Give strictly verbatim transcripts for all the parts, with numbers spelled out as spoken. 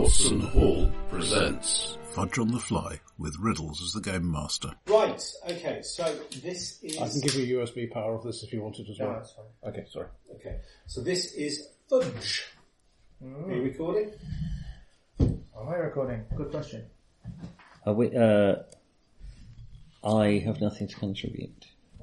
Watson Hall presents Fudge on the Fly with Riddles as the game master. Right, okay, so this is... I can give you U S B power of this if you wanted as well. No, that's fine. Okay, sorry. Okay, so this is Fudge. Mm. Are you recording? Am I recording? Good question. Are we, uh, I have nothing to contribute.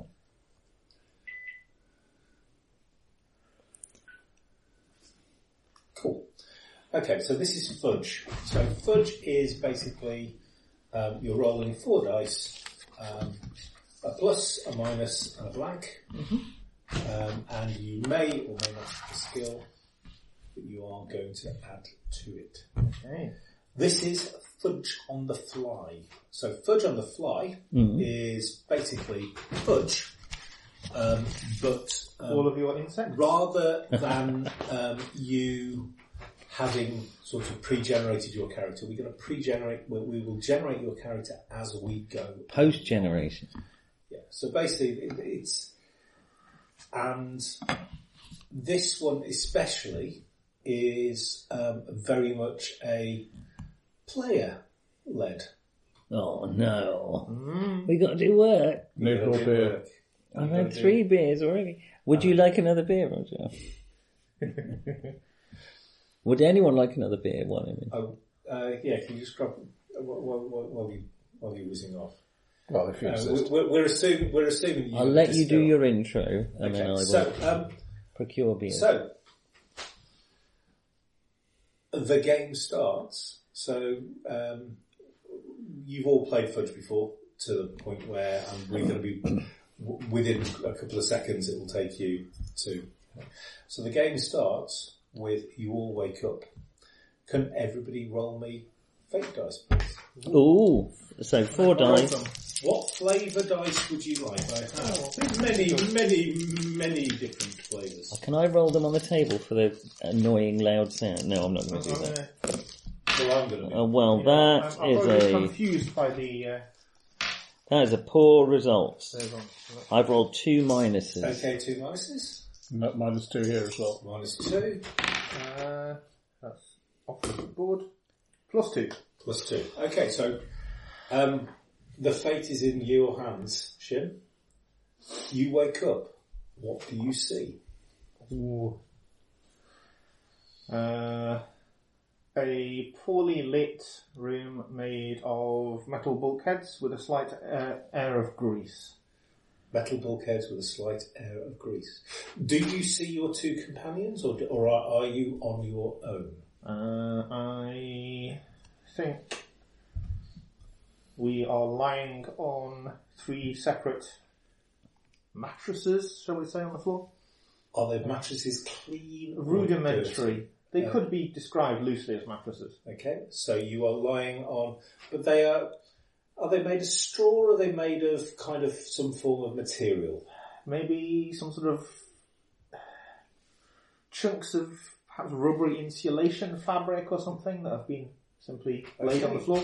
Cool. Okay, so this is Fudge. So Fudge is basically um, you're rolling four dice, um, a plus, a minus, and a blank, mm-hmm. um, and you may or may not have a skill that you are going to add to it. Okay. This is Fudge on the Fly. So Fudge on the Fly mm-hmm. is basically Fudge, um, but um, all of your insects. Rather than um, you having sort of pre-generated your character, we're going to pre-generate. We will generate your character as we go. Post-generation. Yeah. So basically, it, it's and this one especially is um, very much a player-led. Oh no, mm. we got to do work. No more beer. Work. I've had three do... beers already. Would um, you like another beer, Roger? Would anyone like another beer? One, I mean. Oh, uh, yeah. Can you just grab while, while, while you while you're whizzing off? Well, if you uh, we're, we're assuming we're assuming. You I'll let you do your intro, and okay. then I will so, um, procure beer. So the game starts. So um, you've all played Fudge before, to the point where um, we're going to be w- within a couple of seconds. It will take you to. So the game starts with you all wake up. Can everybody roll me fake dice, please? Ooh, so four dice. What flavour dice would you like? I have many, many, many different flavours. Can I roll them on the table for the annoying loud sound? No, I'm not going to do that. Well, I'm going to. Uh, well, that I'm, is I'm a confused by the. Uh... That is a poor result. I've rolled two minuses. Okay, two minuses. No, minus two here as well. Minus two. Uh, that's off the board. Plus two. Plus two. Okay, so um, the fate is in your hands, Shin. You wake up. What do you see? Ooh. Uh, a poorly lit room made of metal bulkheads with a slight uh, air of grease. Metal bulkheads with a slight air of grease. Do you see your two companions, or, do, or are, are you on your own? Uh, I think we are lying on three separate mattresses, shall we say, on the floor? Are the mattresses clean? Rudimentary. They uh, could be described loosely as mattresses. Okay, so you are lying on, but they are. Are they made of straw, or are they made of kind of some form of material? Maybe some sort of chunks of perhaps rubbery insulation fabric or something that have been simply laid okay. on the floor.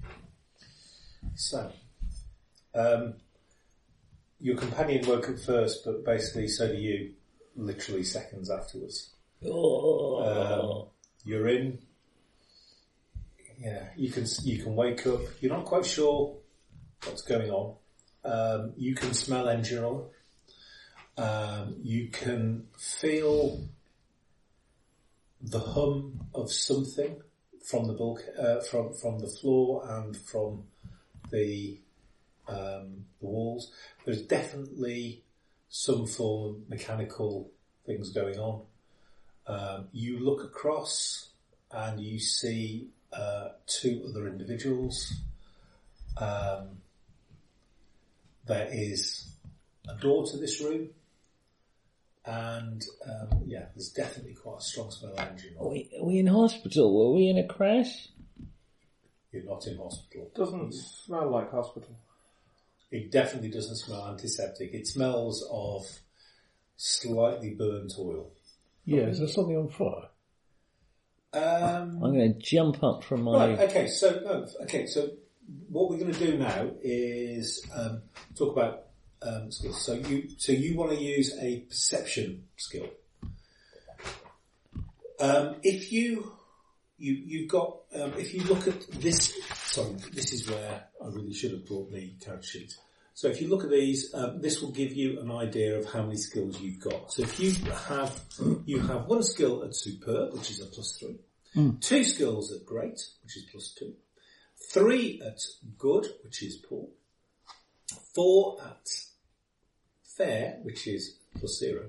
So, um, your companion woke up first, but basically so do you, literally seconds afterwards. Oh. Um, you're in. Yeah, you can you can wake up. You're not quite sure what's going on. Um, you can smell engine oil. Um, you can feel the hum of something from the bulk, uh, from from the floor and from the um, the walls. There's definitely some form of mechanical things going on. Um, you look across and you see. Uh, two other individuals. Um, there is a door to this room, and um, yeah, there's definitely quite a strong smell of engine oil. Are we, are we in hospital? Were we in a crash? You're not in hospital. Doesn't smell like hospital. It definitely doesn't smell antiseptic. It smells of slightly burnt oil. Yeah, is there something on fire? Um, I'm going to jump up from my... Right, okay, so, no, okay, so what we're going to do now is um, talk about um, skills. So you, so you want to use a perception skill. Um, if you you, you've got, um, if you look at this, sorry, this is where I really should have brought the character sheet. So if you look at these, um, this will give you an idea of how many skills you've got. So if you have, you have one skill at superb, which is a plus three, mm. two skills at great, which is plus two, three at good, which is poor, four at fair, which is plus zero,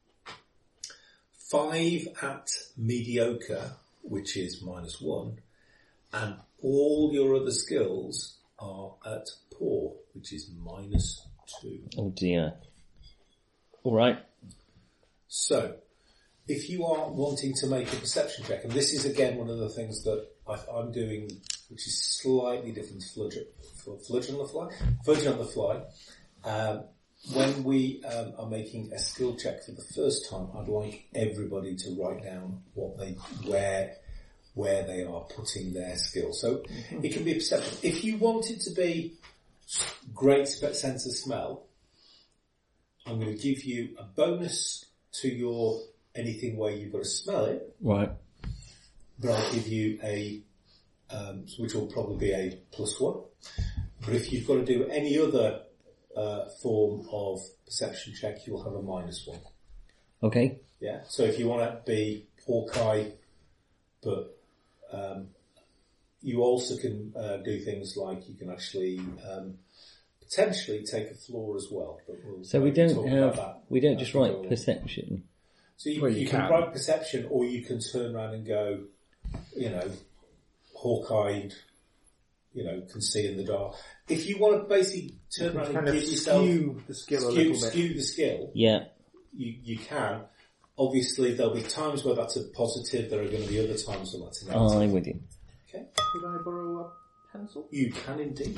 five at mediocre, which is minus one, and all your other skills are at poor, which is minus two. Oh dear. All right. So, if you are wanting to make a perception check, and this is again one of the things that I, I'm doing, which is slightly different to Fludge, Fludge on the fly. Fludge on the fly. Um, when we um, are making a skill check for the first time, I'd like everybody to write down what they, where, where they are putting their skill. So mm-hmm. it can be a perception. If you want it to be great sense of smell, I'm going to give you a bonus to your anything where you've got to smell it. Right. But I'll give you a, um, which will probably be a plus one. But if you've got to do any other uh, form of perception check, you'll have a minus one. Okay. Yeah. So if you want to be Hawkeye, but um, you also can uh, do things like you can actually um, potentially take a floor as well. But we'll so we don't have, that, we don't uh, just write perception. So you, well, you, you can. can write perception, or you can turn around and go, you know, hawk-eyed, you know, can see in the dark. If you want to basically turn around and give yourself skew the skill skew, a little bit. skew the skill, yeah, you you can. Obviously, there'll be times where that's a positive. There are going to be other times where that's a negative. I'm with you. Okay. Could I borrow a pencil? You can indeed.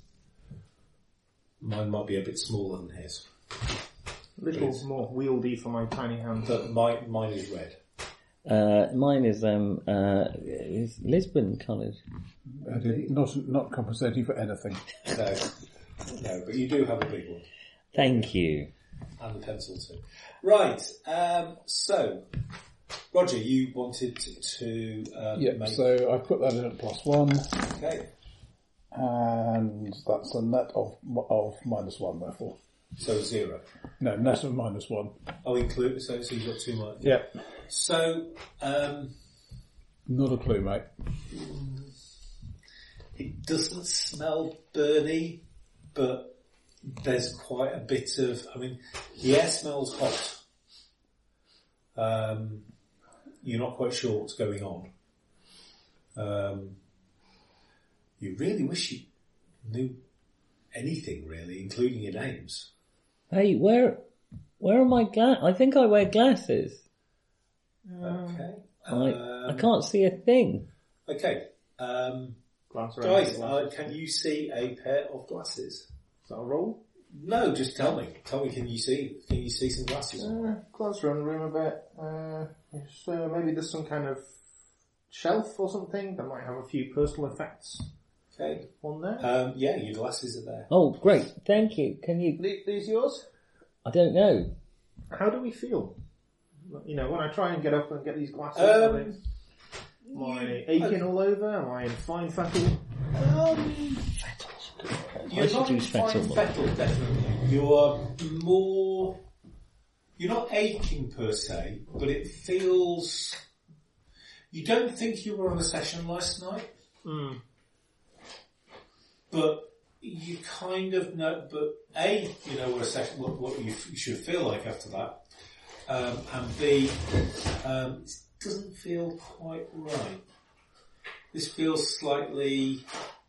Mine might be a bit smaller than his. A little Please. more wieldy for my tiny hand. But my, mine is red. Uh, mine is um uh is Lisbon coloured. I did not not compensating for anything. No, no, but you do have a big one. Thank you. And the pencil too. Right, um, so, Roger, you wanted to, to um, Yep, make... so I put that in at plus one, Okay, and that's a net of of minus one, therefore. so zero. No, net of minus one. Oh, include, so, so you've got two more. Yeah. So, um, Not a clue, mate. it doesn't smell burny, but there's quite a bit of, I mean, the air smells hot. Um, you're not quite sure what's going on. Um, you really wish you knew anything, really, including your names. Hey, where where are my gla- I think I wear glasses. Okay. I Um, I can't see a thing. okay. Um, Glance around. guys, the uh, glasses. can you see a pair of glasses? Is that a roll? No, just tell me. Tell me, can you see, can you see some glasses? Uh, glance around the room a bit. Uh, so maybe there's some kind of shelf or something that might have a few personal effects Okay. on there. Um, yeah, your glasses are there. Oh, great. Thank you. Can you... The- These yours? I don't know. How do we feel? You know, when I try and get up and get these glasses, Um, are they- am I aching all over? Am I in fine fettle? Um, you're should not in use fine fettle. fettle, definitely. You're more, you're not aching per se, but it feels, you don't think you were on a session last night, Mm. but you kind of know, but A, you know what a session, what, what you, you should feel like after that, um, and B, um, it doesn't feel quite right. This feels slightly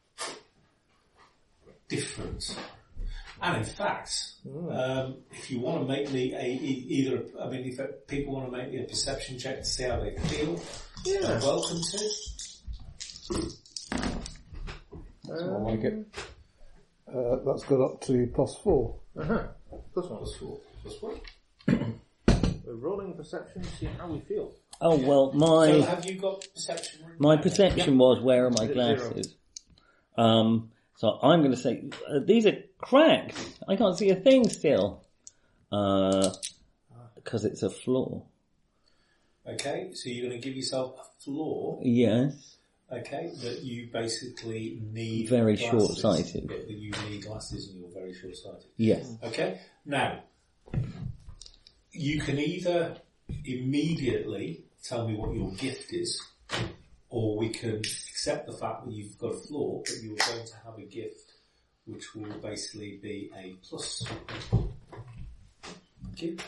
different. And in fact, um, if you want to make me a, e- either, I mean, if people want to make me a perception check to see how they feel, Yeah. they're welcome to. I like it. Uh, that's got up to plus four. Uh-huh. Plus one. Plus four. Plus four. We're rolling perception to see how we feel. Oh, well, So my have you got perception? written my down? perception was, where are my Is it zero? glasses? Um, so I'm going to say, uh, these are cracked. I can't see a thing still. Uh, because it's a floor. Okay, so you're going to give yourself a floor, Yes. okay, that you basically need Very glasses. short-sighted. Yeah, that you need glasses and you're very short-sighted. Yes. Okay, now, you can either immediately tell me what your gift is, or we can accept the fact that you've got a floor, but you're going to have a gift which will basically be a plus. Thank you.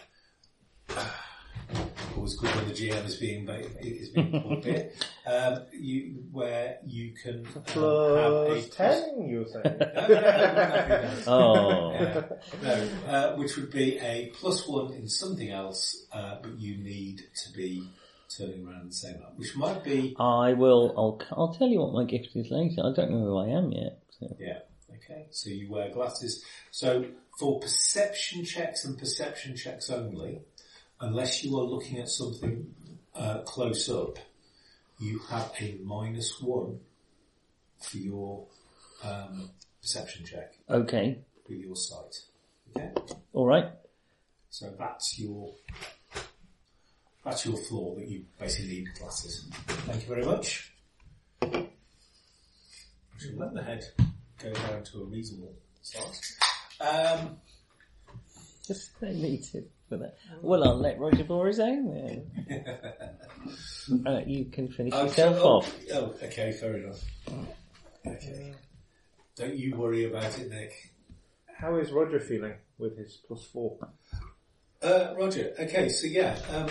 Always good when the G M is being is being pulled here. Um, you where you can um, Plus have a ten, you were saying? No, no, no, no, no. Oh. Uh, no, uh, which would be a plus one in something else, uh, but you need to be turning around the same up, which might be I will, I'll, I'll tell you what my gift is later. I don't know who I am yet. So. yeah. Okay, so you wear glasses. So for perception checks and perception checks only, unless you are looking at something uh, close up, you have a minus one for your um, perception check Okay. with your sight. Okay, Alright. so that's your that's your flaw that you basically need glasses. Thank you very much. I should let the head go down to a reasonable size. Um, Just they need to for that. Well, I'll let Roger bore his own then. uh, you can finish Oh, yourself oh, off. Oh, okay, fair enough. Okay. Don't you worry about it, Nick. How is Roger feeling with his plus four? Uh, Roger, okay, so yeah, um,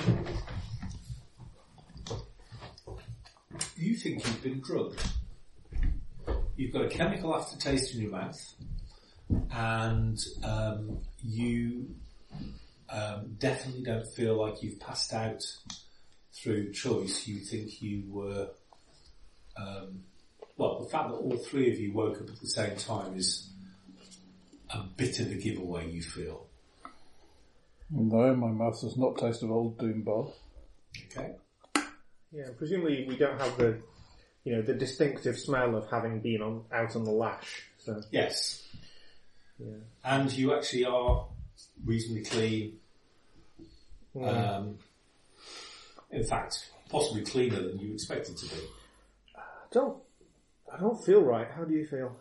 you think you've been drugged. You've got a chemical aftertaste in your mouth, and um, you um, definitely don't feel like you've passed out through choice. You think you were... Um, well, the fact that all three of you woke up at the same time is a bit of a giveaway, you feel. No, my mouth does not taste of old Doom Bar. Okay. Yeah, presumably we don't have the, you know, the distinctive smell of having been on out on the lash. So Yes. yeah, And you actually are reasonably clean. Hmm. Um, in fact, possibly cleaner than you expected to be. I don't, I don't feel right. How do you feel?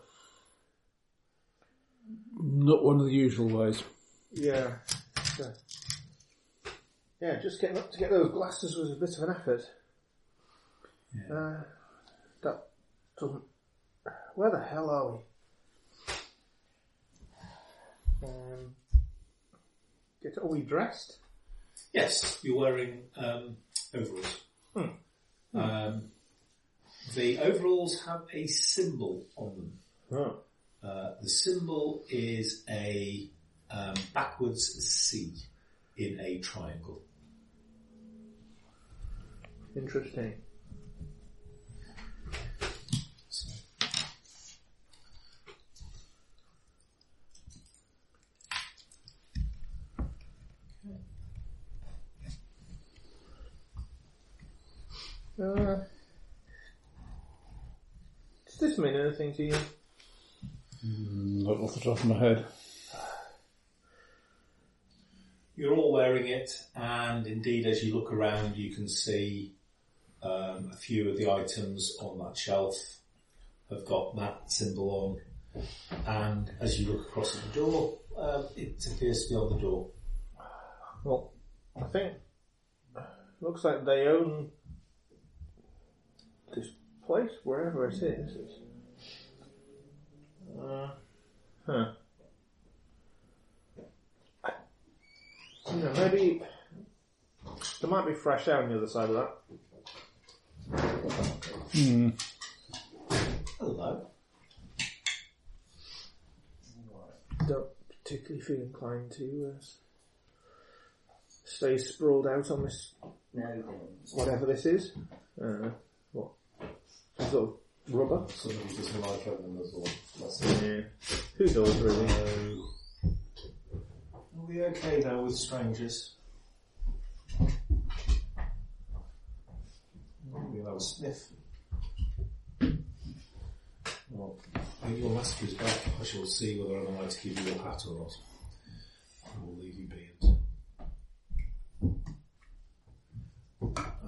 Not one of the usual ways. Yeah, so, yeah. Just getting up to get those glasses was a bit of an effort. Yeah. Uh, that doesn't. Where the hell are we? Um, get are we dressed? Yes, you're wearing um, overalls. Hmm. Um, the overalls have a symbol on them. Oh. Uh, the symbol is a um, backwards C in a triangle. Interesting. So, Uh, does this mean anything to you? Mm, not off the top of my head. You're all wearing it, and indeed, as you look around, you can see um, a few of the items on that shelf have got that symbol on. And as you look across at the door, um, it appears to be on the door. Well, I think looks like they own this place, wherever it is. It's, uh, huh. You know, maybe there might be fresh air on the other side of that. Hmm. Hello. Don't particularly feel inclined to uh, stay sprawled out on this, whatever this is. Uh, what? Some sort of rubber? Somebody doesn't like opening the door. That's Yeah. Who does really? No. Are we okay though with strangers? We'll have a sniff. Well, when your master is back, I shall see whether I'm allowed to give you your hat or not. I will leave you be.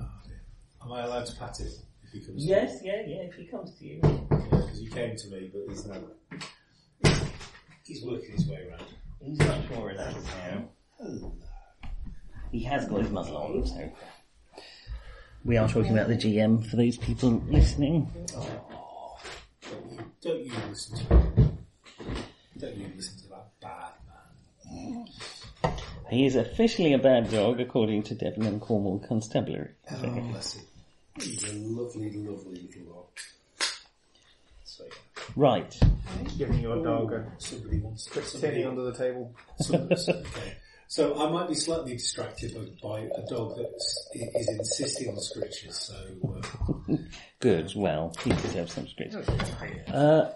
I allowed to pat him if he comes Yes, to yeah, yeah, if he comes to you. me? Because he came to me, but he's now... He's working his way around. He's much more relaxed now. He has got his muzzle on, so... We are talking about the G M for those people listening. Oh, don't you, don't you listen to him. Don't you listen to that bad man. He is officially a bad dog, according to Devon and Cornwall Constabulary. Oh, bless him. He's a lovely, lovely little dog. So, yeah. Right. Giving you a dog a Somebody wants quick somebody, tinny under the table. somebody, okay. So I might be slightly distracted by, by a dog that is insisting on scritches, so... Uh, Good, well, he deserves some script. Uh,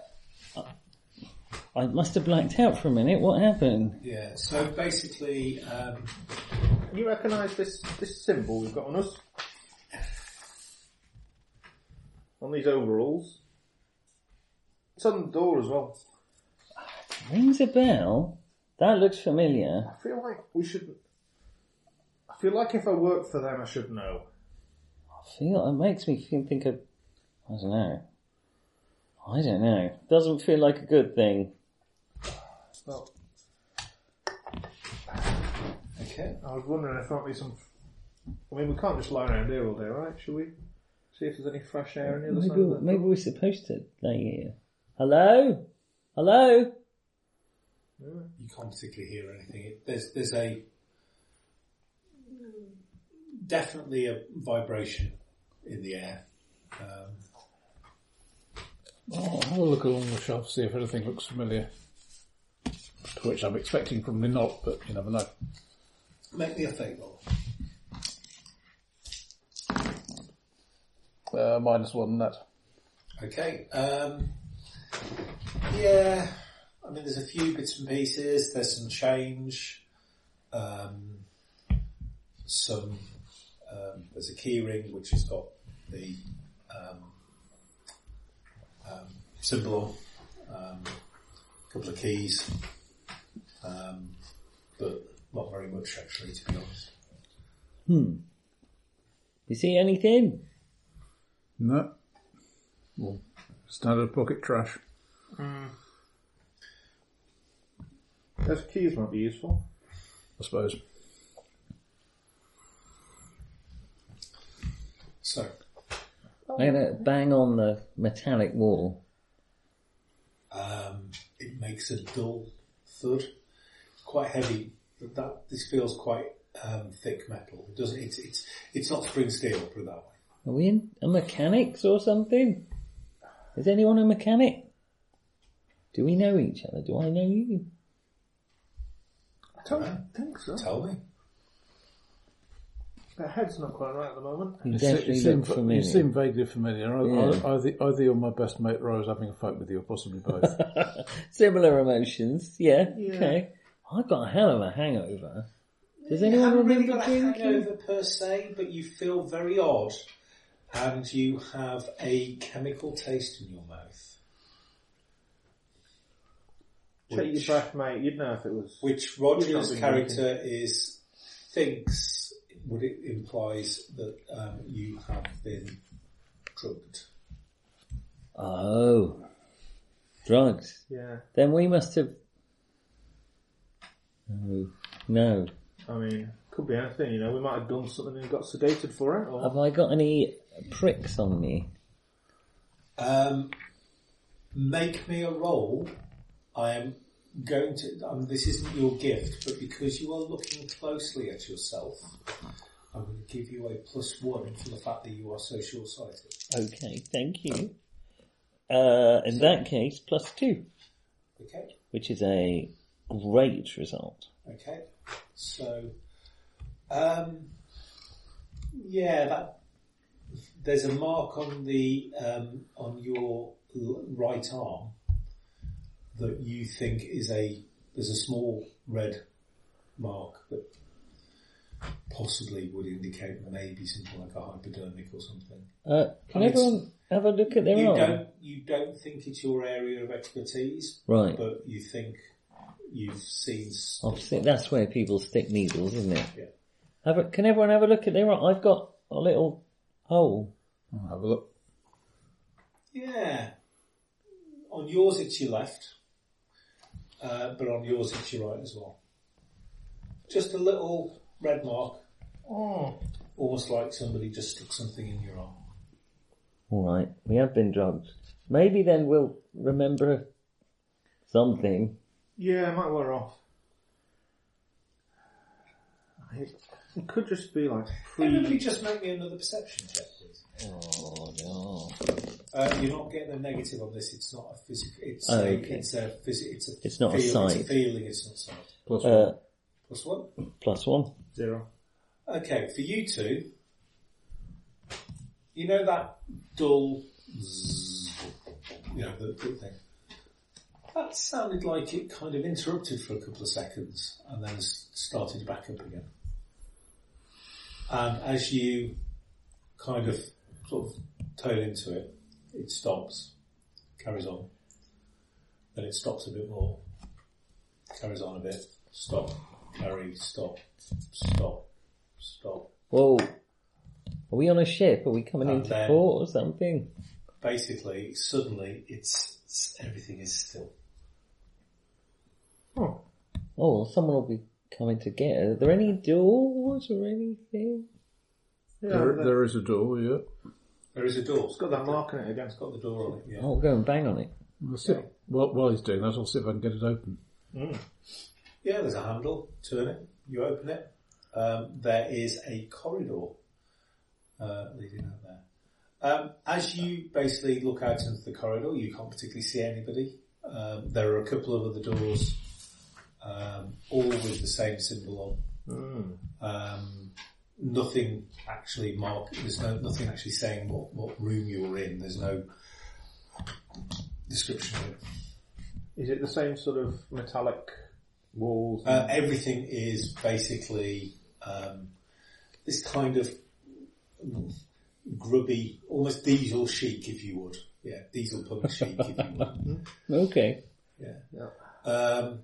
I must have blacked out for a minute. What happened? yeah, so basically... Um, You recognise this, this symbol we've got on us? On these overalls? It's on the door as well. Rings a bell. That looks familiar. I feel like we should... I feel like if I worked for them I should know. I feel it makes me think of. I don't know. I don't know. Doesn't feel like a good thing. Well, okay. I was wondering if there might be some... I mean, we can't just lie around here all day, right? Should we see if there's any fresh air on the other Maybe, side of that maybe door? we're supposed to lay here. Hello? Hello? You can't particularly hear anything. It, there's there's a definitely a vibration in the air. Um, Oh, I'll have a look along the shelf, see if anything looks familiar. To which I'm expecting probably not, but you never know. make me a fate roll. Uh, minus one net. Okay. Um, yeah. I mean, there's a few bits and pieces. There's some change. Um, some. Um, there's a key ring which has got the um, um, symbol on. Um, a couple of keys. Um, but not very much actually, to be honest. Hmm. You see anything? No. Well, standard pocket trash. Those keys might be useful. I suppose. So, I'm gonna bang on the metallic wall. um, it makes a dull thud. It's quite heavy. But that this feels quite um, thick metal. It doesn't. It's it's it's not spring steel. Put it that way. Are we in a mechanics or something? Is anyone a mechanic? Do we know each other? Do I know you? I don't think so. Tell me. Their head's not quite right at the moment. You You, se- definitely you, seem, look familiar. you seem vaguely familiar. I- Yeah. I- Either, either you're my best mate or I was having a fight with you, or possibly both. Similar emotions, yeah, Yeah. okay. I've got a hell of a hangover. Does You anyone haven't really remember got a drinking? hangover per se, but you feel very odd, and you have a chemical taste in your mouth. Check your Which, breath, mate. You'd know if it was... which You've not Roger's been character is thinks what it implies that um, you have been drugged. Oh. Drugs. Yeah. Then we must have... No. No. I mean, could be anything, you know. We might have done something and got sedated for it, or... Have I got any pricks on me? Um, make me a roll. I am going to. Um, this isn't your gift, but because you are looking closely at yourself, I'm going to give you a plus one for the fact that you are so short-sighted. Okay, thank you. Uh, in that case, plus two, Okay. which is a great result. Okay. So, um, yeah, that there's a mark on the um, on your l- right arm that you think is a there's a small red mark that possibly would indicate maybe something like a hypodermic or something. Uh, can I mean, everyone have a look at their You arm? don't you don't think it's your area of expertise, Right. but you think you've seen. s- Obviously, that's where people stick needles, isn't it? Yeah. Have a, can everyone have a look at their arm? I've got a little hole I'll have a look. Yeah. On yours it's your left, uh, but on yours it's your right as well. Just a little red mark. Oh. Almost like somebody just stuck something in your arm. Alright, we have been drugged. Maybe then we'll remember something. Yeah, I might wear off. It, it could just be like Everybody pre... just make me another perception check, please. Oh no. Uh, you're not getting a negative on this. It's not a physical. It's Oh, a. okay. It's a. Phys- it's a. It's not a feel, It's sight. a feeling. It's not sight. Plus Uh, one. Plus one. plus one. Zero. Okay, for you two, you know that dull, zzz, you know, the, the thing. That sounded like it kind of interrupted for a couple of seconds and then s- started back up again. And as you kind of sort of tone into it, it stops, carries on. Then it stops a bit more, carries on a bit, stop, carry, stop, stop, stop. Whoa. Are we on a ship? Are we coming And into then- port or something? Basically, suddenly, it's, it's everything is still. Oh. Oh, well, someone will be coming to get us. Are there any doors or anything? Yeah, There, the- there is a door, yeah. There is a door. it's got that mark on it again. It's got the door on it, yeah. Oh, we'll go and bang on it. I'll see, while, while he's doing that, I'll see if I can get it open. Yeah, there's a handle. Turn it. You open it. Um, there is a corridor uh, leading out there. Um, as you basically look out into the corridor, you can't particularly see anybody. Um, there are a couple of other doors, um, all with the same symbol on. Um, nothing actually marked. There's no nothing actually saying what, what room you're in. There's no description of it. Is it the same sort of metallic walls? Uh, everything is basically um, this kind of mm, grubby, almost diesel chic, if you would. Yeah, diesel punk chic, if you would. Okay. Yeah. Yeah. Um,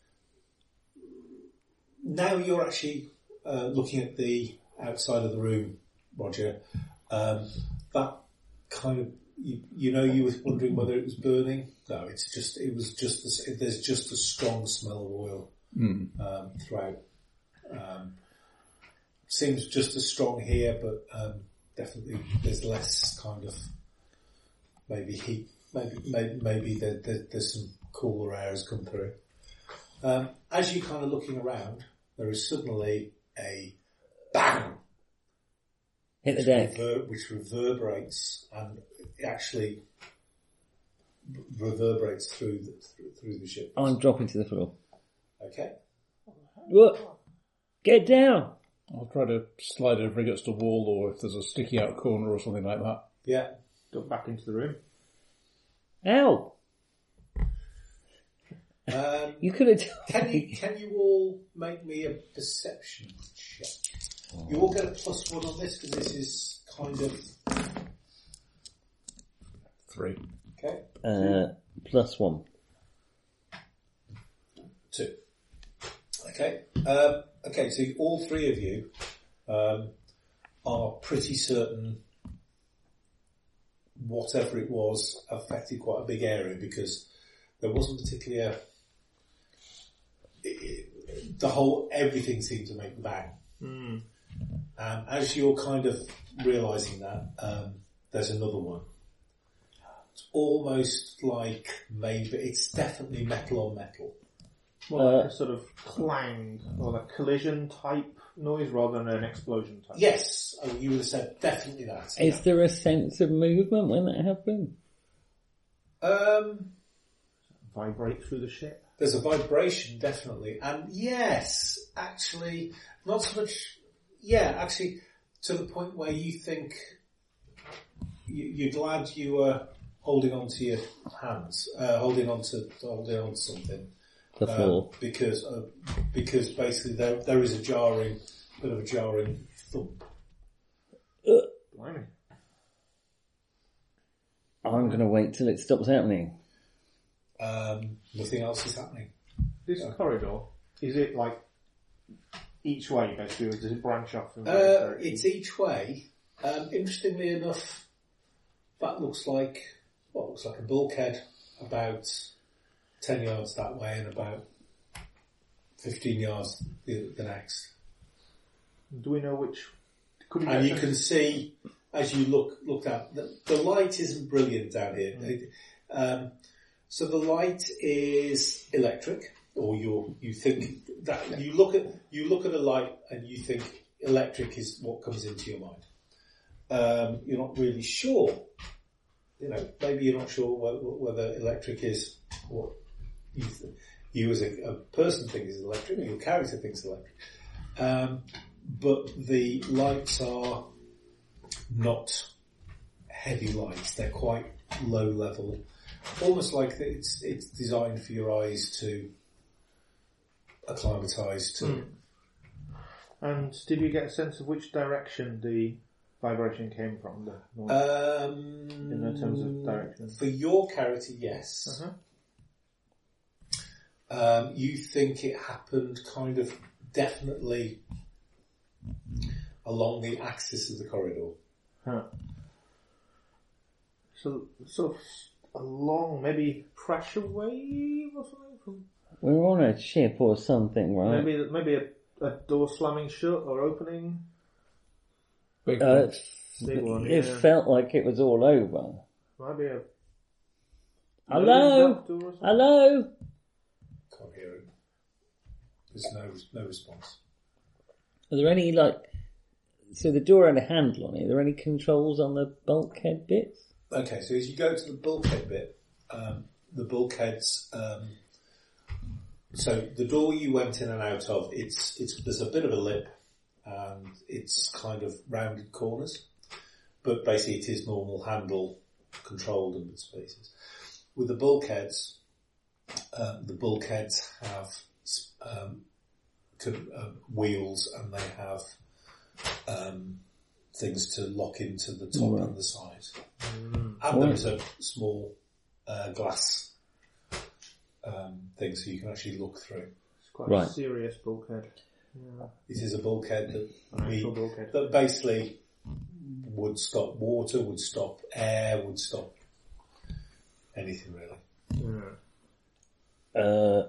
now you're actually uh, looking at the outside of the room, Roger. Um, that kind of, you, you know, you were wondering whether it was burning. No, it's just, it was just, this, there's just a strong smell of oil um, throughout. Um, seems just as strong here, but um, definitely there's less kind of maybe heat. Maybe maybe, maybe there, there, there's some cooler air has come through. Um, as you're kind of looking around, there is suddenly a bang, Hit the which, deck. rever- which reverberates and actually reverberates through the, through, through the ship. I'm dropping to the floor. Okay. What? Get down! I'll try to slide over against a wall or if there's a sticky out corner or something like that. Yeah. Duck back into the room. Ow! Um, You could have told Can you me. can you all make me a perception check? You all get a plus one on this because this is kind of Three. okay. Uh, plus one. Two. Okay. Um, okay. So all three of you um, are pretty certain whatever it was affected quite a big area because there wasn't particularly a. It, it, the whole everything seemed to make the bang. Mm. Um, as you're kind of realising that, um, there's another one. It's almost like maybe it's definitely metal on metal. More Uh, like a sort of clang or like collision type noise rather than an explosion type. Yes, oh, you would have said definitely that. Is there a sense of movement when that happened? Um, Vibrate through the ship. there's a vibration definitely, and yes, actually, not so much. Yeah, actually, to the point where you think you, you're glad you were holding on to your hands, uh, holding on to holding on to something. The Uh, floor. because uh, because basically there there is a jarring, bit of a jarring thump. Blimey. I'm going to wait till it stops happening. Um, nothing else is happening. This Yeah. corridor, is it like each way basically, or does it branch off? From Uh, it's each way. Um, interestingly enough, that looks like what looks like a bulkhead about ten yards that way and about fifteen yards the, the next. Do we know which? Could we And get you a- can see as you look look out, the, the light isn't brilliant down here. Mm. Um, so the light is electric, or you you think that you look at you look at a light and you think electric is what comes into your mind. Um, you're not really sure. You know, maybe you're not sure whether, whether electric is what you th- you as a, a person think is electric, or your character thinks electric. Um, but the lights are not heavy lights; they're quite low level, almost like it's it's designed for your eyes to acclimatise to. Mm. And did you get a sense of which direction the vibration came from? The noise? Um, In terms of direction. For your character, yes. Uh-huh. Um, you think it happened kind of definitely along the axis of the corridor. Huh. So, sort of a long, maybe pressure wave or something from We're on a ship or something, right? maybe maybe a, a door slamming shut or opening. Big Uh, one. Big one, it yeah. felt like it was all over. Might be a Hello? door or something. Hello? Can't hear it. There's no no response. Are there any, like... So the door had a handle on it. Are there any controls on the bulkhead bits? Okay, so as you go to the bulkhead bit, um, the bulkheads. Um, so the door you went in and out of, it's it's there's a bit of a lip, and it's kind of rounded corners, but basically it is normal handle controlled in spaces. With the bulkheads, uh, the bulkheads have um, con- uh, wheels, and they have um, things to lock into the top Right. and the sides. And Right. there's a small uh, glass um, thing so you can actually look through. It's quite Right. a serious bulkhead. Yeah. It is a bulkhead that, An we, actual bulkhead. that basically would stop water, would stop air, would stop anything really. Yeah. Uh,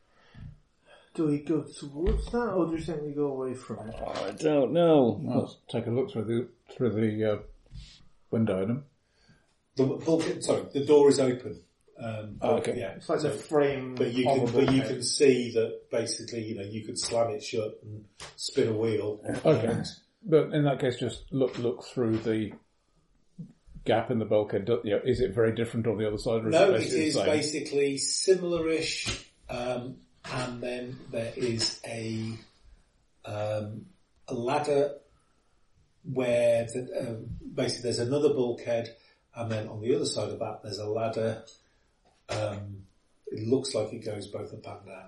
Do we go towards that, or do you think we go away from it? I don't know. Let's take a look through the through the uh, window in them. The bulkhead, sorry, the door is open. Um, Oh, okay. Yeah, It's like so- the frame But you of can, a but you bulkhead. can see that basically, you know, you could slam it shut and spin a wheel. Okay. And But in that case, just look look through the gap in the bulkhead. Do- yeah, is it very different on the other side? Or no, is it it basically is the same? basically similar-ish, um, and then there is a um, a ladder where the, uh, basically there's another bulkhead, and then on the other side of that there's a ladder. Um, it looks like it goes both up and down.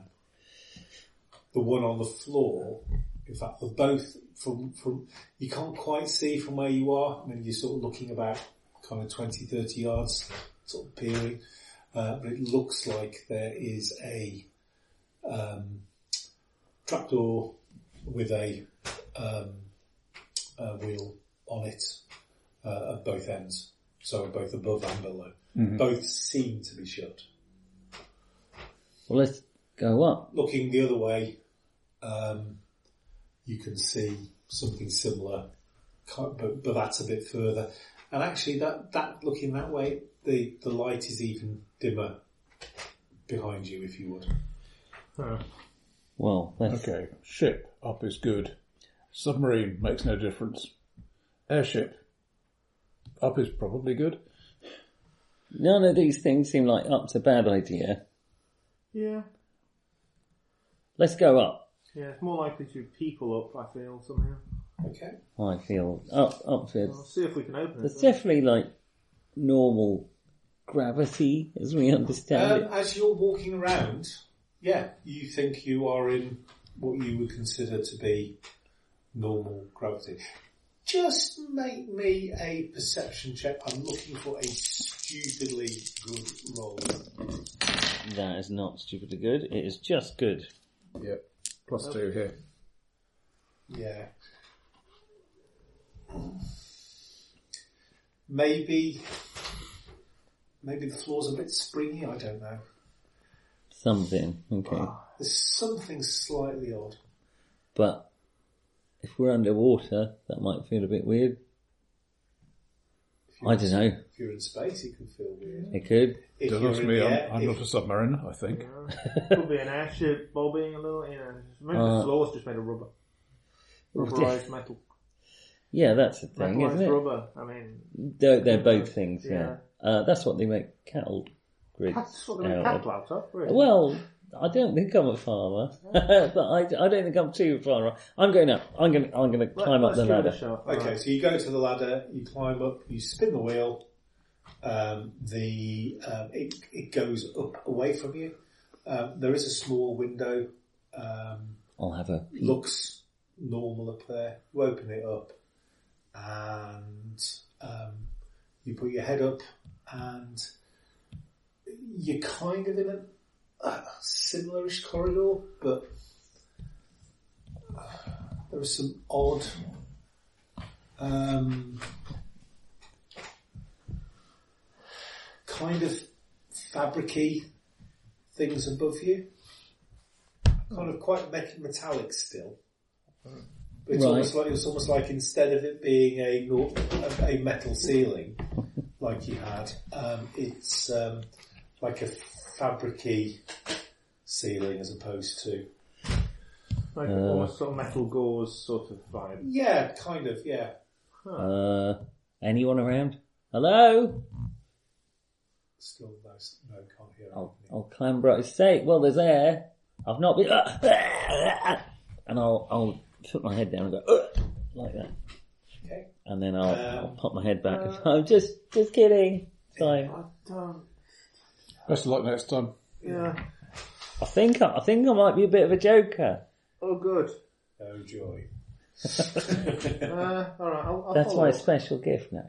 The one on the floor, in fact, the both from from you can't quite see from where you are. I mean, you're sort of looking about kind of twenty, thirty yards, sort of peering. Uh, but it looks like there is a um, trapdoor with a, um, a wheel on it uh, at both ends, so both above and below. Mm-hmm. Both seem to be shut. Well, let's go up. Looking the other way, um, you can see something similar, but, but that's a bit further. And actually, that, that looking that way, the, the light is even dimmer behind you, if you would. Huh. Well, let's... Okay, ship up is good. Submarine makes no difference. Airship up is probably good. None of these things seem like up's a bad idea. Yeah. Let's go up. Yeah, it's more likely to be people up, I feel, somehow. Okay. I feel up, up We'll feels... see if we can open it. There's definitely like normal gravity as we understand Um, it. as you're walking around, yeah, you think you are in what you would consider to be normal gravity. Just make me a perception check. I'm looking for a stupidly good roll. That is not stupidly good. It is just good. Yep. Plus two here. Yeah. Maybe maybe the floor's a bit springy. I don't know. Something, okay. There's something slightly odd. But if we're underwater, that might feel a bit weird. I don't know. If you're in space, it can feel weird. It could. If Doesn't you're ask in me, the I'm, air, I'm if- not a submarine, I think. Yeah. Could be an airship bobbing a little, you know. Maybe Uh, the floor's just made of rubber. Rubberized metal. Yeah, that's the thing, Metalized isn't it? rubber, I mean... They're, they're both things, yeah. Yeah. Uh, that's what they make cattle grids That's what they make out cattle of. out of, really. Well, I don't think I'm a farmer, but I, I don't think I'm too far. I'm going up. I'm going. I'm going to Let- climb up let's the give it a ladder. shot. Okay, Alright. so you go to the ladder, you climb up, you spin the wheel. Um, the um, it it goes up away from you. Um, there is a small window. Um, I'll have a. looks normal up there. You open it up, and um, you put your head up, and you're kind of in a, a similar-ish corridor, but there are some odd. Um, kind of fabric-y things above you. Kind of quite me- metallic still. But it's Right. almost like it's almost like instead of it being a nor- a, a metal ceiling like you had, um, it's um, like a fabric-y ceiling as opposed to Like Uh, almost sort of metal gauze sort of vibe. yeah, kind of yeah. Uh, anyone around? Hello? Still no, no can't hear I'll, anything. I'll clamber up. Say, well, there's air. I've not been. And I'll I'll put my head down and go like that, Okay. and then I'll, Um, I'll pop my head back. and I'm just just kidding. Fine. I don't... Best of luck next time. Yeah. I think I, I think I might be a bit of a joker. Oh, good. Oh joy. Uh, alright, I'll, I'll That's follow my up. special gift now.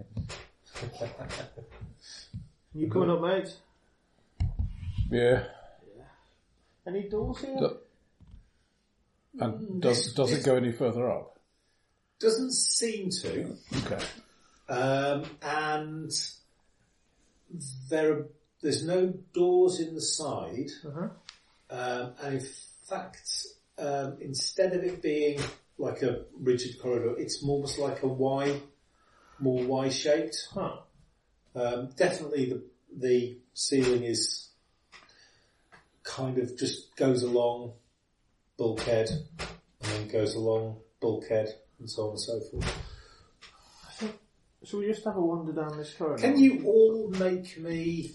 You coming up, mate? Yeah. Any doors here? Do- And does this- does this- it go any further up? Doesn't seem to. Okay. Um, and there are, there's no doors in the side, Uh-huh. um, and in fact, um, instead of it being like a rigid corridor, it's almost like a Y, more Y-shaped. Huh. Um, definitely the the ceiling is kind of just goes along bulkhead, and then goes along bulkhead, and so on and so forth. Shall we just have a wander down this corridor? Can you all make me?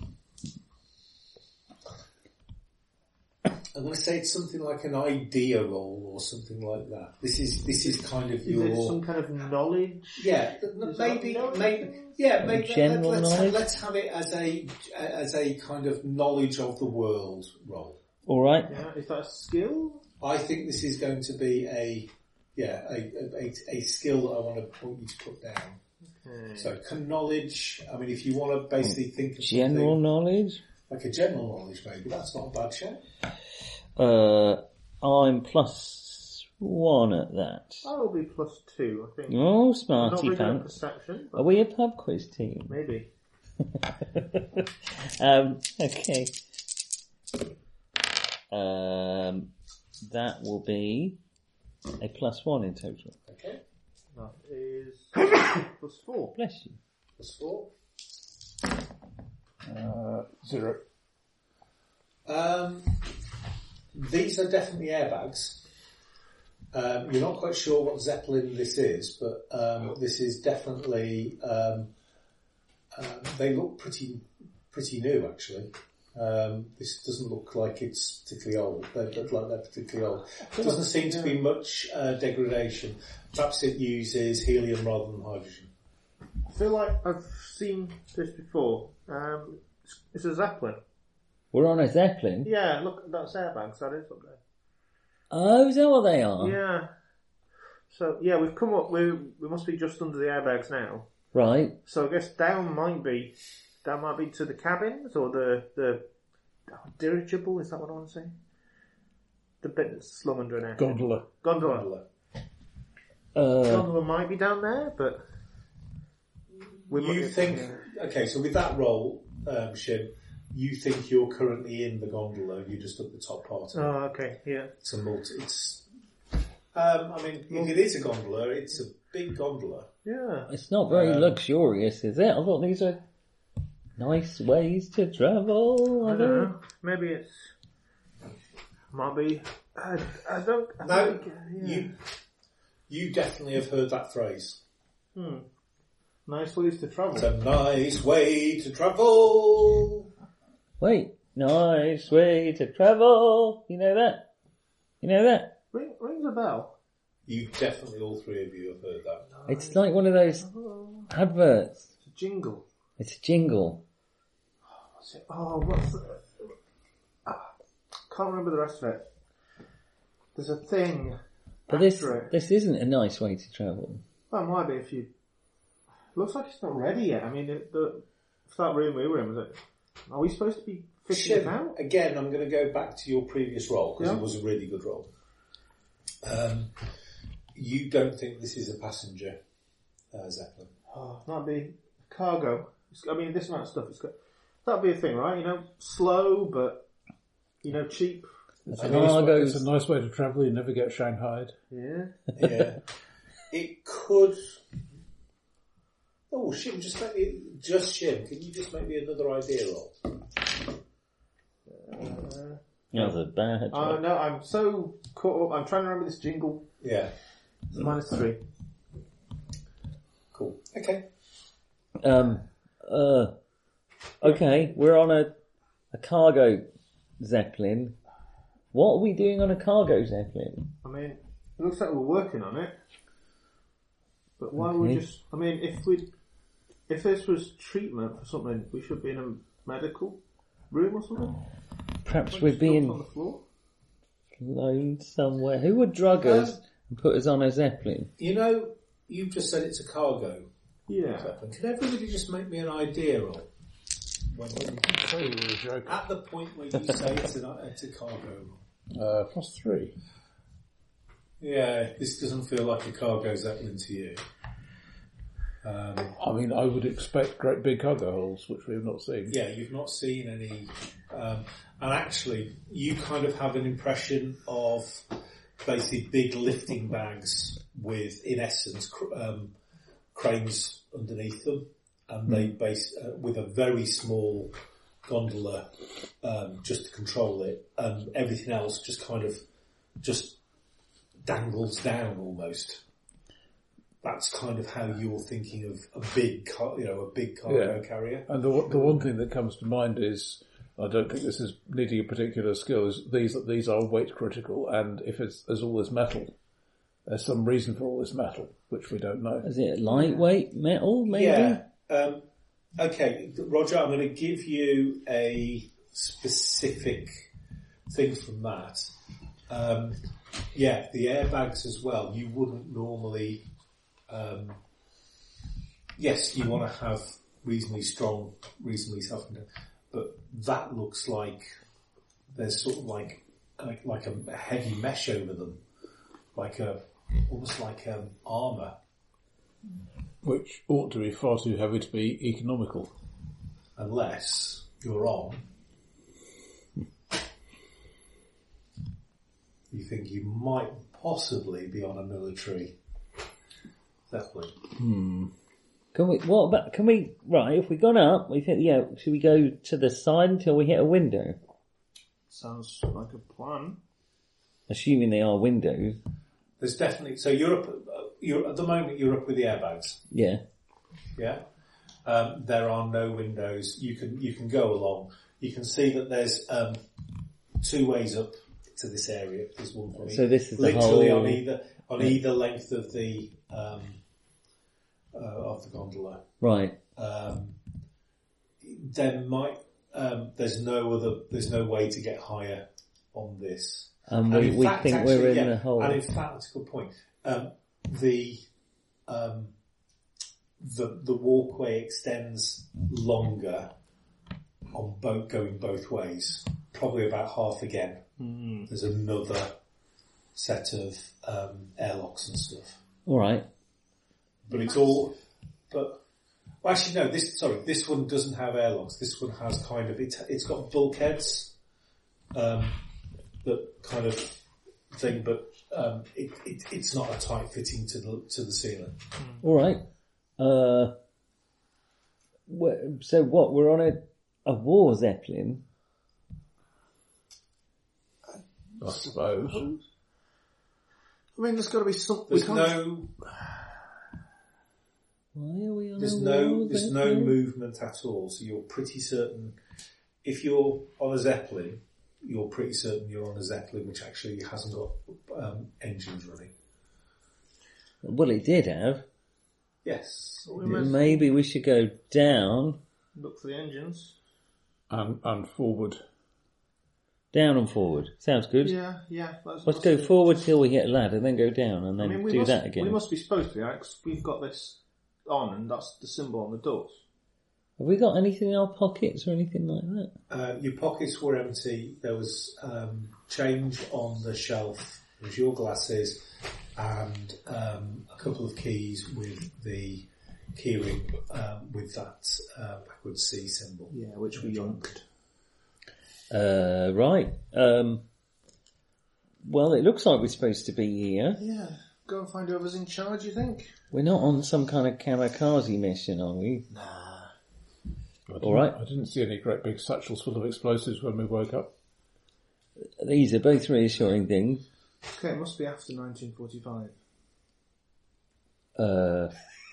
I'm going to say it's something like an idea roll or something like that. This is this is kind of Is your it some kind of knowledge? yeah Is maybe that knowledge? maybe yeah maybe General let's, knowledge? let's have it as a as a kind of knowledge of the world roll. All right. Yeah, is that a skill? I think this is going to be a yeah a a, a skill that I want to want you to put down. Okay. So can knowledge. I mean, if you want to basically think of General something knowledge. like a general knowledge, maybe that's not a bad shout. Uh, I'm plus one at that. I'll be plus two, I think. Oh, Not smarty very good at pants. perception, Are but we a pub quiz team? maybe. um, okay. Um, that will be a plus one in total. Okay, That is plus four. Bless you. plus four. Uh, zero. Um, these are definitely airbags. Um, you're not quite sure what Zeppelin this is, but um, this is definitely. Um, uh, they look pretty pretty new, actually. Um, this doesn't look like it's particularly old. They look like they're particularly old. There doesn't seem to be much uh, degradation. Perhaps it uses helium rather than hydrogen. I feel like I've seen this before. Um, it's, it's a Zeppelin. We're on a Zeppelin. Yeah, look, that's airbags, that is up there. Oh, is that what they are? Yeah. So, yeah, we've come up, we we must be just under the airbags now. Right. So I guess down might be, down might be to the cabins, or the, the oh, dirigible, is that what I want to say? The bit that's slung under an air. Gondola. Gondola. Uh, Gondola might be down there, but We you might- think, yeah. okay, so with that roll, um, Shim, you think you're currently in the gondola, you're just up the top part of it. Oh, okay, yeah. It's a multi, it's, um, I mean, if it is a gondola, it's a big gondola. Yeah. It's not very Um, luxurious, is it? I thought these are nice ways to travel. I I don't don't know. Maybe it's... Might be... I, I don't... I No, think, yeah. you, you definitely have heard that phrase. Hmm. Nice ways to travel. It's a nice way to travel. Wait, nice way to travel. You know that? You know that? Ring, rings a bell. You definitely, all three of you have heard that. It's like one of those Oh, adverts. it's a jingle. It's a jingle. What's it? Oh, what's the... Ah, can't remember the rest of it. There's a thing But this after it. this isn't a nice way to travel. Well, it might be if you... Looks like it's not ready yet. I mean, it, the, if that room we were in, was it... Are we supposed to be fitting it Shim, out? again, I'm going to go back to your previous role because Yeah. it was a really good role. Um, you don't think this is a passenger uh, Zeppelin? Oh, that'd be cargo. It's, I mean, this amount of stuff. It's got, that'd be a thing, right? You know, slow, but, you know, cheap. It's I a, mean, nice way, Cargo's- it's a nice way to travel. You never get shanghaied. Yeah. Yeah. It could... Oh, Shim, just make me... Just Shim, can you just make me another idea roll? Uh, That was a bad uh, job. no, I'm so caught up. I'm trying to remember this jingle. Yeah. It's minus three. Cool. Okay. Um, uh, okay, we're on a, a cargo Zeppelin. What are we doing on a cargo Zeppelin? I mean, it looks like we're working on it. But why would we Okay. just... I mean, if we... If this was treatment for something, we should be in a medical room or something? Perhaps Like we're just dropped on being the floor? flown somewhere. Who would drug us and put us on a Zeppelin? You know, you've just said it's a cargo Yeah. Zeppelin. Can everybody just make me an idea roll? When, So you were a joke. at the point where you say it's, an, it's a cargo roll. Uh, plus three. Yeah, this doesn't feel like a cargo Zeppelin to you. Um, I mean, I would expect great big cargo holes, which we have not seen. yeah, you've not seen any, um, and actually, you kind of have an impression of basically big lifting bags with, in essence, cr- um, cranes underneath them, and they base uh, with a very small gondola um, just to control it, and everything else just kind of just dangles down almost. That's kind of how you're thinking of a big, car, you know, a big cargo Yeah. carrier. And the the one thing that comes to mind is, I don't think this is needing a particular skill, is these these are weight critical, and if it's, there's all this metal, there's some reason for all this metal, which we don't know. Is it lightweight metal, maybe? Yeah. Um, okay, Roger, I'm going to give you a specific thing from that. Um, yeah, the airbags as well. You wouldn't normally. Um, yes, you want to have reasonably strong, reasonably self-contained, but that looks like there's sort of like like, like a, a heavy mesh over them, like a almost like um, armour. Which ought to be far too heavy to be economical. Unless you're on, you think you might possibly be on a military Zeppelin. Can we, what about, can we, right, if we've gone up, we think, yeah, should we go to the side until we hit a window? Sounds like a plan. Assuming they are windows. There's definitely, so you're up, uh, you're, at the moment you're up with the airbags, Yeah. yeah? Um, there are no windows, you can, you can go along. You can see that there's, um, two ways up to this area. There's one for So this is the literally whole- on either, on either length of the, um, uh, of the gondola. Right. Um, there might, um, there's no other, there's no way to get higher on this. And And we, in we fact, think actually, we're in yeah, the hole. And in fact, that's a good point. Um, the, um, the, the walkway extends longer on both, going both ways. Probably about half again. Mm. There's another set of, um, airlocks and stuff. Alright. But it's all, but Well, actually, no. This sorry, this one doesn't have airlocks. This one has kind of it. It's got bulkheads, um, that kind of thing, but um, it, it, it's not a tight fitting to the to the ceiling. All right. Uh, wh- so what? We're on a a war zeppelin. I suppose. I mean, there's got to be something. There's no Why are we on there's a no war there's no zeppelin? movement at all. So you're pretty certain if you're on a zeppelin, you're pretty certain you're on a zeppelin which actually hasn't got um, engines running. Well, it did have. Yes. We might Maybe we should go down, look for the engines. And, and forward. down and forward. Sounds good. Yeah, yeah. Let's, Let's go forward till we hit a ladder, then go down, and I then mean, we do must, that again. We must be supposed to be, right? 'Cause we've got this on, and that's the symbol on the doors. Have we got anything in our pockets or anything like that? Uh, your pockets were empty. There was um, change on the shelf. There was your glasses and um, a couple of keys with the keyring um, with that uh, backwards C symbol. Yeah, which we yoinked. Uh, right. Um, well, it looks like we're supposed to be here. Yeah, go and find whoever's in charge, you think? We're not on some kind of kamikaze mission, are we? Nah. I didn't- All right. I didn't see any great big satchels full of explosives when we woke up. These are both reassuring things. Okay, it must be after nineteen forty-five. Uh,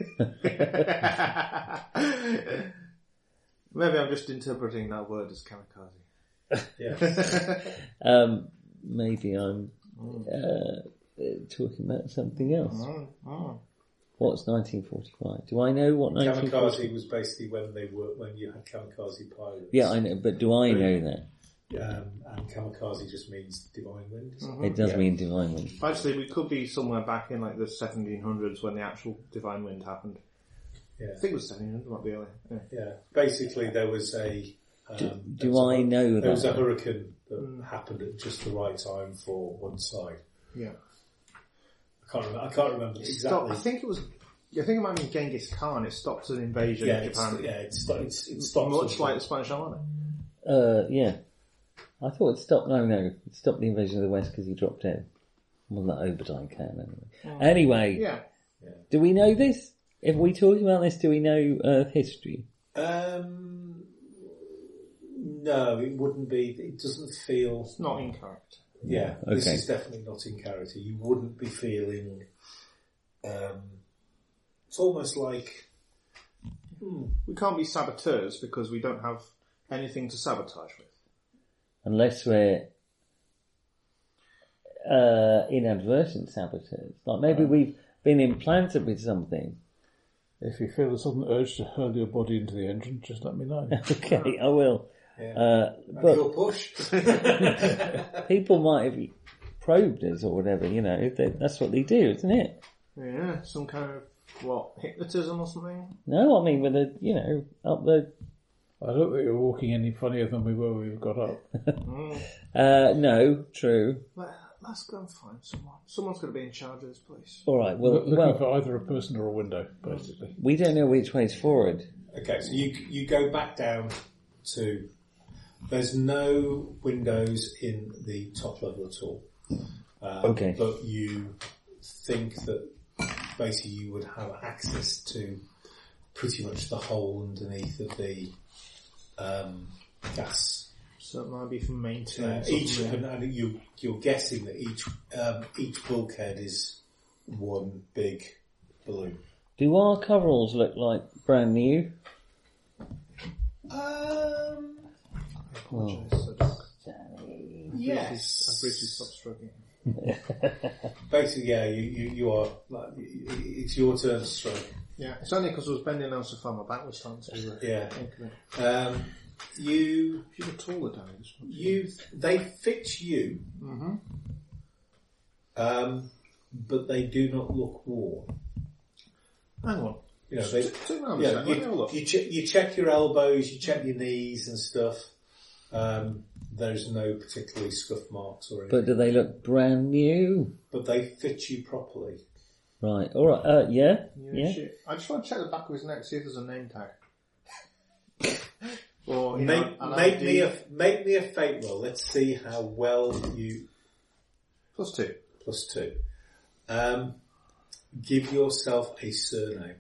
Maybe I'm just interpreting that word as kamikaze. Yeah. um, maybe I'm uh, talking about something else. Mm, mm. What's nineteen forty-five? Do I know what nineteen forty-five? Kamikaze was basically when they were when you had kamikaze pilots. Yeah, I know, but do I know that? Um, and kamikaze just means divine wind. Isn't It does Yeah. mean divine wind. Actually, we could be somewhere back in like the seventeen hundreds when the actual Divine Wind happened. Yeah. I think it was seventeen hundred, might be earlier. Yeah. Yeah. Basically, there was a. Um, Do, there do was I a, know There was a that? hurricane that happened at just the right time for one side. Yeah. I can't remember. I can't remember It exactly. stopped, I think it was. I think it might have been Genghis Khan. It stopped an invasion yeah, of it's, Japan. yeah, it's, it's, it stopped. Much something. like the Spanish Army. Uh, yeah. I thought it stopped. No, no, it stopped the invasion of the West because he dropped out. Well, that Obadiah can anyway. Anyway, Yeah. do we know this? If we talking about this, do we know Earth history? Um, no, it wouldn't be. It doesn't feel. It's not in character. Yeah, this Okay. is definitely not in character. You wouldn't be feeling. Um, it's almost like. Hmm, We can't be saboteurs because we don't have anything to sabotage with. Unless we're uh, inadvertent saboteurs. Like maybe we've been implanted with something. If you feel a sudden urge to hurl your body into the engine, just let me know. Okay, I will. yeah. Uh, And but you'll push. people might have probed us or whatever, you know. They, that's what they do, isn't it? Yeah, some kind of, what, hypnotism or something? No, I mean with a, you know, up the... I don't think you're walking any funnier than we were when we got up. Uh, no, true. Let, let's go and find someone. Someone's going to be in charge of this place. All right, well, Look- Looking well for either a person or a window, basically. we don't know which way's forward. Okay, so you you go back down to. There's no windows in the top level at all. Um, Okay. But you think that basically you would have access to pretty much the whole underneath of the um, gas. So it might be for Uh, maintenance. or each something. and, and you you're guessing that each um, each bulkhead is one big balloon. Do our coveralls look like brand new? Um. Apologise, so dark. Yes. I've briefly stopped struggling. Basically, yeah, you, you, you are, like, it's your turn to strike. Yeah, it's only because I was bending down so far my back was starting to... Uh, Yeah. increment. Um, you, If you were taller down this one. you, they fit you, Mm-hmm. um, but they do not look warm. Hang on. You know, they, Turn around a yeah, second, let me have a you, look. you, che- you check your elbows, you check your knees and stuff. Um, there's no particularly scuff marks or anything, But do they look brand new? but they fit you properly. Right. All right. Uh, yeah. You Yeah. shit. I just want to check the back of his neck, see if there's a name tag. Or you Make, know, an make I D. me a make me a fate roll. Let's see how well you Plus two. plus two. Um, give yourself a surname.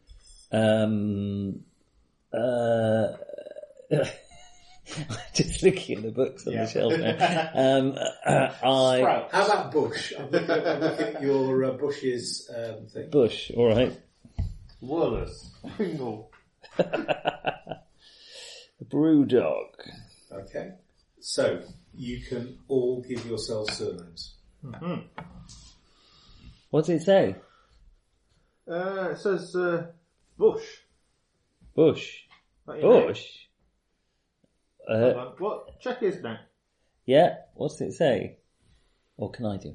Um. Uh. Just looking at the books on Yeah. the shelf now. Um. Uh, I Sprout. How about Bush? I'm looking at, I'm looking at your uh, Bush's um, thing. Bush. All right. Wallace. Pringle. Brew dog. Okay. So you can all give yourselves surnames. What does it say? Uh, it says uh, Bush. Bush. Not your name. Bush. Hold Uh, on. What? Check his name. yeah. What's it say? Or can I do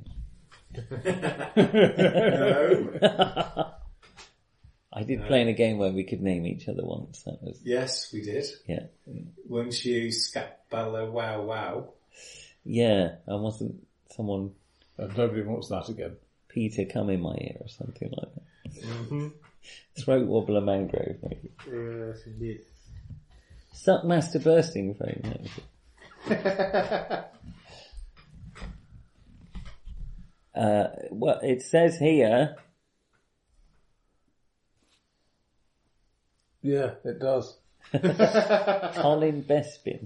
it? No. I did play in a game where we could name each other once. That was Yes, we did. yeah. Weren't you Scapella Wow Wow? Yeah. I wasn't someone And nobody wants that again. Peter come in my ear or something like that. Mm-hmm. Throat wobbler mangrove maybe. Yes, indeed. Suck master bursting frame. Uh, well, it says here. Yeah, it does. Colin Bespin.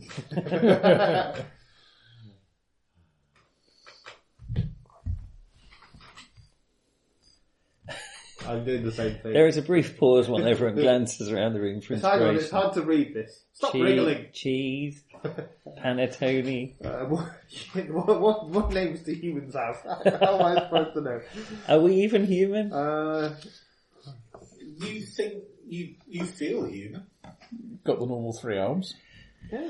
I'm doing the same thing. There is a brief pause while everyone glances around the room for It's hard, inspiration. it's hard to read this. Stop Che- wriggling. Cheese, panettone. Uh, what, what, what, what names do humans have? How am I supposed to know? Are we even human? Uh, You think you you feel human? Got the normal three arms. yeah.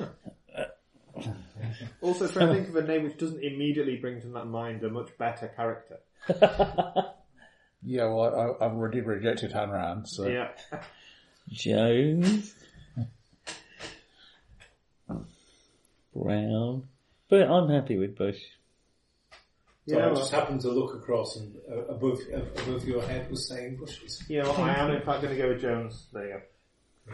Also, try to think of a name which doesn't immediately bring to mind a much better character. Yeah, well, I, I've already rejected Hanran, so Yeah. Jones. Brown. But I'm happy with Bush. So Yeah, I well, just happened to look across and uh, above uh, above your head was saying Bushes. yeah, well, I am in fact going to go with Jones. There you go.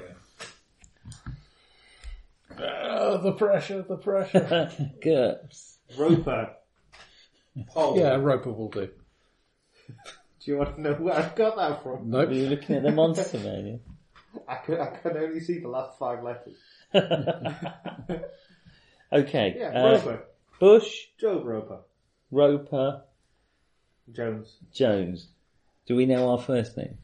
Yeah. uh, the pressure, the pressure. GURPS. Roper. Paul. Yeah, Roper will do. Do you want to know where I got that from? Nope. Were you looking at the monster manual? I can, I can only see the last five letters. Okay. Yeah, uh, Roper. Bush, Joe Roper. Roper, Jones. Jones. Do we know our first name?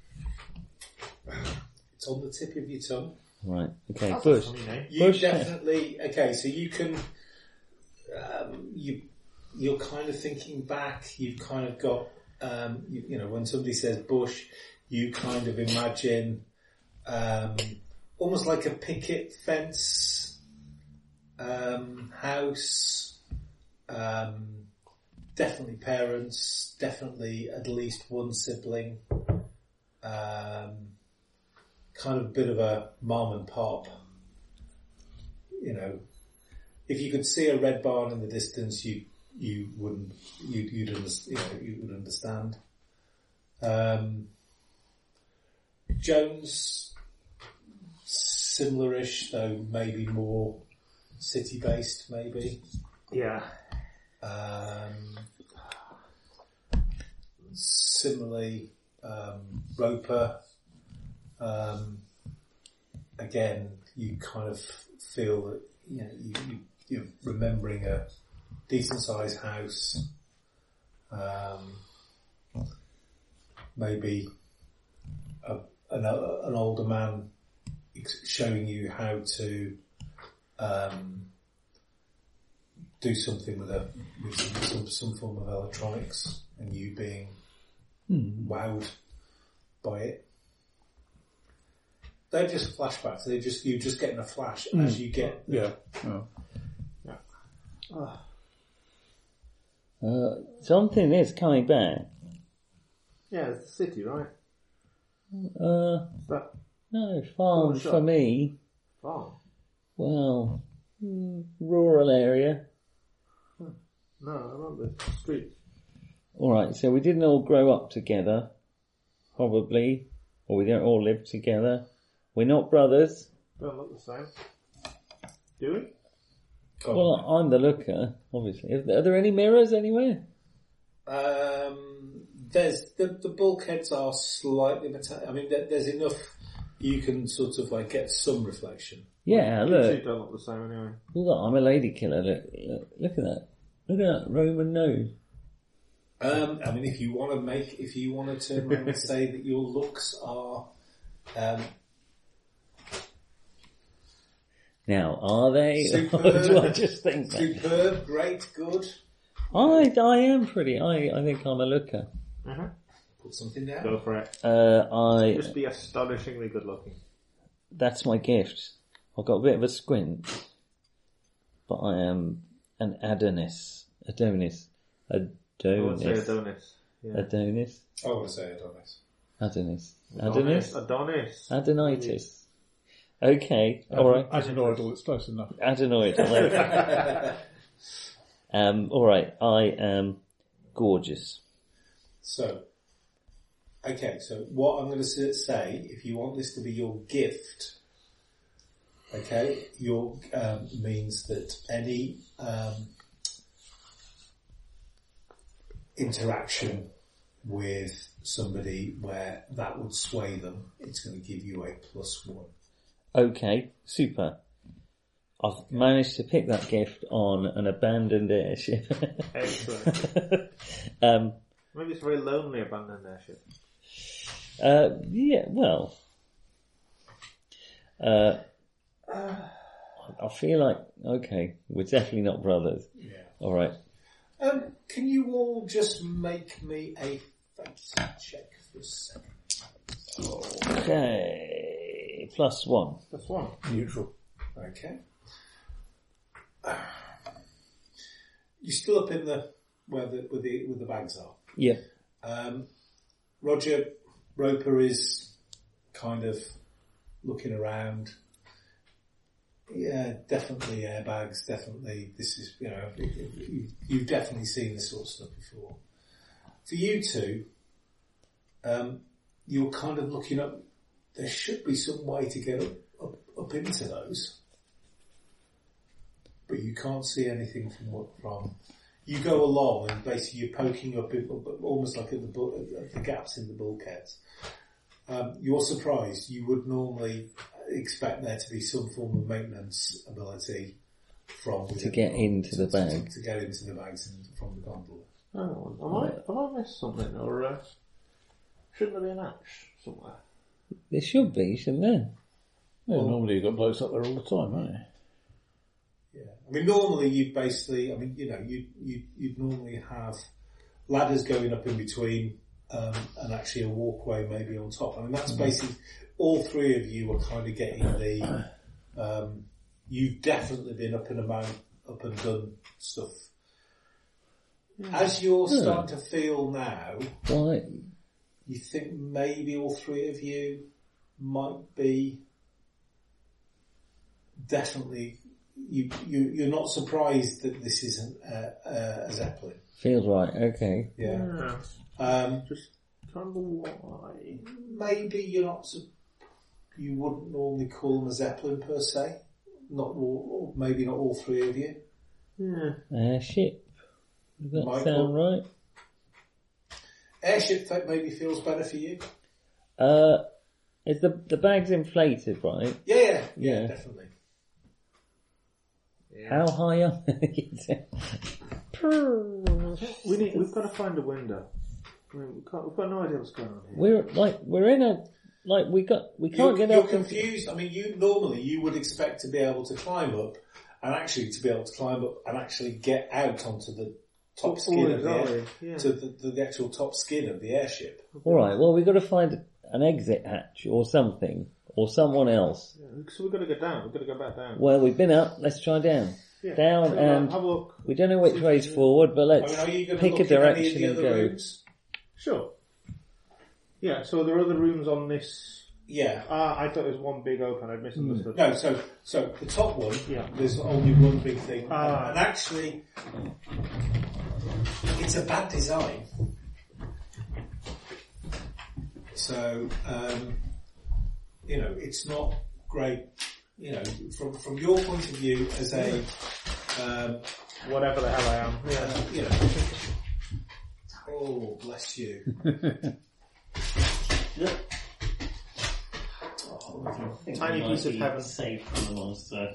It's on the tip of your tongue. Right. Okay. That's Bush. a funny name. You Bush. definitely okay. So you can um, you you're kind of thinking back. You've kind of got um, you, you know when somebody says Bush, you kind of imagine um, almost like a picket fence um, house. Um, definitely parents. Definitely at least one sibling. Um, kind of a bit of a mom and pop. You know, if you could see a red barn in the distance, you you wouldn't you you'd under, you know you would understand. Um, Jones, similar-ish, though maybe more city-based, maybe. Yeah. Um, similarly, um, Roper. Um, again, you kind of feel that you know you, you, you're remembering a decent sized house, um, maybe a, an, a, an older man ex- showing you how to um, do something with a with some, some, some form of electronics, and you being wowed by it. They're just flashbacks. They're just you're just getting a flash as you get. Yeah. Oh. Uh, something is coming back. Yeah, it's the city, right? Uh, That no, farm Oh, sure. for me. farm. Well, mm, rural area. No, I remember the street. Alright, so we didn't all grow up together. probably, or we don't all live together. We're not brothers. Don't look the same. Do we? Go on, Well, I'm the looker, obviously. Are there, are there any mirrors anywhere? Um, there's the the bulkheads are slightly meta- I mean, there, there's enough you can sort of like get some reflection. Yeah, You look. two don't look the same anyway. Look, I'm a lady killer. Look, look, look at that. Look at that Roman nose. Um, I mean, if you want to make, if you want to turn around and say that your looks are, um, Now, are they? Superb. Or do I just think that? superb, great, good, I, I am pretty. I, I think I'm a looker. Uh-huh. put something down. Go for it. Uh, I. Just be astonishingly good looking. That's my gift. I've got a bit of a squint, but I am an Adonis. Adonis. I would say Adonis. Adonis. Yeah. Adonis. I want to say Adonis. Adonis. Adonis. Adonis. Adonitis. Okay, alright. Adenoidal, it's close enough. Adenoid. I like it. Um, alright, I am gorgeous. So, okay, so what I'm going to say, if you want this to be your gift, okay, your um, means that any um, interaction with somebody where that would sway them, it's going to give you a plus one. Okay, super. I've managed to pick that gift on an abandoned airship. Excellent. um, Maybe it's a very lonely abandoned airship. uh, yeah, well, uh, I feel like, okay, we're definitely not brothers. Yeah. Alright. Um, can you all just make me a face check for a second? Okay, plus one. That's one. Neutral. Okay. You're still up in the where the where the where the bags are. Yeah. Um, Roger Roper is kind of looking around. Yeah, definitely airbags. Definitely, this is you know you, you've definitely seen this sort of stuff before. For you two, um, you're kind of looking up. There should be some way to get up up, up into those. But you can't see anything from what from. You go along and basically you're poking up, in, almost like at the, bu- at the gaps in the bulkheads. Um, you're surprised. You would normally expect there to be some form of maintenance ability from To get into the bag. To, to get into the bags and from the gondola. Hang on, am I, have I missed something, or uh, shouldn't there be an hatch somewhere? There should be, shouldn't there? Well, normally you've got blokes up there all the time, haven't you? Yeah, I mean, normally you basically, I mean, you know, you you you'd normally have ladders going up in between, um, and actually a walkway maybe on top. I mean, that's basically all three of you are kind of getting the. Um, you've definitely been up and about, up and done stuff. As you're Yeah. starting to feel now, Why? you think maybe all three of you might be definitely. You, you, you're not surprised that this isn't uh, uh, a Zeppelin. Feels right, okay. Yeah. Um, Just trying to why. maybe you're not. su- You wouldn't normally call them a Zeppelin per se. Not all, or maybe not all three of you. Yeah. Airship. Does that Michael? sound right? Airship fe- maybe feels better for you. Uh, is the the bag's inflated, right? Yeah, yeah, yeah, Yeah. definitely. How high up? We need, we've got to find a window. I mean, we can't, we've got no idea what's going on here. We're like we're in a like we got we You're, can't get you're up. and- confused. I mean, you normally you would expect to be able to climb up, and actually to be able to climb up and actually get out onto the top Oh, skin of the air, exactly, yeah. to the, the, the actual top skin of the airship. All right. Well, we've got to find an exit hatch or something or someone else. Yeah, so we've got to go down. We've got to go back down. Well, we've been up. Let's try down. Yeah. Down Have a- and have a look. we don't know which way's forward, but I let's mean, are you going to pick look a in any of direction the and other go. rooms? Sure. Yeah, so there are other rooms on this. Yeah. Ah, I thought it was one big open. I'd misunderstood. No, so so the top one, Yeah. there's only one big thing, Ah. and actually, it's a bad design. So, um, you know, it's not great, you know, from from your point of view as a, um, Whatever the hell I am. Yeah. uh, you know, oh, bless you. Oh, I think Tiny we piece might of be heaven. safe from the monster.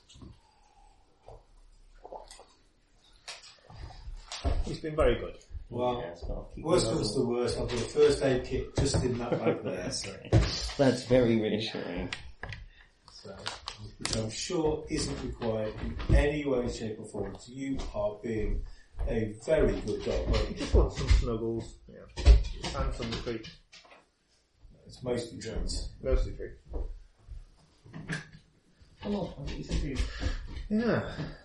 He's been very good. Well, Yes, I'll keep worst going. comes to worst, I've got a first aid kit just in that bag there, so, That's very reassuring. so which I'm sure isn't required in any way, shape or form. So you are being a very good dog, won't you? Just want some snuggles. Yeah. And some treats. It's mostly treats. Mostly treats. Come on, I'll get you some food. Yeah.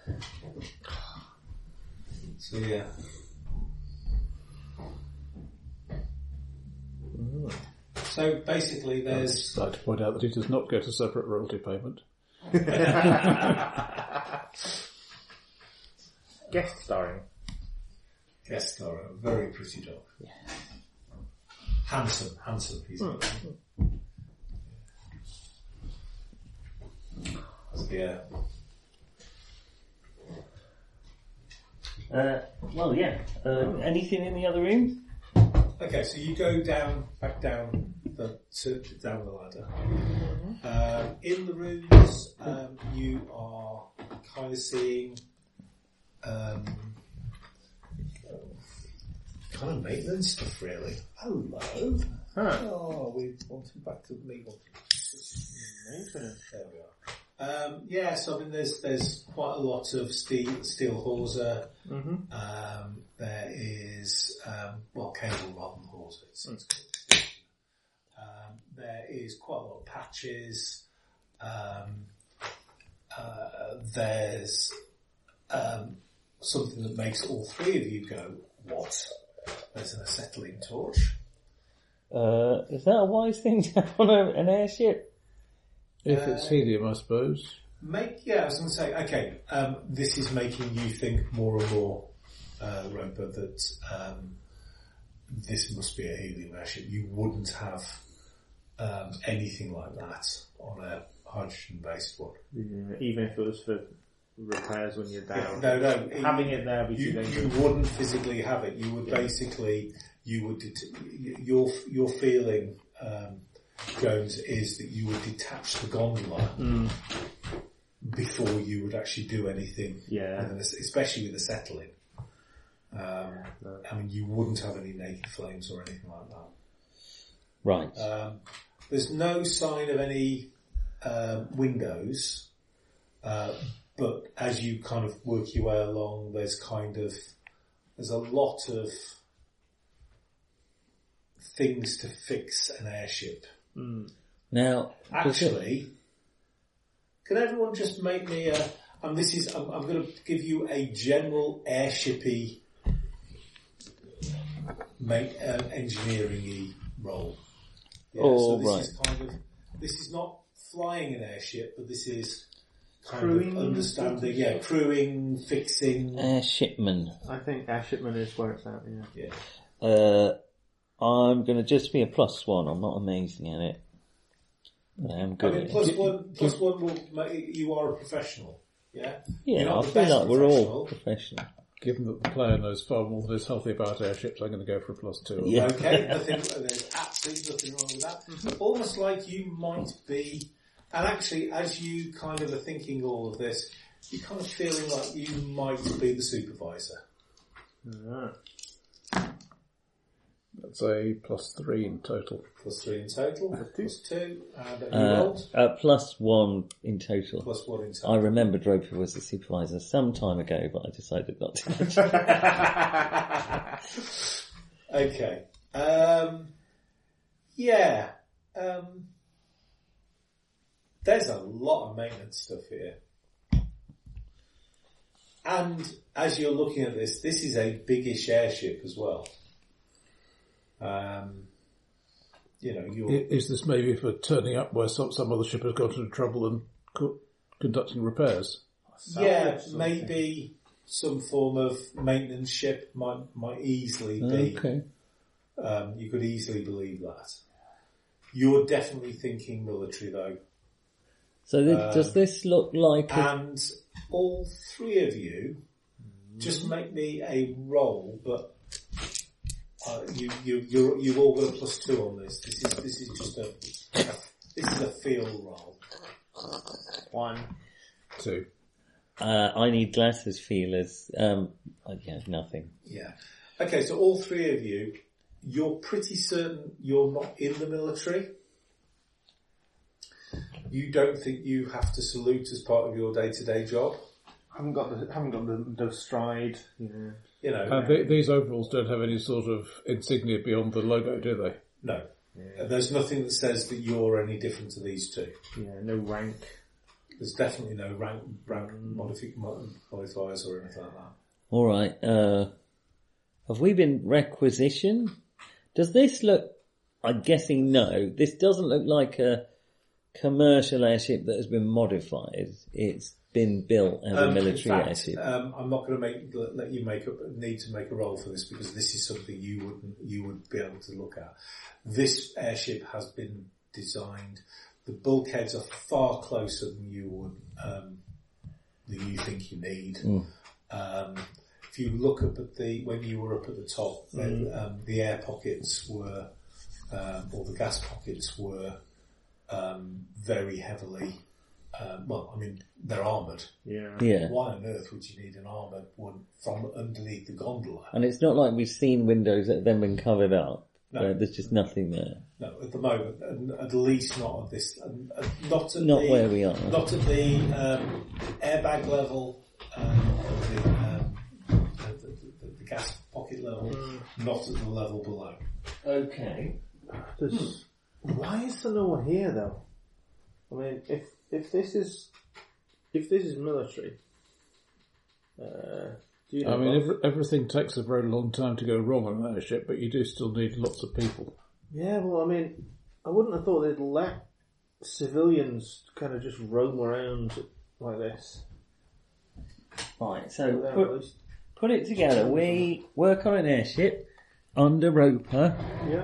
So yeah. So basically there's... I'd like to point out that he does not get a separate royalty payment. Guest starring. Guest star, a very pretty dog. Handsome, handsome. He's so, yeah. Uh, well, yeah. Uh, anything in the other room? Okay, so you go down, back down the to, down the ladder. Um, in the rooms, um, you are kind of seeing um, kind of maintenance stuff, really. Hello. Huh. Oh, we want him back to me. There we are. Um, yeah, so I mean, there's there's quite a lot of steel steel hawser. Mm-hmm. Um, there is um, well, cable rather than hawser. It's, it's called. Um, there is quite a lot of patches. Um, uh, there's um, something that makes all three of you go, "What?" There's an acetylene torch. Uh, is that a wise thing to have on a, an airship? If it's helium, I suppose. Make yeah, I was going to say, okay, um, this is making you think more and more, uh, Roper, that um, this must be a helium airship. You wouldn't have um, anything like that on a hydrogen-based one. Yeah, even if it was for repairs when you're down. No, no, Having you, it there would be you, too you dangerous. wouldn't physically have it. You would basically, you would det- your your feeling. Um, Jones, is that you would detach the gondola Mm. before you would actually do anything, Yeah. and especially with acetylene. Um, No. I mean, you wouldn't have any naked flames or anything like Right. that. Um, there's no sign of any um, windows, uh, but as you kind of work your way along, there's kind of there's a lot of things to fix an airship. Mm. Now, does it- Actually, can everyone just make me a? And this is I'm, I'm going to give you a general airshipy, make um, engineering-y role. Yeah, Oh, so this right. is kind of this is not flying an airship, but this is kind Crewing? of understanding, yeah, crewing, fixing. airshipman. I think airshipman is where it's at, yeah. Yeah. Uh, I'm going to just be a plus one. I'm not amazing at it. But I am I good mean, at plus it. one, plus one will make you are a professional. Yeah. You're Yeah, not I the feel best like we're all professional. professional. Given that the player knows far more than is healthy about airships, I'm going to go for a plus two. Yeah. Okay, nothing, there's absolutely nothing wrong with that. Almost like you might be, and actually as you kind of are thinking all of this, you're kind of feeling like you might be the supervisor. Alright. That's a plus three in total. Plus three in total, plus two, and you Uh, rolled, uh, plus one in total. plus one in I total. remember Droper was the supervisor some time ago, but I decided not to. Okay. Um, yeah. Um, there's a lot of maintenance stuff here. And as you're looking at this, this is a biggish airship as well. Um, you know, you're... I- Is this maybe for turning up where some, some other ship has got into trouble and co- conducting repairs? yeah, Salvage maybe some form of maintenance ship might might easily be. Okay. Um, you could easily believe that. You're definitely thinking military though. So th- Um, does this look like a, And all three of you, just make me a roll, but uh, you you you you've all got a plus two on this. This is this is just a, a this is a feel roll. One. Two. uh, I need glasses feelers? Um, I have nothing. Yeah. Okay, so all three of you, you're pretty certain you're not in the military. You don't think you have to salute as part of your day-to-day job. Haven't got the haven't got the, the stride. Yeah. You know, And th- these overalls don't have any sort of insignia beyond the logo, do they? no. There's nothing that says that you're any different to these two. Yeah. No rank. There's definitely no rank, rank modifi- mod- modifiers or anything like that. All right. Uh, have we been requisitioned? Does this look? I'm guessing no. This doesn't look like a commercial airship that has been modified. It's been built as a Um, military in fact, airship. Um, I'm not going to make let let you make up, need to make a roll for this because this is something you wouldn't you would be able to look at. This airship has been designed. The bulkheads are far closer than you would um, than you think you need. Mm. Um, if you look up at the when you were up at the top, then um, the air pockets were um, or the gas pockets were um, very heavily. Um, well, I mean, they're armoured. Yeah. Yeah. Why on earth would you need an armoured one from underneath the gondola? And it's not like we've seen windows that have then been covered up. No. Uh, there's just nothing there. No, at the moment, and at least not at this, and, uh, not at Not the, where we are. not at the um, airbag level, um, or the, um, the, the, the, the gas pocket level, not at the level below. Okay. There's, why is there no one here though? I mean, if if this is if this is military, uh, do you know I mean, what- every, everything takes a very long time to go wrong on an airship, but you do still need lots of people. yeah. Well, I mean, I wouldn't have thought they'd let civilians kind of just roam around like this. Right, so Without put, at least- put it together. We work on an airship under Roper. yeah.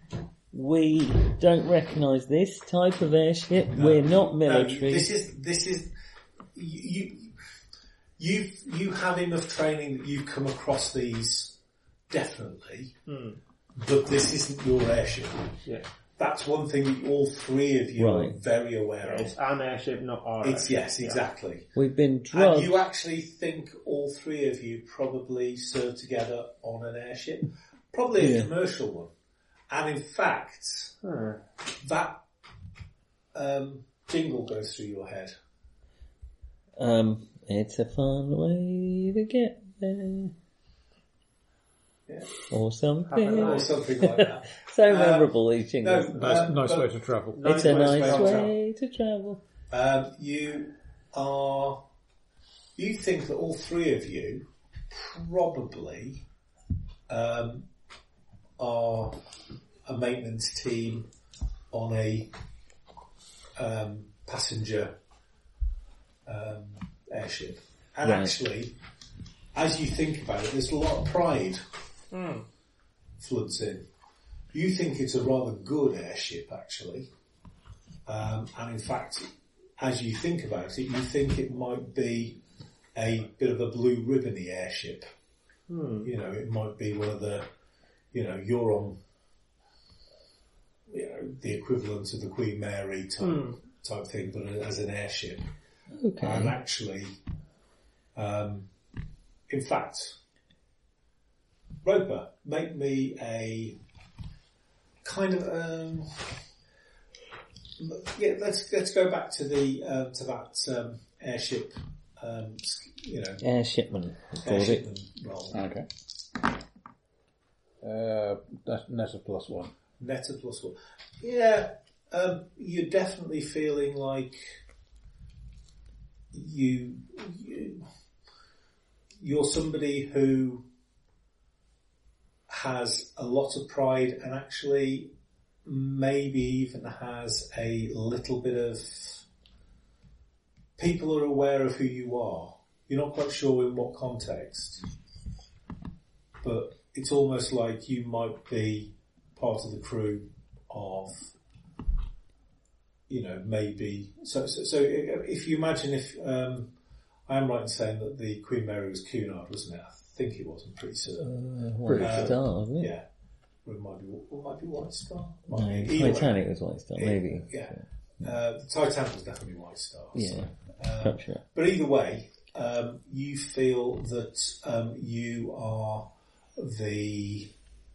We don't recognise this type of airship. We're not military. No, this is this is you. You you have enough training that you've come across these definitely, but this isn't your airship. Yeah. That's one thing that all three of you Right. are very aware It's of. an airship, not our It's airship. yes, Yeah. exactly. We've been And drugged. you actually think all three of you probably served together on an airship, probably Yeah. a commercial one. And in fact, Huh. that um, jingle goes through your head. Um, it's a fun way to get there. Yeah. Or something. Or something like that. So Um, memorable, these jingles. no, Nice, Um, nice but- way to travel. it's a nice nice way to way to travel. Um, you are, you think that all three of you probably um, are a maintenance team on a um, passenger um, airship. And Right. actually, as you think about it, there's a lot of pride floods in. You think it's a rather good airship, actually. Um, and in fact, as you think about it, you think it might be a bit of a blue ribbony airship. You know, it might be one of the, you know, you're on, you know, the equivalent of the Queen Mary type, type thing, but as an airship. Okay. And actually, um, in fact, Roper, make me a kind of, um, yeah, let's let's go back to the uh, to that um, airship, um, you know, Airshipman, we called it. airshipman role. Okay. Uh, net, net a plus one. Net a plus one. Yeah, um, you're definitely feeling like you, you you're somebody who has a lot of pride and actually maybe even has a little bit of, people are aware of who you are. You're not quite sure in what context, but it's almost like you might be part of the crew of you know, maybe so. So, so if you imagine, if um, I am right in saying that the Queen Mary was Cunard, wasn't it? I think it was. I'm pretty certain. Uh, White Um, Star, wasn't it? Yeah, or it might be. Or it might be White Star. Might No, be. Either way. Titanic was White Star, Yeah, maybe. Yeah, uh, the Titanic was definitely White Star. Yeah, so, um, perhaps, yeah. but either way, um, you feel that um, you are the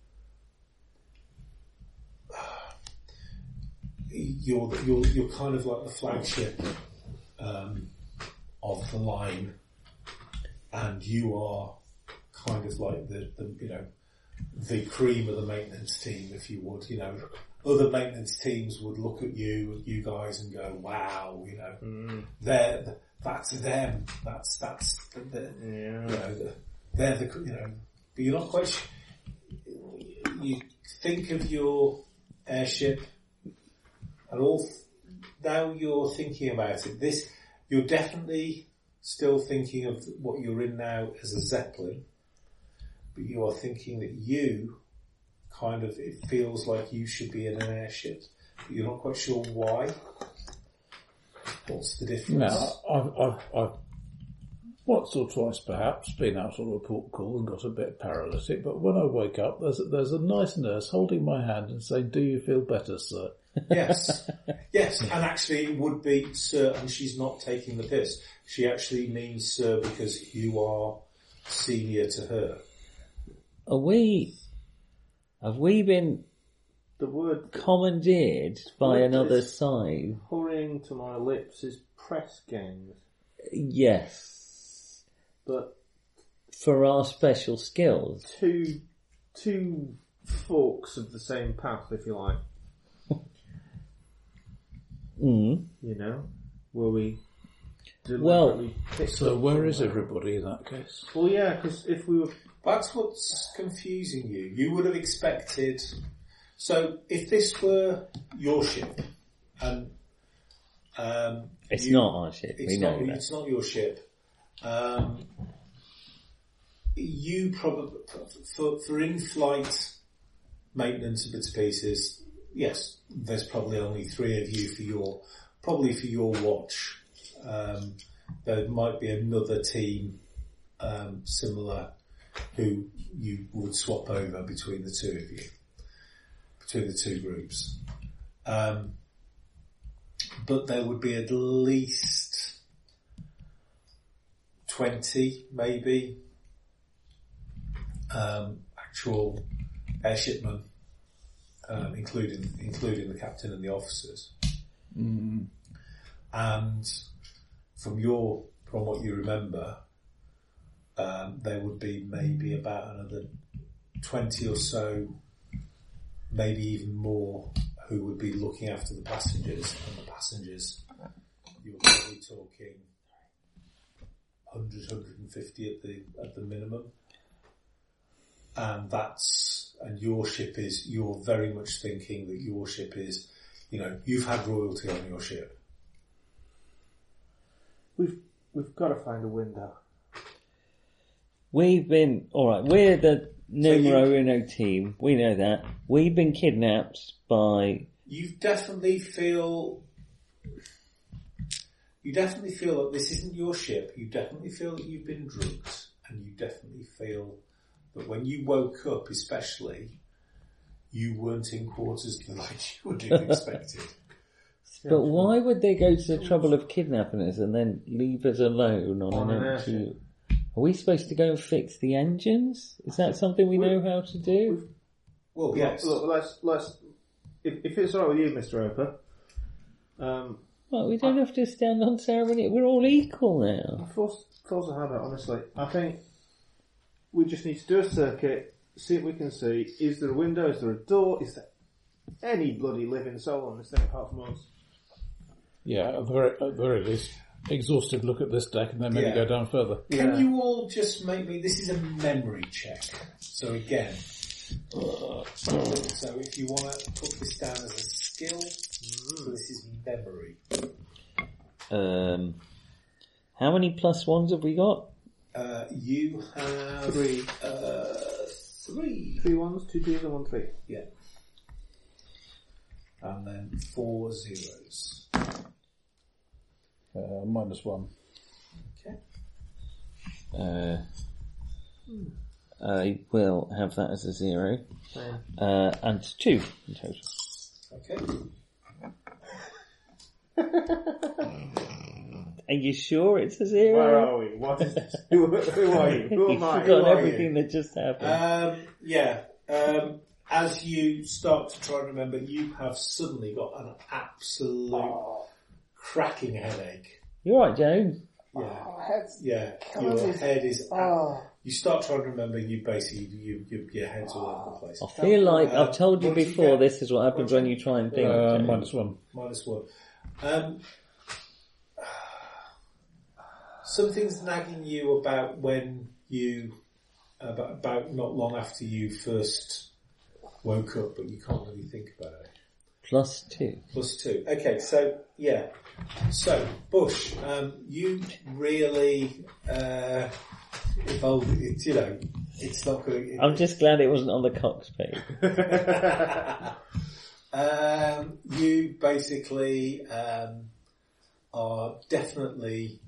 you're you're you're kind of like the flagship um, of the line, and you are kind of like the, the you know the cream of the maintenance team, if you would. You know, other maintenance teams would look at you, you guys, and go, "Wow, you know, mm. they're that's them. That's that's the, the yeah. you know the, they're the you know." But you're not quite. Sh- you think of your airship. And all, now you're thinking about it, this, you're definitely still thinking of what you're in now as a Zeppelin, but you are thinking that you kind of, it feels like you should be in an airship, but you're not quite sure why. What's the difference? Now, I've, I've, I've once or twice perhaps been out on a port call and got a bit paralytic, but when I wake up, there's a, there's a nice nurse holding my hand and saying, "Do you feel better, sir?" Yes, yes, and actually it would be sir, and she's not taking the piss. She actually means sir because you are senior to her. Are we, have we been The word commandeered by word another is- side? hurrying to my lips is press gangs, Yes. but For our special skills. two two forks of the same path, if you like. Mm. You know, where we Well, deliberately picked So up where from is there. everybody in that case? Well, yeah, because if we were That's what's confusing you. You would have expected. So if this were your ship, and um, It's you- not our ship, it's we know not, that. It's not your ship. Um, you probably for for in-flight maintenance of bits and pieces. Yes, there's probably only three of you for your probably for your watch. Um, there might be another team um, similar who you would swap over between the two of you, between the two groups. Um, but there would be at least twenty, maybe, um, actual airshipmen, um, including including the captain and the officers. Mm. And from your, from what you remember, um, there would be maybe about another twenty or so, maybe even more, who would be looking after the passengers. And the passengers, you were probably talking one hundred, one hundred fifty at the at the minimum. And that's, and your ship is, you're very much thinking that your ship is, you know, you've had royalty on your ship. we've we've got to find a window. We've been, alright, we're the numero you- uno team, we know that. We've been kidnapped by, You definitely feel, you definitely feel that this isn't your ship. You definitely feel that you've been drugged, and you definitely feel that when you woke up, especially, you weren't in quarters like you would have expected. but why would they go to the trouble of kidnapping us and then leave us alone on, On an an empty... airship. Are we supposed to go and fix the engines? Is that something we know how to do? Well, yes. Look, look, let's let's if, if it's all right with you, Mister Roper. Um, Well, we don't have to stand on ceremony, we're all equal now. force force a habit. Honestly, I think we just need to do a circuit, see what we can see. Is there a window? Is there a door? Is there any bloody living soul on this thing apart from us? Yeah, at the very, at the very least, exhaustive look at this deck and then maybe Yeah. go down further. Can Yeah. you all just make me, this is a memory check. So again, uh, so if you want to put this down as a skill, so this is memory. Um, how many plus ones have we got? Uh, you have Three. Uh, three. Three ones, two twos, and one three. Yeah. and then four zeros. Uh, minus one. Okay. Uh, I will have that as a zero. Same. Uh, and two in total. Okay. Are you sure it's a zero? Where are we? What is this? Who, who are you? Who You've am I? forgotten Who are everything you? that just happened. Um, yeah. Um, as you start to try and remember, you have suddenly got an absolute cracking headache. You alright, Joan? Yeah. Oh, head's Yeah. killing Your me. head is. Oh. You start trying to remember. You basically you, you your head's all over the place. I feel like Uh, I've told you what did you before get? this is what happens when you try and think. Uh, Joan. minus one. Minus one. Um, something's nagging you about when you about, about not long after you first woke up, but you can't really think about it. Plus two. Plus two. Okay, so yeah. So Bush, um, you really uh, evolved. It, you know, it's not going. I'm just glad it wasn't on the Cox page. um, you basically um, are definitely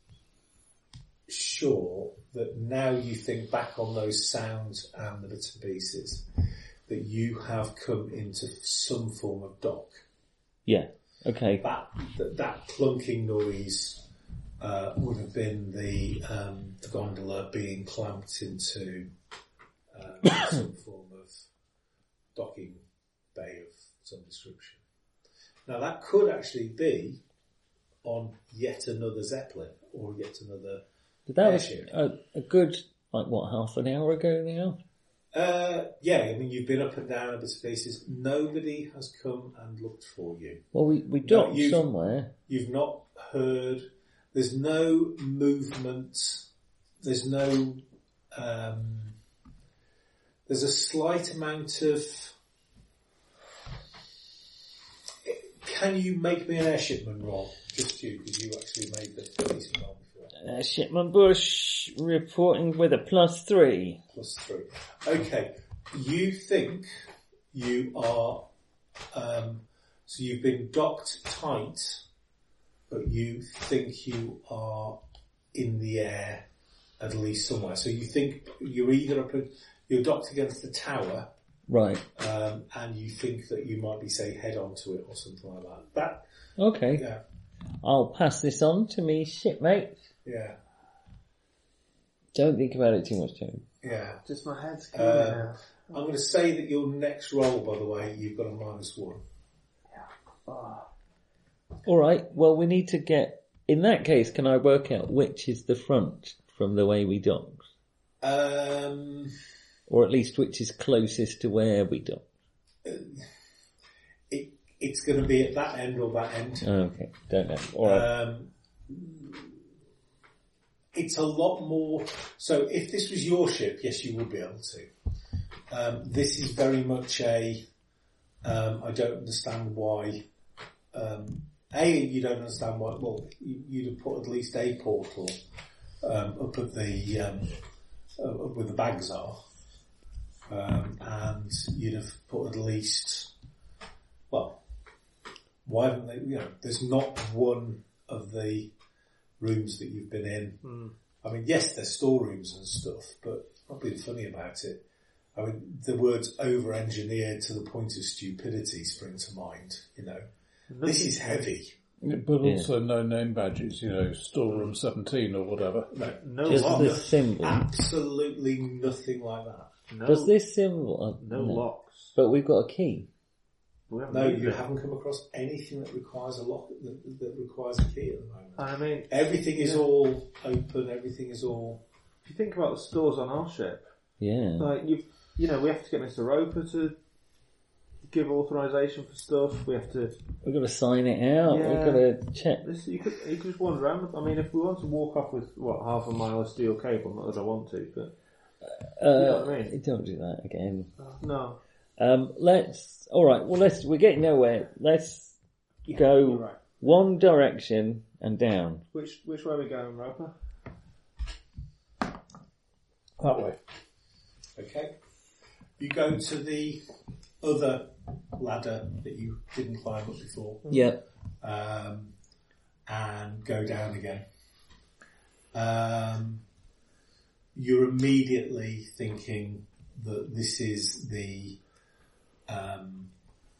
sure that now you think back on those sounds and the bits and pieces that you have come into some form of dock. Yeah. Okay. That that, that clunking noise uh, would have been the um, the gondola being clamped into uh, some form of docking bay of some description. Now that could actually be on yet another Zeppelin or yet another But that was airship. a, a good, like what, half an hour ago now? Uh, yeah, I mean, you've been up and down a bit of places. Nobody has come and looked for you. Well, we, we docked you- somewhere. You've not heard. There's no movement. There's no. Um, there's a slight amount of. Can you make me an airshipman roll? Just you, because you actually made the decent roll before. Uh, Shipman Bush reporting with a plus three. Plus three. Okay. You think you are, um, so you've been docked tight, but you think you are in the air at least somewhere. So you think you're either up, at, you're docked against the tower, Right. um, and you think that you might be, say, head onto it or something like that. That, Okay. yeah, I'll pass this on to me shipmate. yeah, Don't think about it too much, Joan. yeah. Just my head's killing me Uh, now. I'm going to say that your next roll, by the way, you've got a minus one. Oh. Alright, well we need to get, in that case, can I work out which is the front from the way we docked? Um, Or at least which is closest to where we docked? it, it's going to be at that end or that end. Oh, okay, don't know. Alright. Um, it's a lot more. So if this was your ship, yes, you would be able to. Um, this is very much a. Um, I don't understand why. Um, a, you don't understand why. Well, you, you'd have put at least a portal um, up at the um, uh, up where the bags are, um, and you'd have put at least. Well, why haven't they? You know, there's not one of the rooms that you've been in. Mm. I mean, yes, there's storerooms and stuff, but it's not being funny about it. I mean, the words over-engineered to the point of stupidity spring to mind, you know. This is heavy. But Yeah. also no name badges, you know, storeroom seventeen or whatever. No, No Just locks. the symbol. absolutely nothing like that. No, Does this symbol... uh, no locks. But we've got a key. We haven't No, used you it. haven't come across anything that requires a lock, that, that requires a key at the moment. I mean, Everything is Yeah. all open, everything is all... if you think about the stores on our ship, Yeah. like you, you know, we have to get Mister Roper to give authorization for stuff. We have to. We've got to sign it out. Yeah. We've got to check. This, you could, you could just wander around. I mean, if we want to walk off with what half a mile of steel cable, not that I want to, but Uh, know what I mean? Don't do that again. no. Um, let's... Alright, well let's... We're getting nowhere. Let's go You're right. one direction and down. Which which way are we going, Roper? That way. Okay. You go to the other ladder that you didn't climb up before, Yep. um, and go down again. Um, you're immediately thinking that this is the um,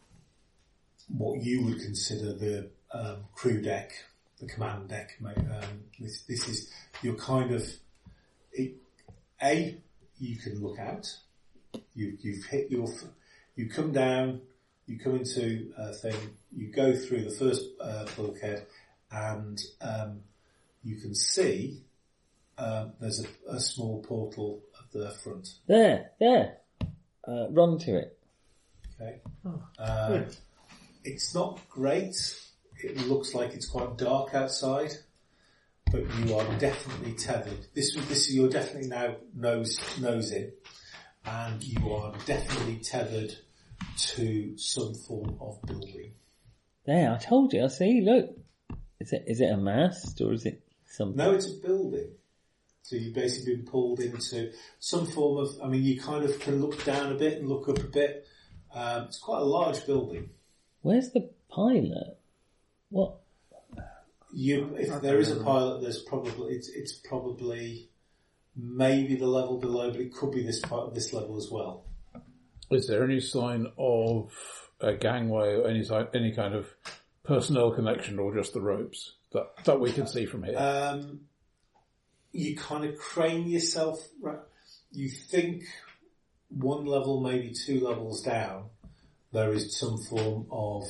what you would consider the um, crew deck, the command deck. Um, this, this is you're kind of it, a you can look out. You, you've hit your. You come down. You come into a thing. You go through the first uh, bulkhead, and um, you can see um, there's a, a small portal at the front. There, there. Uh, run to it. Okay. Um, it's not great. It looks like it's quite dark outside, but you are definitely tethered. This, this you're definitely now nose nose in, and you are definitely tethered to some form of building. There, I told you. I see. Look, is it is it a mast or is it something? No, it's a building. So you've basically been pulled into some form of. I mean, you kind of can look down a bit and look up a bit. Um, it's quite a large building. Where's the pilot? What? You, if there is a pilot, there's probably it's it's probably maybe the level below, but it could be this part this level as well. Is there any sign of a gangway or any si- any kind of personnel connection, or just the ropes that that we can see from here? Um, you kind of crane yourself. Right? You think one level, maybe two levels down, there is some form of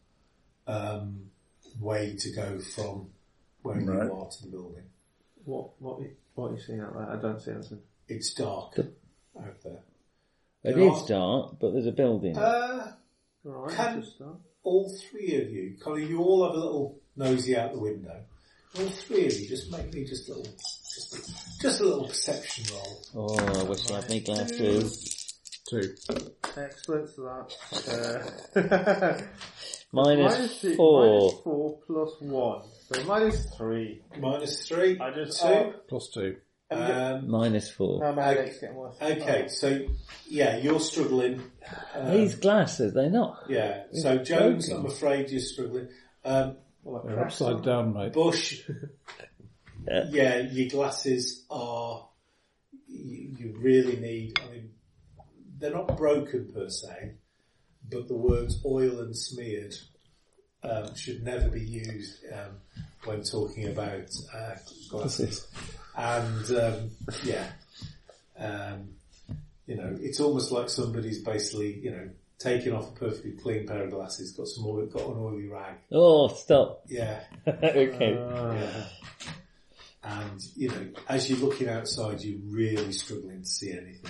um, way to go from where Right. you are to the building. What what you- what are you seeing out there? I don't see anything. It's dark The- out there. It There is are- dark, but there's a building. Uh, Right, Can- just start. all three of you, Colin, you all have a little nosy out the window. All three of you, just make me just a little, just a, just a little perception roll. Oh, I wish I had my glasses. Two. Excellent to that. Uh, Minus two- four. Minus four plus one. So minus three. Minus three, I just two. Plus two. Um, Minus four. No, my Okay. headache's getting worse. okay, so yeah, you're struggling. Um, These glasses, they're not. yeah, so Jones, broken. I'm afraid you're struggling. Um, Well, I They're cracked upside them. down, mate. Bush, Yeah. yeah, your glasses are. You, you really need. I mean, they're not broken per se, but the words "oil" and "smeared" um, should never be used um, when talking about uh, glasses. And um, yeah, um, you know, it's almost like somebody's basically, you know, taken off a perfectly clean pair of glasses, got some oil, got an oily rag. Oh, stop. Yeah, Okay. yeah. And you know, as you're looking outside, you're really struggling to see anything.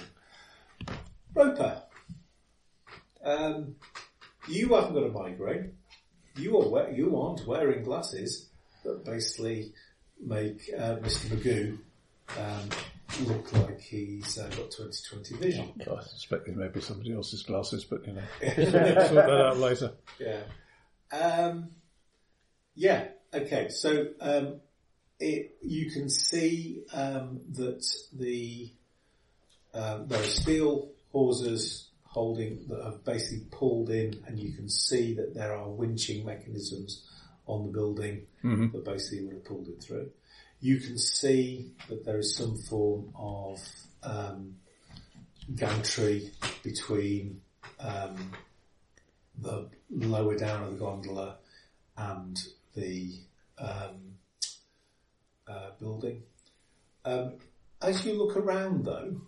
Roper, um, you haven't got a migraine. You are we- you aren't wearing glasses that basically make uh, Mister Magoo um, look like he's uh, got twenty twenty vision. I suspect it may be somebody else's glasses, but you know, sort that out later. Yeah. Um, yeah. Okay. So um, it, you can see um, that the um, there are steel hawsers holding that have basically pulled in, and you can see that there are winching mechanisms on the building Mm-hmm. that basically would have pulled it through. You can see that there is some form of um, gantry between um, the lower down of the gondola and the um, uh, building. Um, as you look around, though,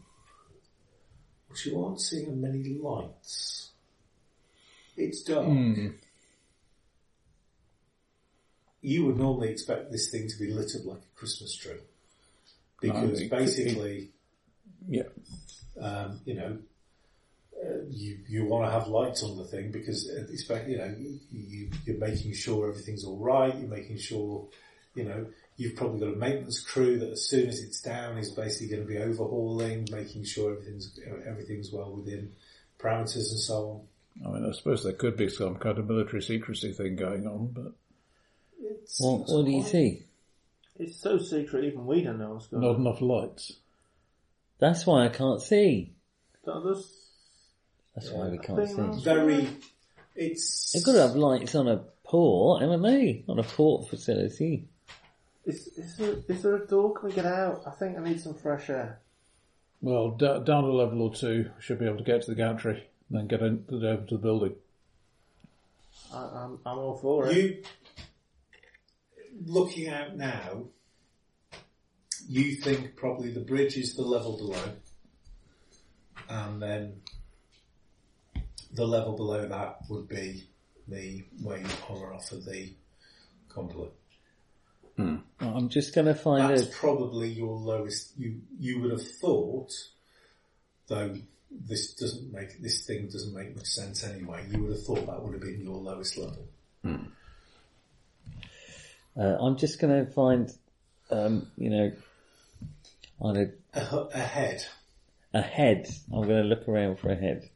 you aren't seeing many lights. It's dark. Mm. You would normally expect this thing to be lit up like a Christmas tree, because No, it- basically, Yeah. um, you know, uh, you you want to have lights on the thing because uh, especially, you know, you, you're making sure everything's all right. You're making sure, you know, you've probably got a maintenance crew that as soon as it's down is basically going to be overhauling, making sure everything's everything's well within parameters and so on. I mean, I suppose there could be some kind of military secrecy thing going on, but It's What, what do you see? It's so secret, even we don't know what's going not on. enough lights. That's why I can't see. Don't those- That's why we I can't think see. that's- very It's They've got to have lights on a port, haven't they? On a port facility. Is, is, there, is there a door? Can we get out? I think I need some fresh air. Well, d- down a level or two, we should be able to get to the gantry and then get in, over to the building. I, I'm, I'm all for it. You, looking out now, you think probably the bridge is the level below, and then the level below that would be the way on or off of the gondola. Hmm. I'm just going to find That's a... probably your lowest. You you would have thought, though this doesn't make this thing doesn't make much sense anyway. You would have thought that would have been your lowest level. Hmm. Uh, I'm just going to find, um, you know, on a A, a head. a head. I'm going to look around for a head.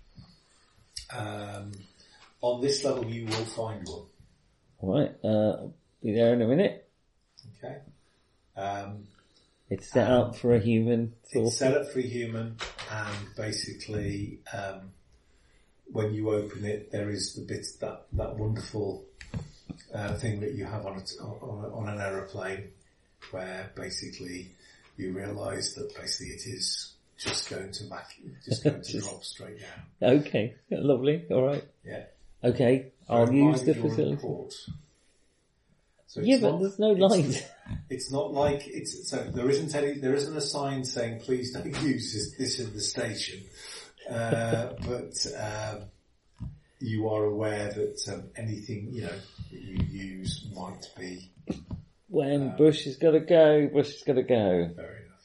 Um, on this level, you will find one. All right, uh, I'll be there in a minute. Okay. Um, It's set Um, up for a human. Sort it's set up for a human, and basically, um, when you open it, there is the bit that that wonderful uh, thing that you have on a, on, on an aeroplane, where basically you realise that basically it is just going to vacuum, just going to drop straight down. Okay, lovely. All right. Yeah. Okay, I'll Bear in use mind the you're in facility. port. So Yeah, it's but not- there's no it's- light. It's not like it's so there isn't any there isn't a sign saying please don't use this, this in the station, uh, but um, you are aware that um, anything you know that you use might be When Bush has got to go, Bush has got to go. fair enough.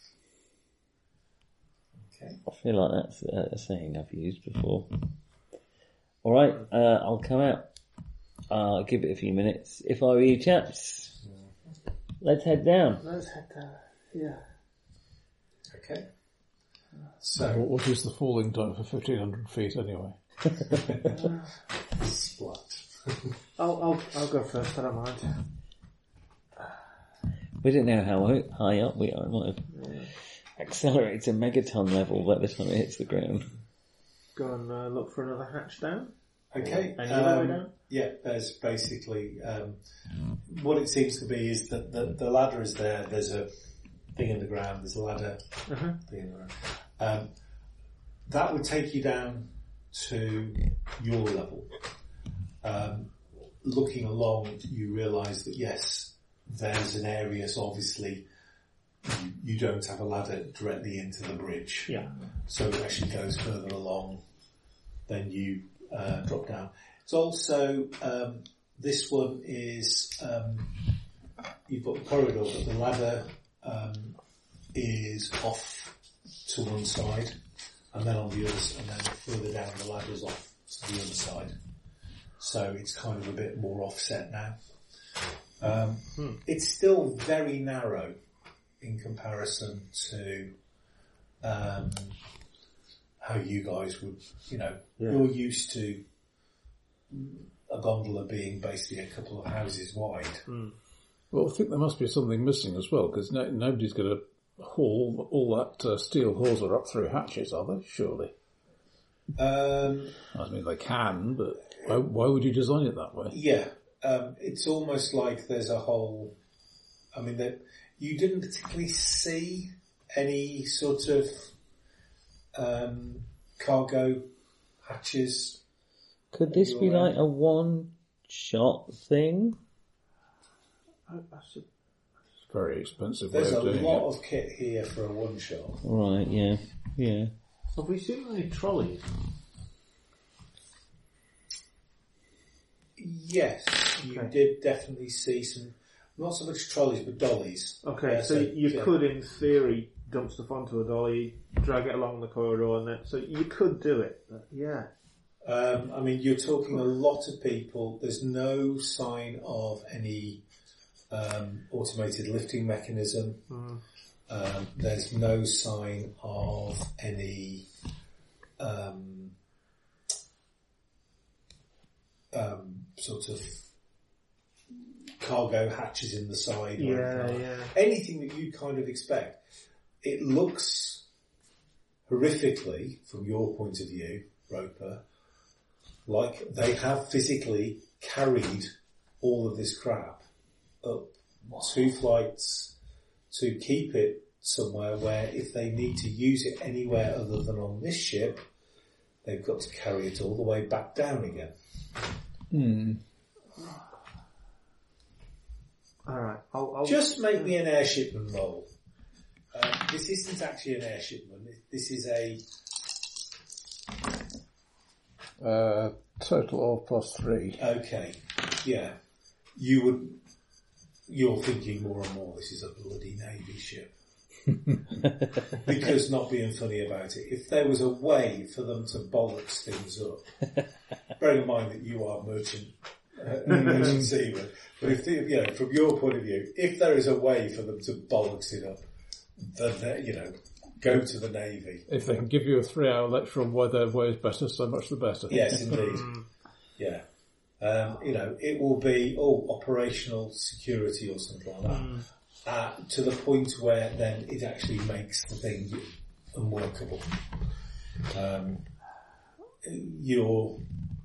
Okay. I feel like that's a, a saying I've used before. All right, uh, I'll come out. Uh, I'll give it a few minutes. If I were you chaps, let's head down. Let's head down. Yeah. Okay. So What, what is the falling time for fifteen hundred feet anyway? splat. I'll, I'll, I'll go first, I don't mind. We don't know how ho- high up we are. It might have accelerated to megaton level by the time it hits the ground. Go and uh, look for another hatch down. Okay. Any other way Um, down? yeah, there's basically um, what it seems to be is that the, the ladder is there. There's a thing in the ground. There's a ladder Uh-huh. thing in the ground. Um, that would take you down to your level. Um, looking along, you realise that yes, there's an area. So obviously, you, you don't have a ladder directly into the bridge. Yeah. So it actually goes further along than you uh, drop down. It's also, um, this one is, um, you've got the corridor, but the ladder um, is off to one side, and then on the other, and then further down the ladder is off to the other side. So it's kind of a bit more offset now. Um, Hmm. It's still very narrow in comparison to um, how you guys would, you know, Yeah. you're used to a gondola being basically a couple of houses wide. Well, I think there must be something missing as well, because no, nobody's going to haul all that uh, steel hawser up through hatches, are they? Surely. Um, I mean, they can, but why, why would you design it that way? yeah, um, it's almost like there's a whole, I mean, that you didn't particularly see any sort of um, cargo hatches. Could this be like a one-shot thing? I, I should, It's a very expensive way There's a of doing lot it. of kit here for a one shot. Right, yeah, yeah. have we seen any trolleys? Yes, you Okay. did definitely see some, not so much trolleys, but dollies. Okay, Uh, so you yeah. could, in theory, dump stuff onto a dolly, drag it along the corridor, and then so you could do it. But yeah. Um, I mean, you're talking a lot of people. There's no sign of any um, automated lifting mechanism. Mm. Um, there's no sign of any um, um, sort of cargo hatches in the side. or Yeah, anything like yeah. that. Anything that you kind of expect. It looks horrifically, from your point of view, Roper, like they have physically carried all of this crap up two flights to keep it somewhere where if they need to use it anywhere other than on this ship, they've got to carry it all the way back down again. Hmm. Alright, I'll, I'll... Just make me an airshipman roll. Um, this isn't actually an airshipman. This is a... Uh, total of plus three. Okay, yeah. You would... You're thinking more and more, this is a bloody Navy ship. Because not being funny about it, if there was a way for them to bollocks things up, bearing in mind that you are merchant, uh, merchant seaman, but if the, you know, from your point of view, if there is a way for them to bollocks it up, then they, you know, go to the Navy. If they can give you a three-hour lecture on why their way is better, so much the better. Yes, indeed. Yeah. Um, you know, it will be, oh, operational security or something like that. Mm. Uh, to the point where then it actually makes the thing unworkable. Um, you're,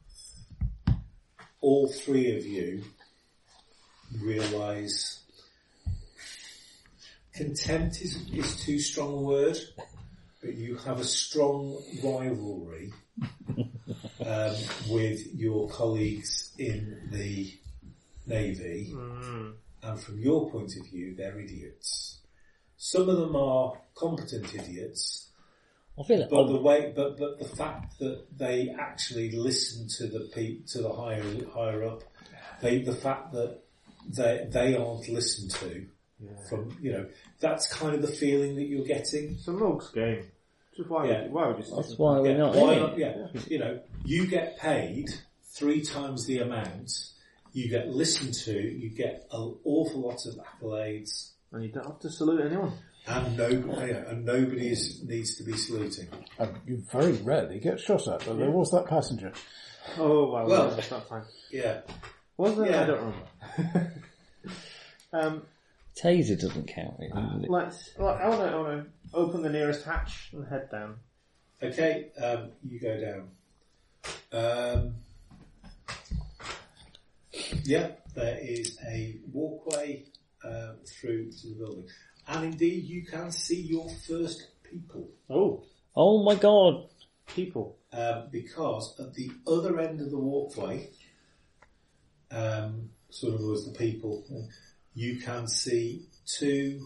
all three of you realise contempt is, is too strong a word, but you have a strong rivalry um, with your colleagues in the Navy. Mm. And from your point of view, they're idiots. Some of them are competent idiots, I feel like but I'm... the way, but but the fact that they actually listen to the pe- to the higher higher up, they the fact that they they aren't listened to, yeah. from you know that's kind of the feeling that you're getting. It's a mug's game. Just why? Yeah. Would you, why would you? That's why we're yeah. not. Why in not? it. Yeah, you know, you get paid three times the amount. You get listened to, you get an awful lot of accolades. And you don't have to salute anyone. And nobody, and nobody is, needs to be saluting. And you very rarely get shot at, but there was that passenger. Oh, well, Well, that's not fine. Yeah. Was there? Yeah. I don't remember. um, Taser doesn't count, really, does it? let's, well, I want to I wanna open the nearest hatch and head down. Okay, um, you go down. Um, yeah, there is a walkway uh, through to the building. And indeed, you can see your first people. Oh. Oh my god. People. Um, because at the other end of the walkway, um, sort of was the people, you can see two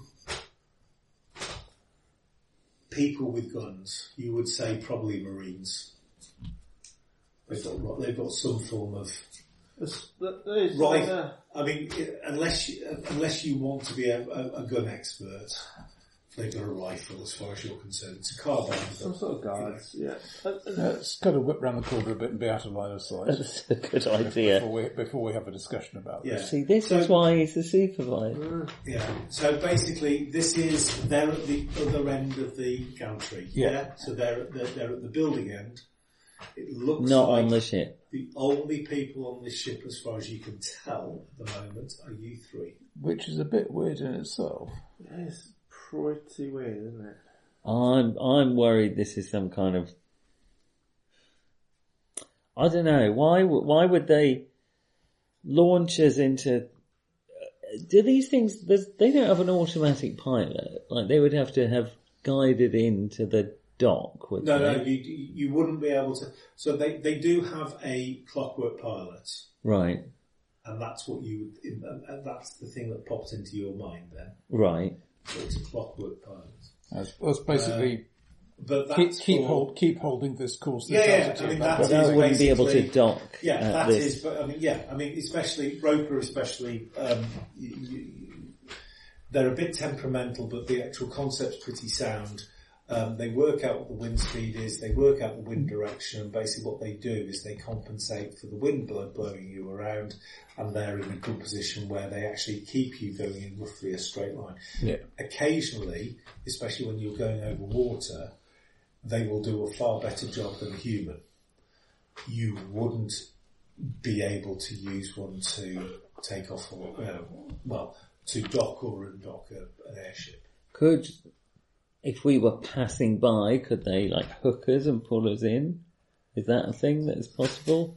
people with guns. You would say probably Marines. They've got, they've got some form of Right. right. Uh, I mean, unless you, unless you want to be a, a, a gun expert, they've got a rifle as far as you're concerned. It's a carbine. Some sort of guards, you know. yeah. Uh, uh, Let's kind of whip round the corner a bit and be out of line of sight. That's a good idea. Before we, before we have a discussion about Yeah. this. See, this So- is why he's the supervisor. Yeah. So basically, this is they're at the other end of the gantry. Yeah. So they're at the, they're at the building end. It looks Not like on the ship. the only people on this ship, as far as you can tell at the moment, are you three. Which is a bit weird in itself. it's pretty weird, isn't it? I'm I'm worried this is some kind of. I don't know why. w- Why would they launch us into? Do these things? there's- They don't have an automatic pilot. Like they would have to have guided into the dock. Would No, they? no, you you wouldn't be able to. So they they do have a clockwork pilot, Right, and that's what you would. And and that's the thing that popped into your mind then. right. So it's a clockwork pilot. That's, that's basically But keep that's keep, for, hold, keep holding this course. This Yeah, yeah, altitude. I mean, That- that But is I wouldn't be able to basically- dock. Yeah, at that this. is. But I mean, yeah, I mean, especially Roper, especially. Um, you, you, they're a bit temperamental, but the actual concept's pretty sound. Um, they work out what the wind speed is, they work out the wind direction, and basically what they do is they compensate for the wind blow blowing you around, and they're in a good position where they actually keep you going in roughly a straight line. Yeah. Occasionally, especially when you're going over water, they will do a far better job than a human. You wouldn't be able to use one to take off, or, uh, well, to dock or undock a, an airship. Could, if we were passing by, could they like hook us and pull us in? Is that a thing that is possible?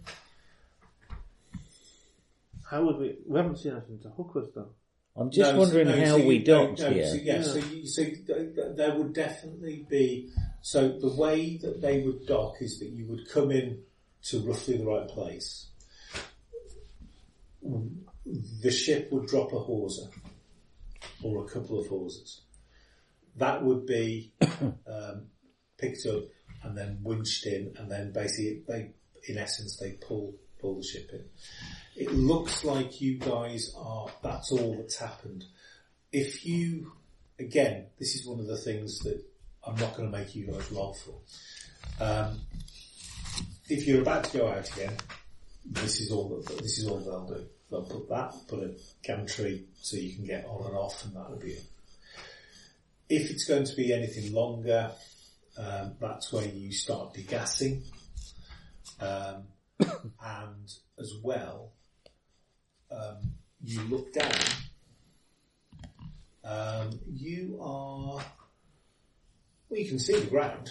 How would we? We haven't seen anything to hook us though. I'm just No, wondering no, how so we you- no, docked no, here. So, yeah, Yeah. so, you, so th- th- there would definitely be. So the way that they would dock is that you would come in to roughly the right place. The ship would drop a hawser or a couple of hawsers. That would be um, picked up and then winched in, and then basically they, in essence, they pull pull the ship in. It looks like you guys are. That's all that's happened. If you, again, this is one of the things that I'm not going to make you guys roll for. Um, if you're about to go out again, this is all that this is all they'll do. They'll put that, put a gantry so you can get on and off, and that'll be it. If it's going to be anything longer, um, that's where you start degassing, um, and as well, um, you look down. Um, you are, well, you can see the ground,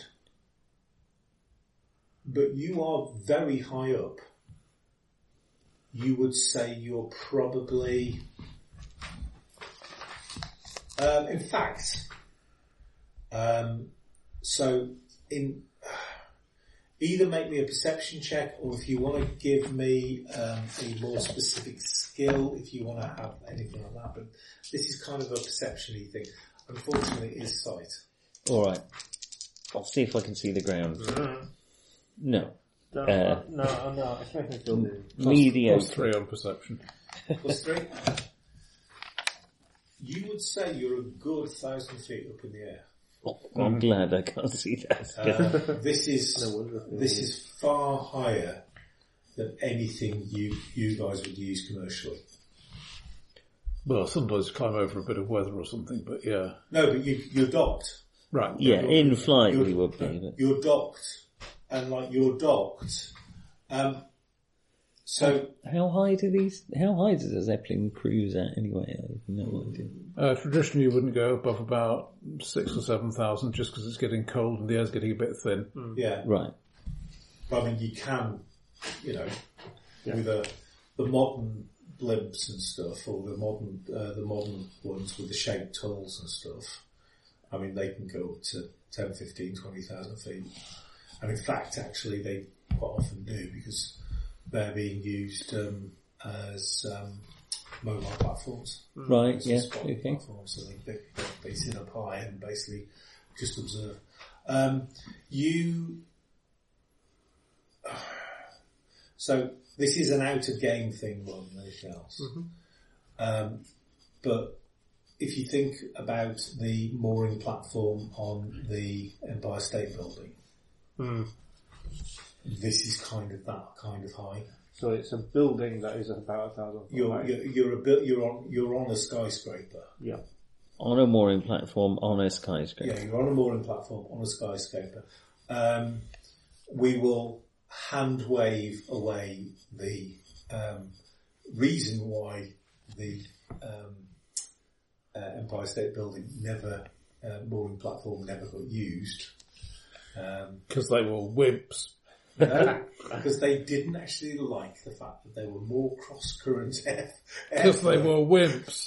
but you are very high up. You would say you're probably, um, in fact, um, so in either make me a perception check, or if you want to give me um, a more specific skill, if you want to have anything like that. But this is kind of a perception-y thing. Unfortunately, it is sight. All right. I'll see if I can see the ground. No. Don't, Uh, no, no, it's making me feel dizzy. Mediocre. Plus three on perception. Plus three. You would say you're a good thousand feet up in the air. Oh, I'm glad I can't see that. Uh, this is No wonder. this is far higher than anything you you guys would use commercially. Well, sometimes climb over a bit of weather or something, but yeah. No, but you, you're docked. Right. Yeah, in flight You're, we would be. But you're docked, and like you're docked. Um, so how high do these? How high does a Zeppelin cruise at anyway? I have no idea. Uh, traditionally, you wouldn't go above about six or seven thousand, just because it's getting cold and the air's getting a bit thin. yeah, Right. I mean you can, you know, with a, the modern blimps and stuff, or the modern uh, the modern ones with the shaped hulls and stuff. I mean, they can go up to ten, fifteen, twenty thousand feet. And in fact, actually, they quite often do, because they're being used um, as um, mobile platforms. Right. As Yeah. spotting Okay. platforms, so they, they, they sit up high and basically just observe. Um, you... So, this is an out-of-game thing more than anything else. Um, but if you think about the mooring platform on the Empire State Building, Mm. this is kind of that kind of high. So it's a building that is about a thousand feet You're high. you're you're, a bit, you're on you're on a skyscraper. Yeah. On a mooring platform on a skyscraper. Yeah, you're on a mooring platform on a skyscraper. Um, we will hand wave away the um, reason why the um, uh, Empire State Building never uh, mooring platform never got used. Um, Because they were wimps. No, because they didn't actually like the fact that there were more cross-current air. Because they were wimps.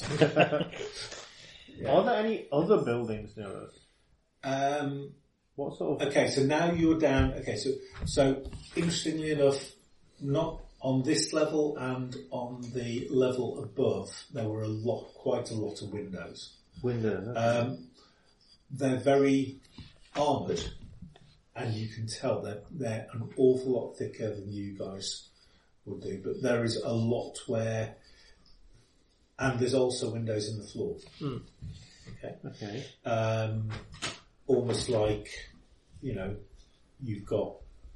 Are there any other buildings near us? Um, What sort of... okay, so now you're down. Okay, so so interestingly enough, not on this level and on the level above, there were a lot, quite a lot of windows. windows? Um, they're very armoured, and you can tell that they're an awful lot thicker than you guys would do. But there is a lot where, and there's also windows in the floor. Mm. Okay, Okay. um, almost like, you know, you've got,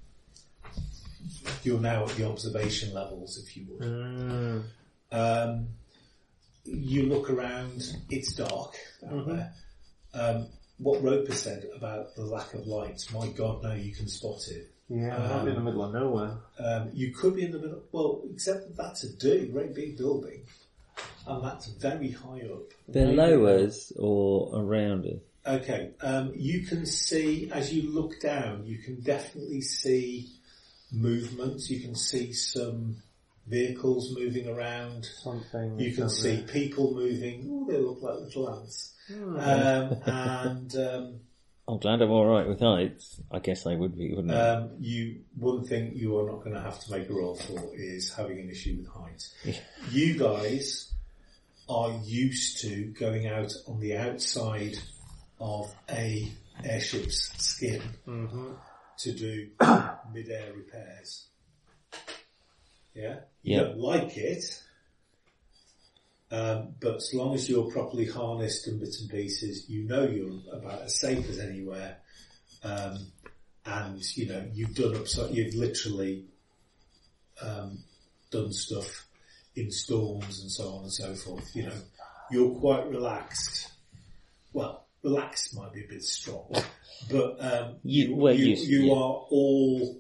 you're now at the observation levels, if you would. Mm. Um, you look around, it's dark out Mhm. there. Um, what Roper said about the lack of lights, my God, now you can spot it. Yeah, I'm Um, in the middle of nowhere. Um, you could be in the middle, well, except that that's a dirty, great big building, and that's very high up. Below us or around us? Okay, um, you can see, as you look down, you can definitely see movement. You can see some vehicles moving around. Something. You can see something. people moving. Oh, they look like little ants. Hmm. Um, and um, I'm glad I'm alright with heights. I guess I would be, wouldn't I? um, you, one thing you are not going to have to make a roll for is having an issue with heights. Yeah. You guys are used to going out on the outside of a airship's skin Mm-hmm. to do mid-air repairs. Yeah? Yeah. You don't like it, um, but as long as you're properly harnessed and bits and pieces, you know you're about as safe as anywhere. Um, and, you know, you've done upside, you've literally um, done stuff in storms and so on and so forth. You know, you're quite relaxed. Well, relaxed might be a bit strong, but um, You- you, well, you, you- you yeah. are all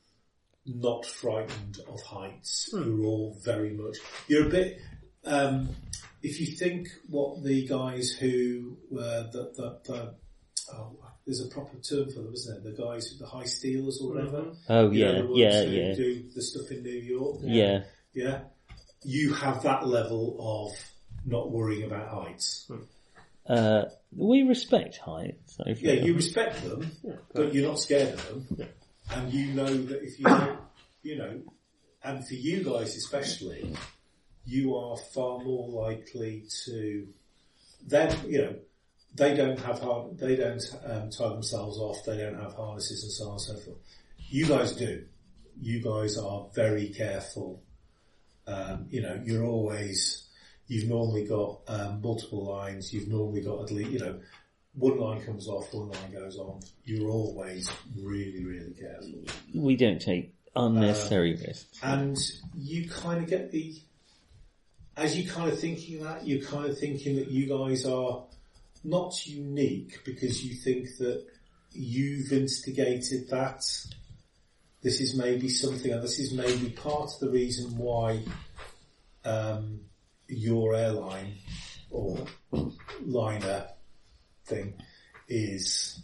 not frightened of heights. You're all very much. You're a bit. Um, if you think what the guys who were the the, the oh, there's a proper term for them, isn't there? The guys, the high stealers or whatever. Oh, You know, yeah, the ones yeah, who yeah. do the stuff in New York. Yeah. Yeah. You have that level of not worrying about heights. Uh, we respect heights. I Yeah, feel. you respect them, but you're not scared of them. And you know that if you don't, you know, and for you guys especially, you are far more likely to, them, you know, they don't have, har- they don't um, tie themselves off, they don't have harnesses and so on and so forth. You guys do. You guys are very careful. Um, you know, you're always, you've normally got um, multiple lines, you've normally got at least, you know, one line comes off, one line goes on. You're always really, really careful. We don't take unnecessary risks. And you kind of get the, as you kind of thinking that, you're kind of thinking that you guys are not unique because you think that you've instigated that. This is maybe something, and this is maybe part of the reason why um, your airline or liner thing is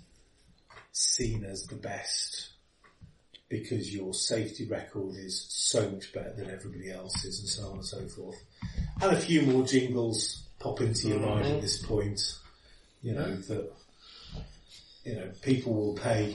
seen as the best because your safety record is so much better than everybody else's and so on and so forth. And a few more jingles pop into your mind at this point, you know, that, you know, people will pay,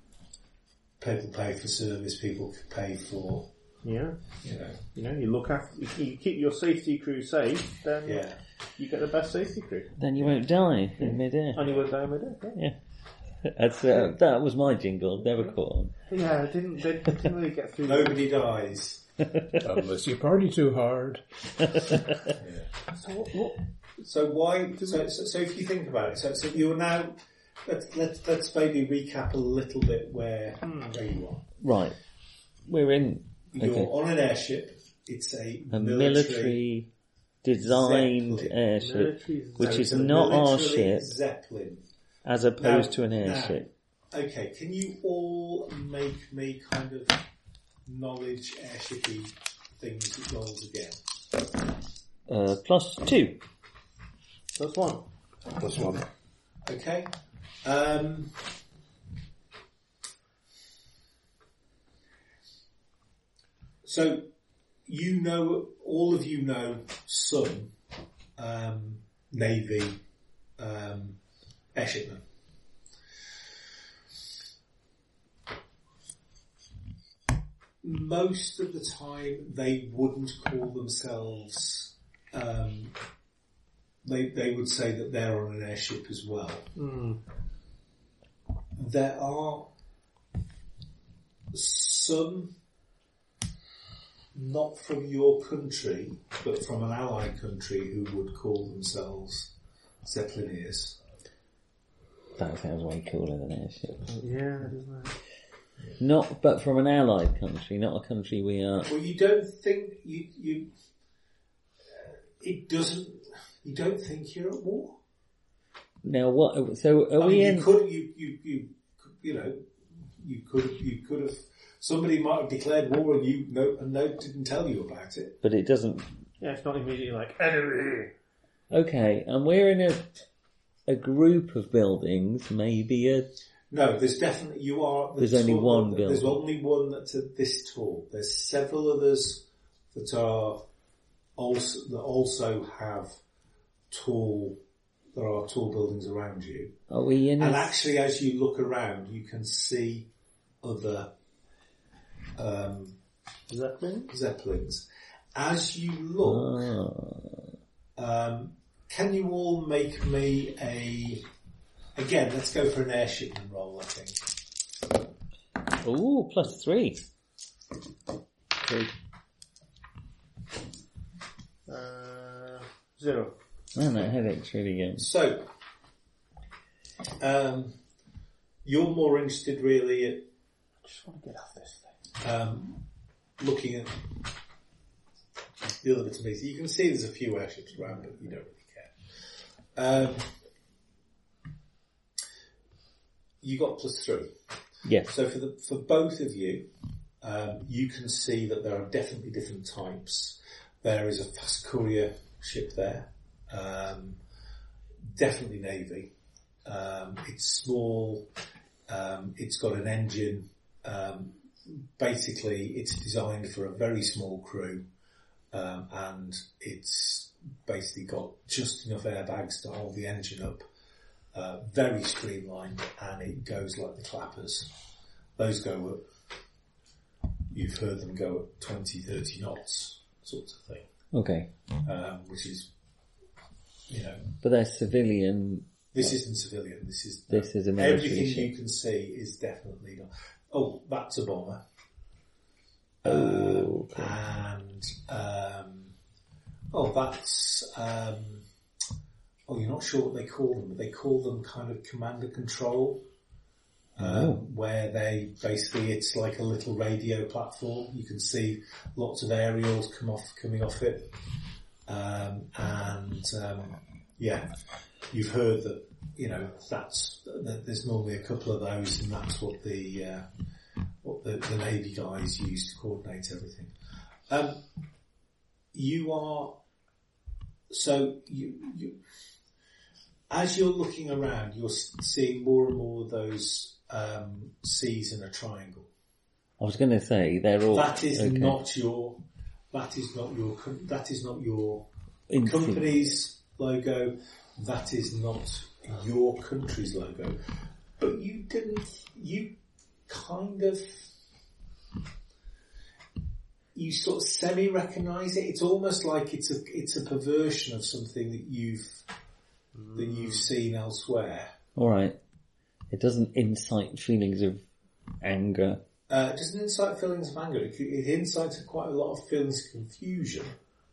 people pay for service, people pay for, Yeah. you know, You know, you look after, you you keep your safety crew safe, then yeah. you get the best safety crew. Then you won't die in midair. And you went down with it. Yeah, Yeah. That's, uh, that was my jingle, never caught on. yeah it didn't, they didn't really get through. Nobody dies. Unless you party too hard. Yeah. So what, what, So why? So, so, so if you think about it, so, so you're now. Let's let's let's maybe recap a little bit where where you are. Right. We're in You're okay. on an airship. It's a, a military, military designed Zeppelin. airship, military which so is it's a not our military ship, Zeppelin. as opposed Now- to an now, airship. Okay, can you all make me kind of knowledge airshipy things rolls again? Uh, plus two. that's one. Plus one. Okay. Um, so you know, all of you know some um, Navy um, airshipmen. Most of the time, they wouldn't call themselves. Um, they they would say that they're on an airship as well. Mm. There are some, not from your country, but from an allied country, who would call themselves Zeppelineers. That sounds way cooler than airship. Yeah, doesn't it? Not, but from an allied country, not a country we are. Well, you don't think you you. It doesn't. You don't think you're at war. Now what? So are I we mean, in? you could. You you you you know. You could. You could have. Somebody might have declared war, and you no and no didn't tell you about it. But it doesn't. Yeah, it's not immediately like enemy. Okay, and we're in a a group of buildings, maybe a No, there's definitely, you are... the There's only tall- one There's building. only one that's uh, this tall. There's several others that are also, that also have tall, there are tall buildings around you. Are we in And a... actually, as you look around, you can see other um, Zeppelin? zeppelins. As you look, Ah. um, can you all make me a... Again, let's go for an airshipman roll, I think. Ooh, plus three. Three. Uh, zero. Man, that headache's really going. So, um, you're more interested really at I just want to get off this thing. um, looking at the other bits and pieces. You can see there's a few airships around, but you don't really care. Um, you got plus three. Yes. So for the for both of you, um, you can see that there are definitely different types. There is a fast courier ship there, um, definitely Navy. Um, it's small. Um, it's got an engine. Um, basically, it's designed for a very small crew, um, and it's basically got just enough airbags to hold the engine up. Uh, very streamlined, and it goes like the clappers. Those go up, you've heard them go at twenty, thirty knots, sort of thing, Okay. um, which is, you know, But they're civilian. this isn't civilian, this is, This is a military everything ship. you can see is definitely not. Oh, that's a bomber. Oh, Um, and, um, oh, that's, um, oh, you're not sure what they call them, but they call them kind of command and control, um, Oh. where they basically, it's like a little radio platform. You can see lots of aerials come off, coming off it. Um, and, um, yeah, you've heard that, you know, that's, that there's normally a couple of those, and that's what the, uh, what the, the Navy guys use to coordinate everything. Um, you are, so you, you, as you're looking around, you're seeing more and more of those um, C's in a triangle. I was going to say they're all. That is okay. not your. That is not your. com- That is not your In- company's logo. That is not your country's logo. But you didn't. You kind of. You sort of semi-recognise it. It's almost like it's a. It's a perversion of something that you've. that you've seen elsewhere. All right. It doesn't incite feelings of anger. Uh, it doesn't incite feelings of anger. It, it incites quite a lot of feelings of confusion.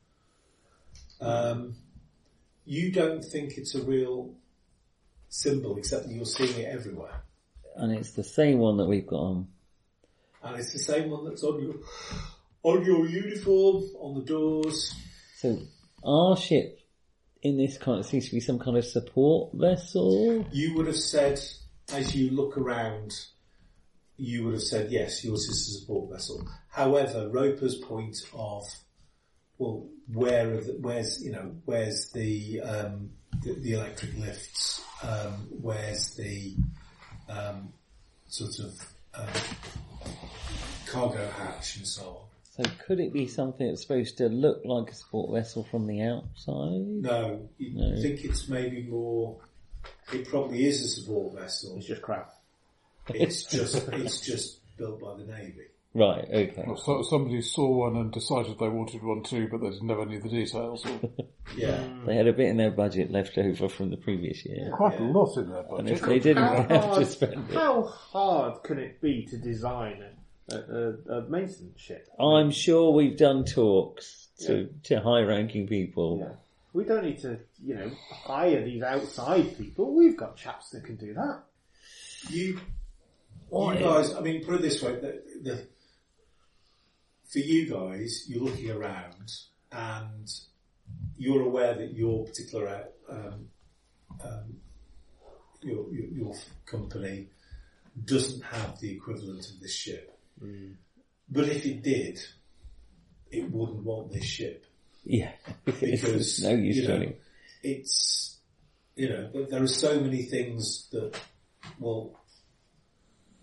Um, you don't think it's a real symbol, except that you're seeing it everywhere. And it's the same one that we've got on. And it's the same one that's on your on your uniform, on the doors. So our ship in this kind of seems to be some kind of support vessel. You would have said, as you look around, you would have said, yes, yours is a support vessel. However, Roper's point of, well, where of the, where's, you know, where's the, um, the, the electric lifts, um, where's the, um, sort of, um, cargo hatch and so on. So could it be something that's supposed to look like a support vessel from the outside? No, you No. think it's maybe more, it probably is a support vessel. It's just crap. It's just, it's just built by the Navy. Right, okay. Well, so somebody saw one and decided they wanted one too, but they never knew the details. Or Yeah. They had a bit in their budget left over from the previous year. quite a Yeah. lot in their And budget. if they didn't How have to hard, spend it. how hard can it be to design a, a, a maintenance ship? I'm sure we've done talks to, to high-ranking people. Yeah. We don't need to, you know, hire these outside people. We've got chaps that can do that. You, Why? you guys, I mean, put it this way, the, the, for you guys, you're looking around and you're aware that your particular, um, um, your, your, your company doesn't have the equivalent of this ship. Mm. But if it did, it wouldn't want this ship. Yeah. Because, no use you know, to it. it's, you know, there- there are so many things that, well,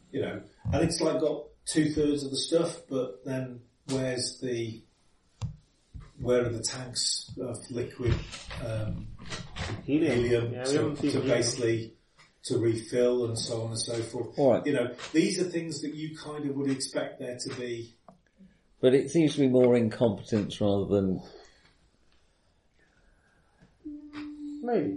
you know, and it's like got two thirds of the stuff, but then where's the, where are the tanks of liquid um, Helium. helium Yeah, we to, haven't seen to helium. basically to refill and so on and so forth. All right. You know, these are things that you kind of would expect there to be. But it seems to be more incompetence rather than... Maybe.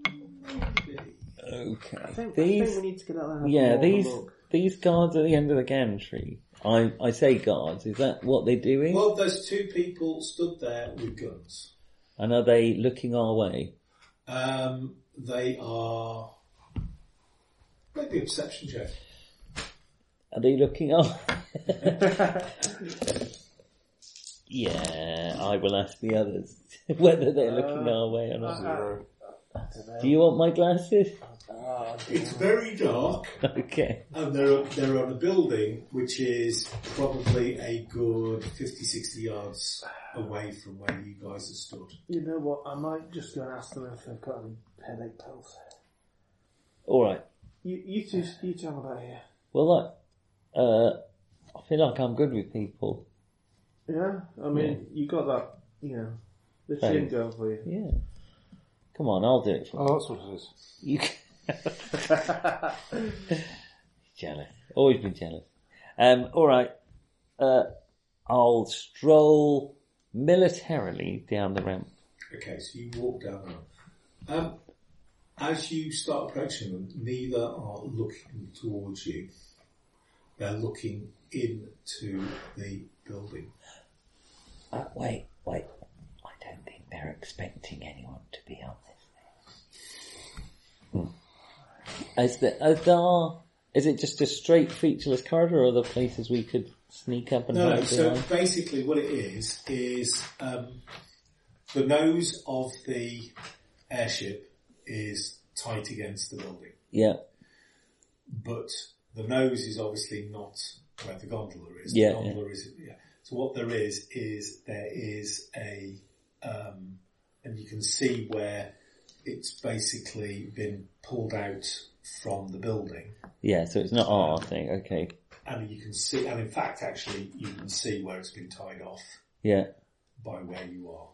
Okay. I think, these, I think we need to get out there and have yeah, more of a these look. these guards at the end of the gantry. I I say guards. Is that what they're doing? Well, there's two people stood there with guns. And are they looking our way? Um, they are. Maybe a perception check. Are they looking our? Yeah, I will ask the others whether they're looking Uh, our way or not. Zero. Do you want my glasses? Ah, It's very dark, Okay. and they're they're on a building which is probably a good fifty, sixty yards away from where you guys are stood. you know what? I might just go and ask them if they've got any headache pills. All right. You, you two, you tell about here. Well, like, uh, I feel like I'm good with people. Yeah, I mean, you got that, you know, the chin Thanks. going for you. Yeah. Come on, I'll do it for Oh, that's what it is. you. Jealous. Always been jealous. Um, all right. Uh, I'll stroll militarily down the ramp. Okay, so you walk down there. Um, as you start approaching them, neither are looking towards you. They're looking into the building. Uh, wait, wait. I don't think they're expecting anyone to be on this thing. Hmm. Is, the, is, there, is it just a straight featureless corridor, or are there places we could sneak up and No, no, hide so behind? basically what it is, is um, the nose of the airship is tight against the building. Yeah, But the nose is obviously not where the gondola is. Yeah, The gondola is, yeah. So what there is, is there is a, um, and you can see where it's basically been pulled out from the building. yeah. So it's not our thing. Okay. And you can see, and in fact actually you can see where it's been tied off Yeah. by where you are.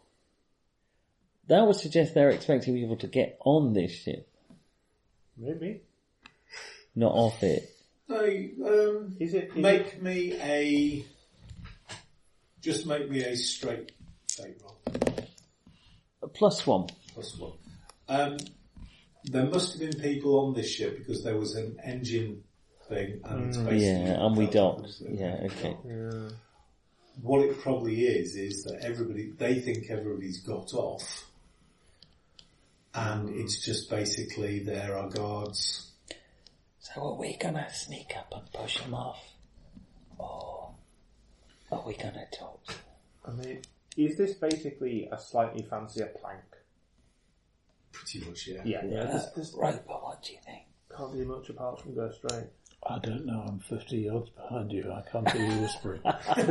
That would suggest they're expecting people to get on this ship, Maybe. not off it. So, um, Is it? Is make it, me a, just make me a straight fate roll. A plus one. Plus one. Um, there must have been people on this ship because there was an engine thing, and it's basically Yeah, and we felt docked. like- Yeah, okay. yeah. What it probably is is that everybody, they think everybody's got off, and it's just basically there are guards. So are we gonna sneak up and push them off? Or are we gonna talk? I mean, is this basically a slightly fancier plank? Pretty much, yeah. Yeah, yeah. Uh, This, this right, but what do you think? can't be much apart from go straight. I don't know, I'm fifty yards behind you. I can't hear you whispering.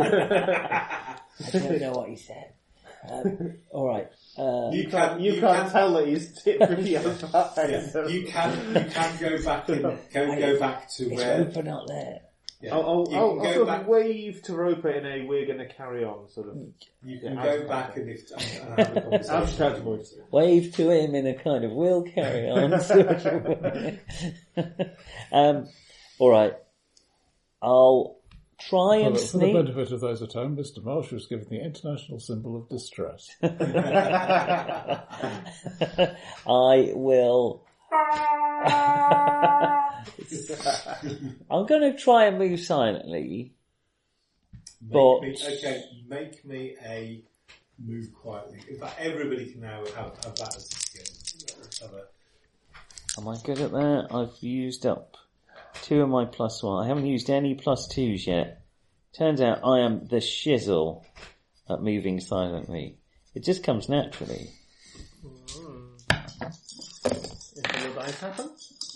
I don't know what he said. Um, alright. Uh, You You can't, can, you you can't can, tell that he's pretty outside. yeah, you can, you can go back and go, go back to it's where. Rupert not there. Yeah, I'll, I'll, you I'll, can I'll go sort back. of wave to Roper in a we're going to carry on sort of. You can Yeah, go absolutely. back and, if, and, and have a conversation. I'll just touch voice. Wave to him in a kind of we'll carry on sort of way. um, alright. I'll try For and the, for the sneak. benefit of those at home, Mister Marsh was given the international symbol of distress. I will. I'm going to try and move silently. Make But- me, okay, make me a move quietly. In fact, everybody can now have, have that as a skill. Let's have a- Am I good at that? I've used up two of my plus one. I haven't used any plus twos yet. Turns out I am the shizzle at moving silently. It just comes naturally. If the dice happen.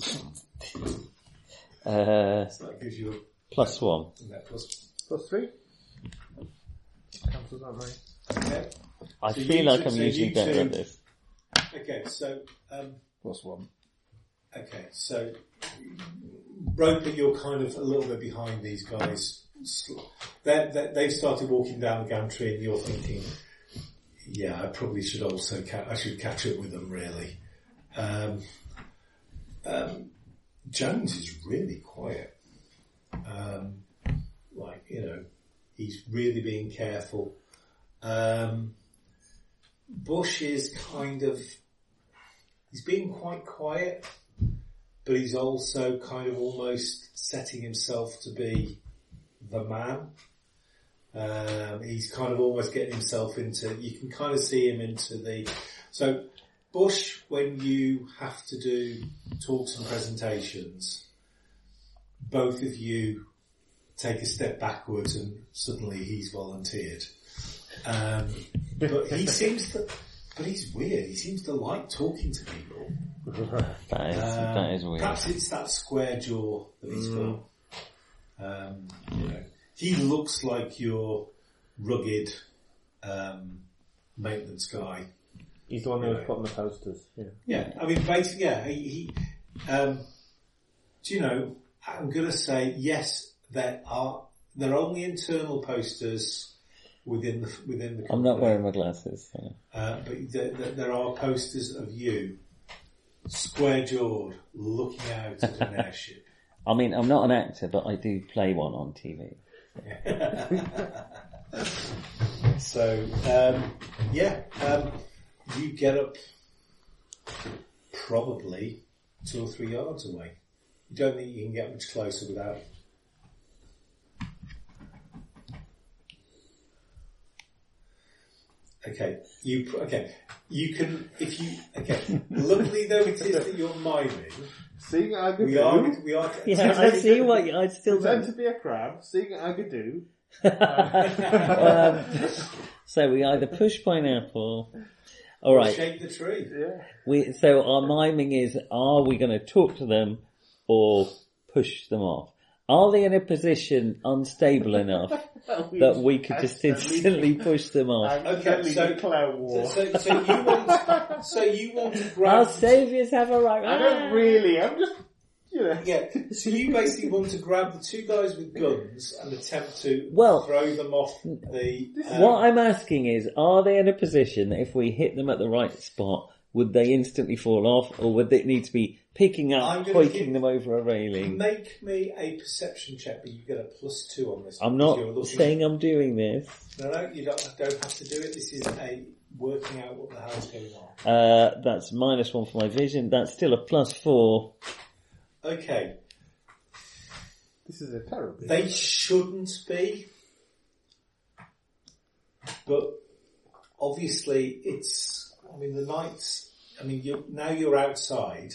Uh, So that gives you plus one. a net plus. Plus three. Cancels that, mate. Okay. I So feel you like two- I'm so usually you better two- at this. Okay, so, um, Plus one. okay, so Roper, you're kind of a little bit behind these guys. They're, they're, they've started walking down the gantry, and you're thinking, "Yeah, I probably should also ca- I should catch up with them." Really, um, um, Jones is really quiet. Um, like you know, he's really being careful. Um, Bush is kind of he's being quite quiet, but he's also kind of almost setting himself to be the man. Um, he's kind of almost getting himself into, you can kind of see him into the, so Bush, when you have to do talks and presentations, both of you take a step backwards and suddenly he's volunteered. Um, but he seems to, but he's weird, he seems to like talking to people. That is, Um, that is weird. Perhaps it's that square jaw that he's got. Um, you know, he looks like your rugged um, maintenance guy. He's the one who was Right. putting the posters. Yeah. Yeah, I mean, basically, yeah. He, he um, do you know? I'm going to say yes. There are there are only internal posters within the within the. Company. I'm not wearing my glasses. So. Uh, but there, there, there are posters of you, square jawed, looking out at an airship. I mean, I'm not an actor, but I do play one on T V. So, um, yeah, um, you get up probably two or three yards away. You don't think you can get much closer without. Okay, you pr- okay. You can if you okay. Luckily, though, it is that you're miming. Seeing Agadoo. We are. We are. Yeah, I see what you, I still Pretend don't. to be a crab. Seeing Agadoo. um, so we either push pineapple. All right. Shake the tree. Yeah. We so our miming is: are we going to talk to them or push them off? Are they in a position unstable enough that we could just instantly push them off? Okay, so, Clown War. so, so you want, so you want to grab. Our saviours have a right. I don't really. I'm just, you know. Yeah, so you basically want to grab the two guys with guns and attempt to Well, throw them off the. Um, What I'm asking is, are they in a position that if we hit them at the right spot, would they instantly fall off, or would it need to be picking I'm up, gonna hoiking give- them over a railing? Make me a perception check, but you get a plus two on this. I'm because you're not looking- saying I'm doing this. No, no, you don't, don't have to do it. This is a working out what the hell's going on. Uh, that's minus one for my vision. That's still a plus four. Okay, This is a terrible. they shouldn't be, but obviously it's. I mean, the nights. I mean, you're, now you're outside.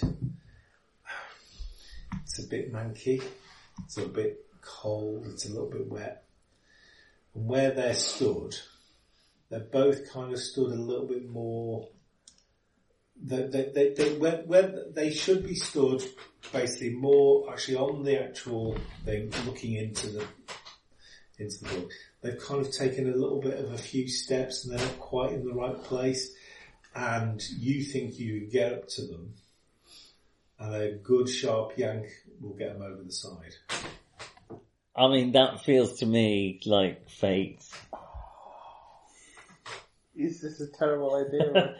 It's a bit manky. It's a bit cold. It's a little bit wet. And where they're stood, they're both kind of stood a little bit more. They, they, they, they, where, where they should be stood, basically more actually on the actual thing, looking into the into the book. They've kind of taken a little bit of a few steps, and they're not quite in the right place. And you think you get up to them, and a good sharp yank will get them over the side. I mean, that feels to me like fate. Is this a terrible idea?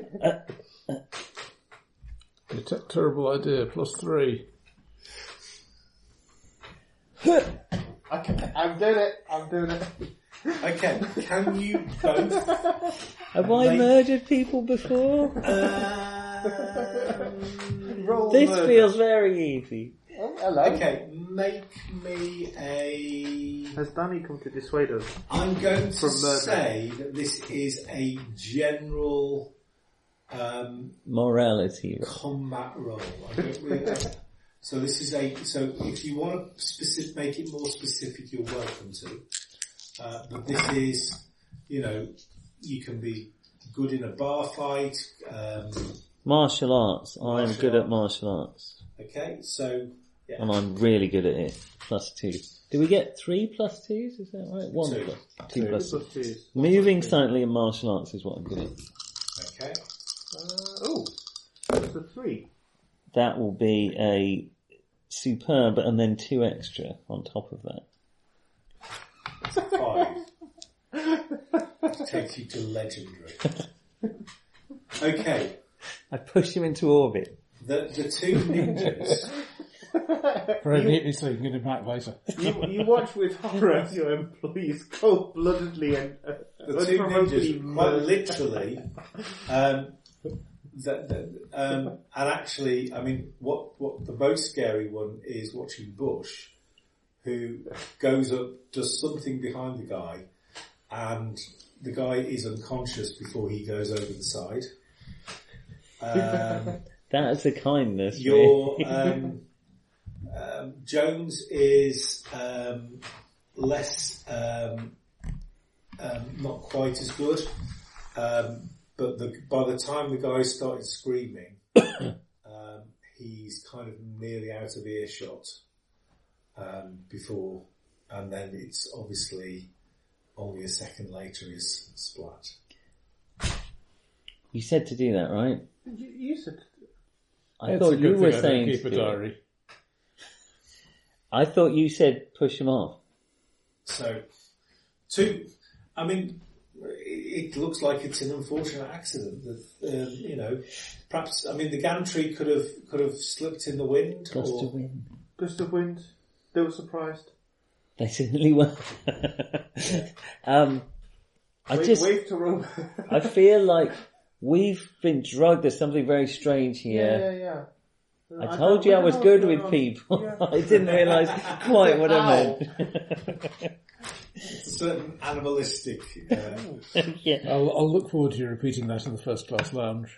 A t- terrible idea. Plus three. Okay, I'm doing it. I'm doing it. Okay, can you both? Have I Make- murdered people before? Um, Roll This murder. feels very easy. Oh, hello. okay, make me a. Has Danny come to dissuade us? I'm going to From murder. say that this is a general um, Morality. combat role. I don't really, so this is a. So if you want to specific, make it more specific, you're welcome to. Uh, but this is, you know, you can be good in a bar fight. Um, Martial arts. I'm Martial good arts. at martial arts. okay, so yeah, And I'm really good at it. Plus two. Do we get three plus twos? Is that right? One Two. plus two, Two. plus two. Plus twos. Moving silently in martial arts is what I'm good at. okay. Uh, oh, that's a three. That will be a superb and then two extra on top of that. Five. It takes you to legendary. Okay. I push him into orbit. The the two ninjas. Very neatly so you can get him back later. You, you watch with horror as your employees cold-bloodedly and uh, The two unprovokably ninjas, quite murder- literally, um, that, that, um, and actually, I mean, what, what the most scary one is watching Bush, who goes up, does something behind the guy, and the guy is unconscious before he goes over the side. Um, That's a kindness. your really. um, um, Jones is um, less, um, um, not quite as good, um, but the, by the time the guy started screaming, um, he's kind of nearly out of earshot um, before, and then it's obviously only a second later is splat. You said to do that, right? You, you said... I It's thought a good you thing were I don't saying keep to a do it. diary. I thought you said push him off. So, two, I mean, it, it looks like it's an unfortunate accident that, um, you know, perhaps, I mean, the gantry could have, could have slipped in the wind. Gust or, of wind. Gust of wind. They were surprised. They certainly were. um, I Wave, just, wave to Rome. I feel like we've been drugged. There's something very strange yeah, here. yeah, yeah. I told you I was good with people. Yeah. I didn't realise quite what I Ow. meant. It's a certain animalistic, uh, yeah. I'll, I'll look forward to you repeating that in the first class lounge.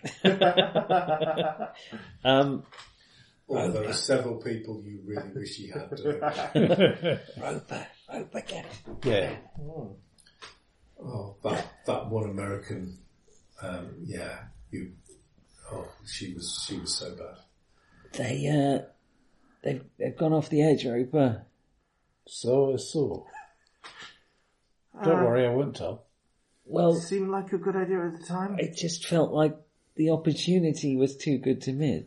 Um, or there are several people you really wish you had done. Roper, Roper, get it. Yeah. Oh, that, that one American, um, yeah, you, oh, she was, she was so bad. They, uh, they've, they've gone off the edge, Roper. So I saw. Don't worry, I won't tell. Well, Seemed like a good idea at the time. it just felt like the opportunity was too good to miss.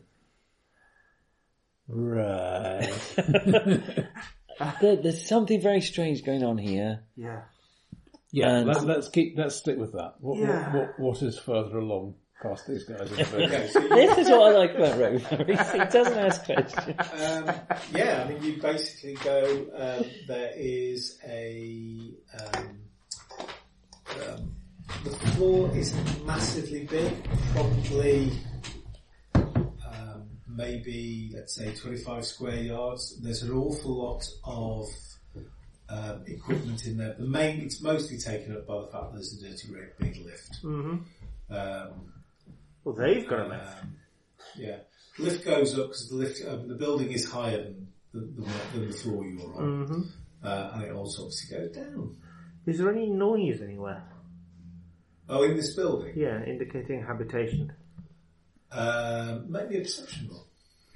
Right. There, there's something very strange going on here. Yeah. Yeah, And- let, let's keep, let's stick with that. What, Yeah. what, what, what is further along past these guys in the boat? Okay, so you, This is what I like about Roper. He doesn't ask questions. Um, yeah, I mean, you basically go, um, there is a, um, um, the floor isn't massively big, probably, um, maybe, let's say twenty-five square yards. There's an awful lot of, um, equipment in there. The main, it's mostly taken up by the fact that there's a dirty red big lift. Mm-hmm. Um, Well, they've got a lift. um, yeah, the lift goes up because the lift, um, the building is higher than the, the, than the floor you're on, Mm-hmm. uh, and it also obviously goes down. Is there any noise anywhere? Oh, in this building, Yeah, indicating habitation. um, maybe a perception roll.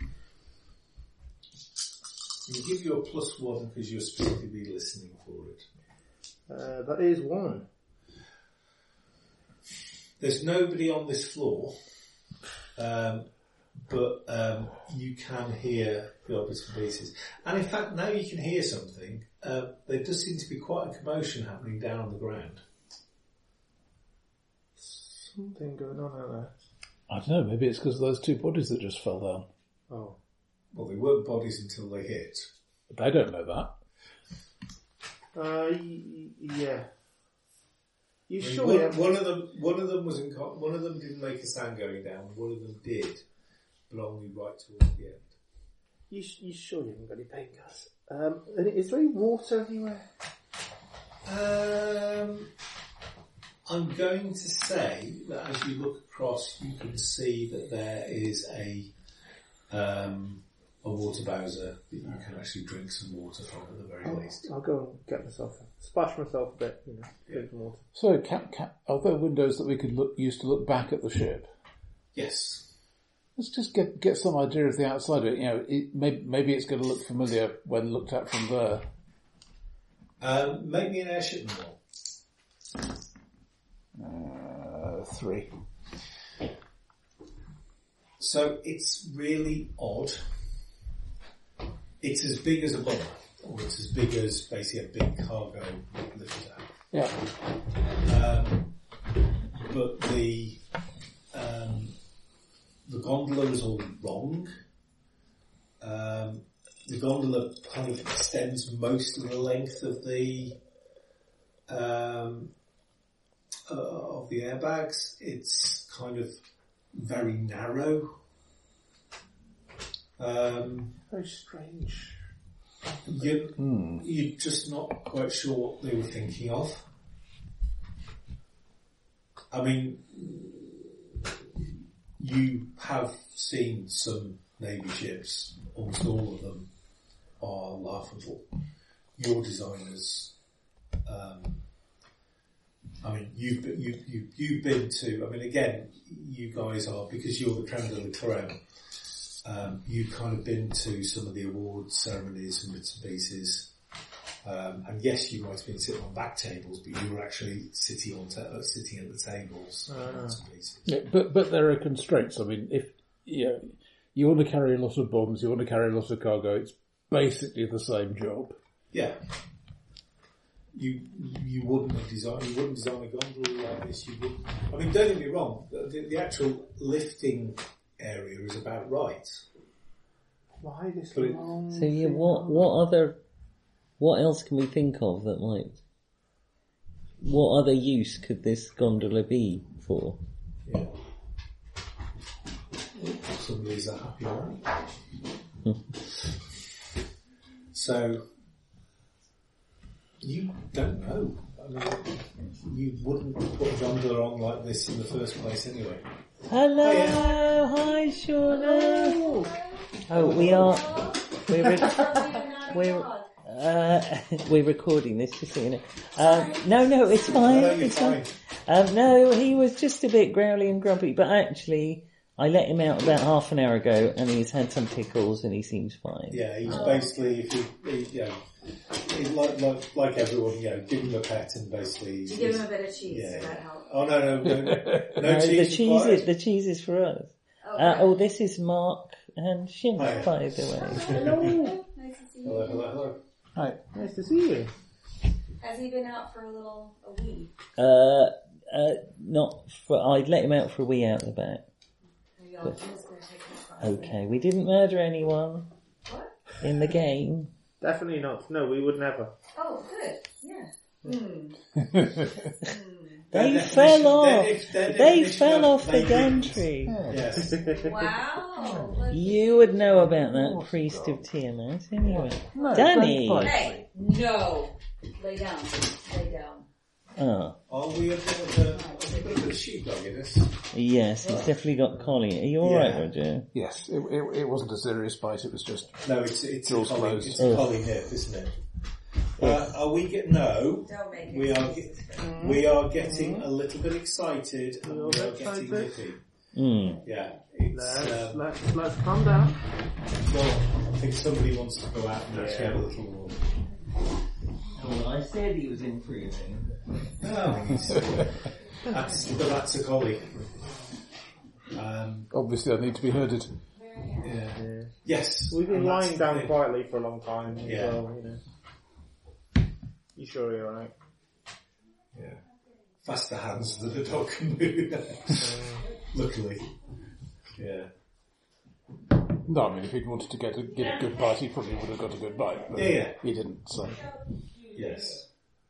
We'll give you a plus one because you're specifically listening for it. Uh, that is one. There's nobody on this floor, um, but um, you can hear the odd bits and pieces. And in fact, now you can hear something. Uh, there does seem to be quite a commotion happening down on the ground. Something going on out there. I don't know, maybe it's because of those two bodies that just fell down. Oh. Well, they weren't bodies until they hit. They don't know that. Uh, y- yeah. You I mean, sure? one, Yeah. one of them, one of them was in. co- One of them didn't make a sound going down. One of them did, but only right towards the end. You, you sure you haven't got any pain gas? Um, and is there any water anywhere? Um, I'm going to say that as you look across, you can see that there is a um, a water bowser that you can actually drink some water from at the very I'll, least. I'll go and get myself, splash myself a bit, you know, drink some water. So, can, can, are there windows that we could look, use to look back at the ship? Yes. Let's just get get some idea of the outside of it. You know, it, maybe, maybe it's going to look familiar when looked at from there. Um, make me an airship roll. Uh, three. So it's really odd. it's as big as a bomber, or it's as big as basically a big cargo lifter. Yeah. Um, but the um, the gondola is all wrong. Um, the gondola kind of extends most of the length of the um, uh, of the airbags. It's kind of very narrow. Um, Very strange. you, Hmm. you're just not quite sure what they were thinking of. I mean, you have seen some Navy ships, almost all of them are laughable. Your designers, um, I mean, you've, been- you, you, you've been to, I mean, again, you guys are, because you're the creme de la creme, um, you've kind of been to some of the award ceremonies and bits and pieces. Um, and yes, you might have been sitting on back tables, but you were actually sitting on ta- uh, sitting at the tables. and bits and pieces. Yeah, but but there are constraints. I mean, if you know, you want to carry a lot of bombs, you want to carry a lot of cargo, it's basically the same job. Yeah. You you wouldn't have designed you wouldn't design a gondola like this. You wouldn't. I mean, don't get me wrong. The, the actual lifting area is about right. Why this But it- long? So yeah, thing what on? what other what else can we think of that might? What other use could this gondola be for? Yeah. Somebody's a happy man. So you don't know. I mean, you wouldn't put a gondola on like this in the first place anyway. Hello, Hiya. hi Shauna. Oh, we are we're re- we're uh, we're recording this, just so you know. Um, no, no, it's fine. No, you're it's fine. Um, no, he was just a bit growly and grumpy, but actually, I let him out about half an hour ago, and he's had some tickles, and he seems fine. Yeah, he's basically, if you, he, you know, he's like, like, like everyone, you know, give him a pet and basically... You he's- give him a bit of cheese, Yeah. so that helps. Oh, no, no, no, no, no No, cheese the cheese required. is the cheese is for us. Oh, Uh, right. oh, this is Mark and Shin, Hiya. by the way. Hello. Nice to see Hello, you. hello, hello. Hi. Nice to see you. Has he been out for a little, a wee? Uh, uh, not for. I'd let him out for a wee out the back. Maybe I'll just go take his class. Okay, we didn't murder anyone What? in the game. Definitely not. No, we would never. Oh, good. Yeah. Hmm. They Their fell definition- off. their def- their They definition fell of off the they gum didn't. tree. Yes. Wow. Look. You would know about that priest of Tiamat anyway. No, Danny. don't bite. Hey, no. Lay down. Lay down. Oh, Are we a bit of a, a bit of a sheepdog in this? yes, he's definitely got collie. Are you alright, Yeah. Roger? Yes, it, it, it wasn't a serious bite. It was just No, it's, it's a Jaws collie, closed. it's a collie nip, isn't it? Uh, are we get, no, Don't make we are, it. get, we are getting a little bit excited and we are You're getting excited? nippy. Mm. Yeah, it's, Let's, um, let's, let's calm down. well, I think somebody wants to go out and actually have a little walk. Oh, I said he was improving. Oh, he's, that's, but that's a collie. Um, obviously I need to be herded. yeah. Yeah. Yes. We've been and that's lying the down thing. quietly for a long time as Yeah. well, you know. You sure you're alright? Yeah. Faster hands than a dog can move. Luckily. Yeah. No, I mean, if he'd wanted to get a, get a good bite, he probably would have got a good bite. But Yeah, yeah. he didn't, so... Yes.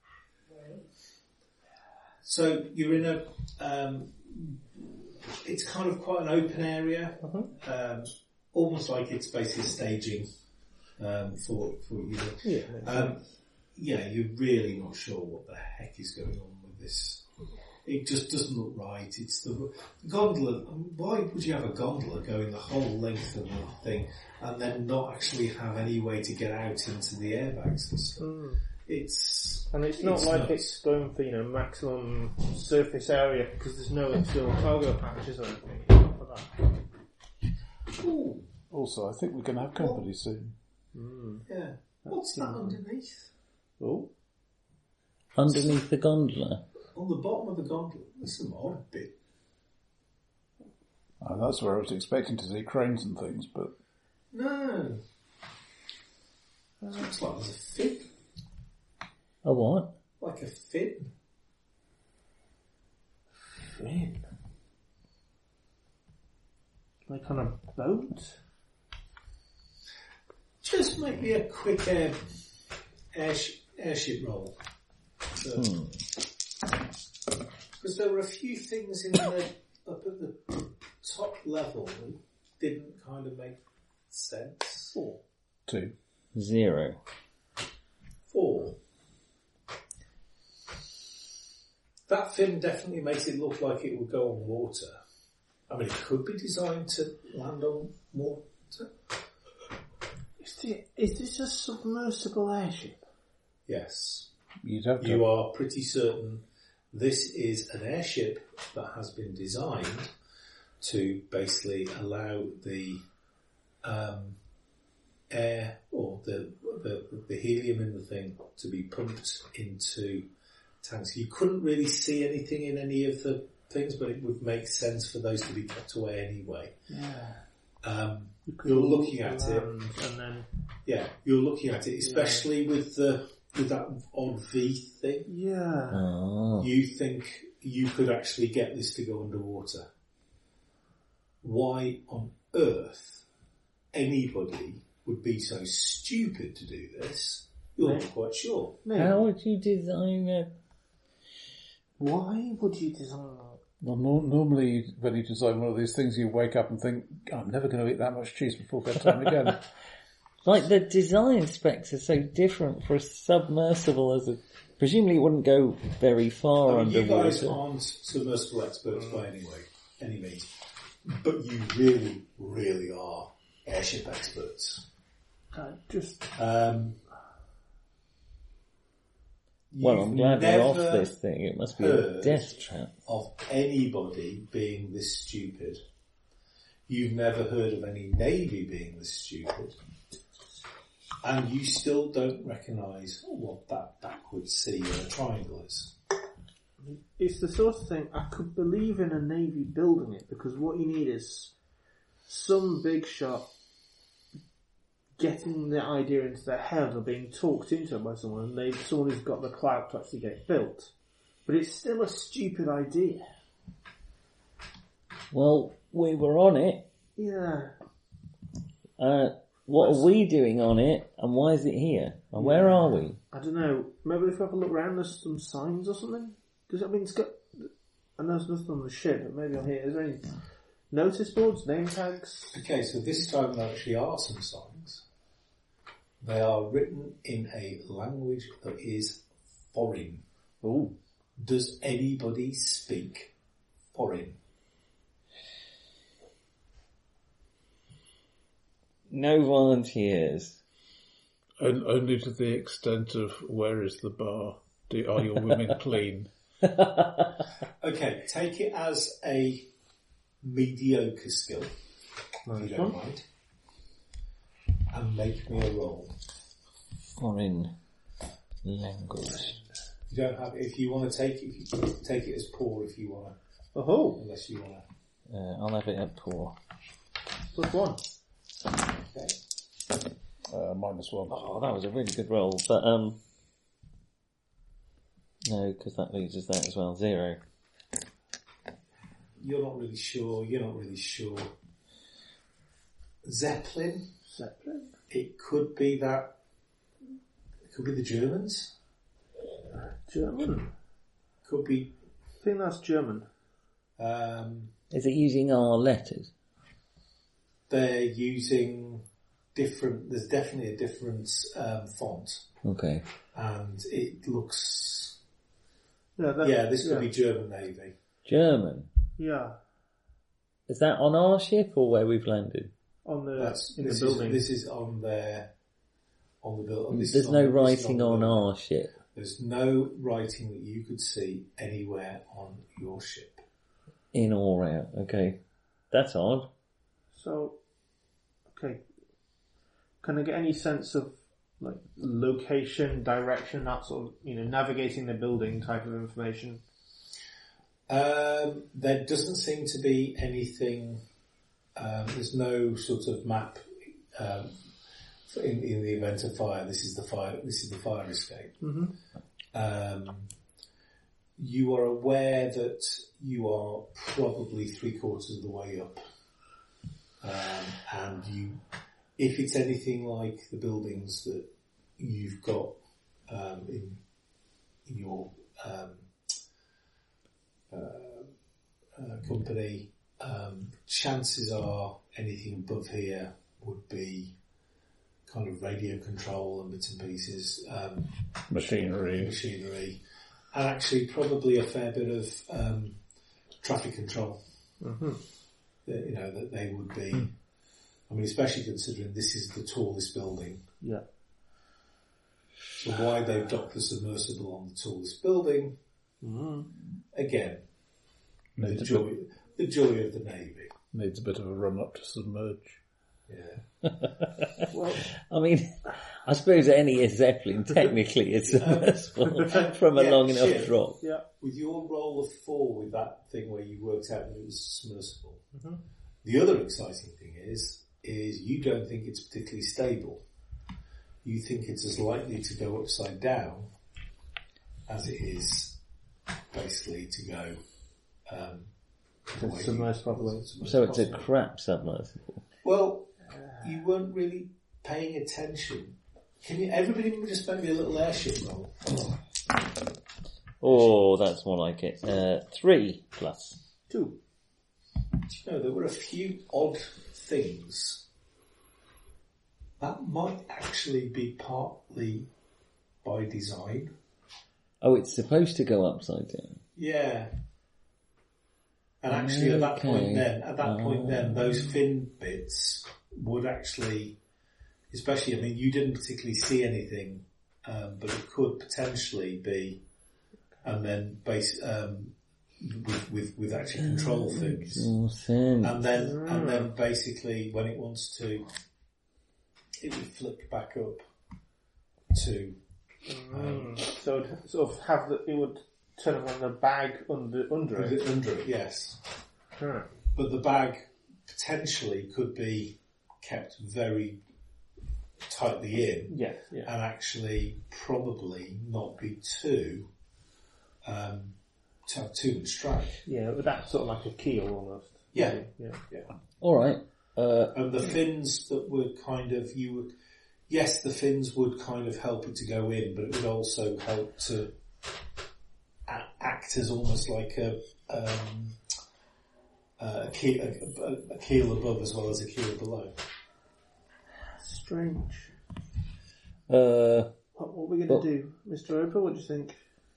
So you're in a, um, it's kind of quite an open area, um, almost like it's basically staging um, for for you. Yeah. Um, yeah, you're really not sure what the heck is going on with this. It just doesn't look right. It's the, the gondola. Why would you have a gondola going the whole length of the thing and then not actually have any way to get out into the airbags and stuff? Mm. It's And it's not It's like nuts. it's going for, you know, maximum surface area because there's no external cargo patches or anything. Not for that. Ooh, Also, I think we're going to have company soon. Mm. yeah. What's that underneath? Oh. Underneath the gondola. On the bottom of the gondola, there's some odd bit. Oh, that's where I was expecting to see cranes and things, but No. Looks like there's a fin. A what? Like a fin. Fin. Like on a boat? Just make me a quick air, airsh- airship roll. So, Hmm. Because there were a few things in the up at the top level that didn't kind of make sense. Four. Two. Zero. Four. That fin definitely makes it look like it would go on water. I mean, it could be designed to land on water. Is, the, is this a submersible airship? Yes. You'd have to. You are pretty certain this is an airship that has been designed to basically allow the um, air or the, the the helium in the thing to be pumped into tanks. You couldn't really see anything in any of the things, but it would make sense for those to be kept away anyway. Yeah. Um, You could you're walk looking at it, around and then yeah, you're looking at it, especially with the with that odd V thing. yeah. Oh. You think you could actually get this to go underwater. Why on earth anybody would be so stupid to do this, you're not quite sure. Maybe. How would you design it? Why would you design that? Well, no, normally when you design one of these things, you wake up and think, I'm never going to eat that much cheese before bedtime again. Like the design specs are so different for a submersible as a... Presumably it wouldn't go very far I mean, you underwater. guys aren't submersible experts by any way, any means, but you really, really are airship experts. I just Um, Well, I'm glad we're off never this thing. It must be a heard death trap. of anybody being this stupid. You've never heard of any Navy being this stupid. And you still don't recognise what that backward C in a triangle is. it's the sort of thing I could believe in a Navy building it, because what you need is some big shot getting the idea into their head or being talked into it by someone, and they someone who's got the clout to actually get it built. But it's still a stupid idea. Well, we were on it. Yeah. Uh, what are we doing on it, and why is it here? And where are we? I don't know. Maybe if we have a look around, there's some signs or something. Does that mean it's got? I know there's nothing on the ship, but maybe on here. Is there any notice boards, name tags? Okay, so this time there actually are some signs. They are written in a language that is foreign. Oh, Does anybody speak foreign? No volunteers. And only to the extent of where is the bar? Do, are your women clean? Okay, take it as a mediocre skill, if you don't mind, and make me a roll. Foreign language. You don't have. If you want to take, if you take it as poor, if you want to, oh, unless you want to. Uh, I'll have it at poor. plus one. Okay. Uh, minus one. Oh, that was a really good roll, but um, no, because that leaves us that as well. Zero. You're not really sure. You're not really sure. Zeppelin. Zeppelin. It could be that. It could be the Germans. German. Could be. I think that's German. Um, Is it using our letters? they're using different. There's definitely a different um, font, Okay. and it looks. Yeah, that, Yeah, this could yeah. be German Navy. German. Yeah, Is that on our ship or where we've landed? on the That's in this the is building. this is on their on the building. There's no writing on our ship. There's no writing that you could see anywhere on your ship. In or out. Okay. That's odd. So, okay, can I get any sense of like location, direction, that sort of, you know, navigating the building type of information? Um, there doesn't seem to be anything. Um, there's no sort of map um, So in, in the event of fire, this is the fire. This is the fire escape. Mm-hmm. Um, you are aware that you are probably three quarters of the way up, um, and you, if it's anything like the buildings that you've got um, in in your um, uh, uh, company, um, chances are anything above here would be kind of radio control and bits and pieces, um, Machinery. machinery, and actually probably a fair bit of um, traffic control. Mm-hmm. That, you know, that they would be. I mean, especially considering this is the tallest building. Yeah. So why they've docked the submersible on the tallest building? Mm-hmm. Again, the Needs a, joy, bit, the joy of the Navy. needs a bit of a run up to submerge. Yeah. Well, I mean, I suppose any Zeppelin technically is submersible from a Yeah, long enough shit. drop. yeah. With your roll of four with that thing where you worked out that it was submersible, Mm-hmm. the other exciting thing is, is you don't think it's particularly stable. You think it's as likely to go upside down as it is basically to go um, the way you- submerged properly. submerged So it's a possible. crap submersible. Well, you weren't really paying attention. Can you? Everybody just maybe a little airship roll. Oh, that's more like it. Uh, three plus. Two. Do you know, there were a few odd things that might actually be partly by design. Oh, it's supposed to go upside down. Yeah. And actually at that Okay. point then, at that point Oh. then, those fin bits would actually, especially, I mean, you didn't particularly see anything, um, but it could potentially be, and then base, um, with, with, with actually control things. More sense. And then, and then basically when it wants to, it would flick back up to, um, So it would sort of have the, it would turn on the bag under under Is it. it under it, yes. Huh. But the bag potentially could be kept very tightly in Yeah, yeah. and actually probably not be too, um, to have too much drag. Yeah, but that's sort of like a keel almost. Yeah. Yeah. Yeah. Alright. Uh, And the fins that were kind of, you would, yes, the fins would kind of help it to go in, but it would also help to a- act as almost like a, um, a, keel, a, a keel above as well as a keel below. Strange. uh, What, what are we going Well- to do? Mister Oprah, what do you think?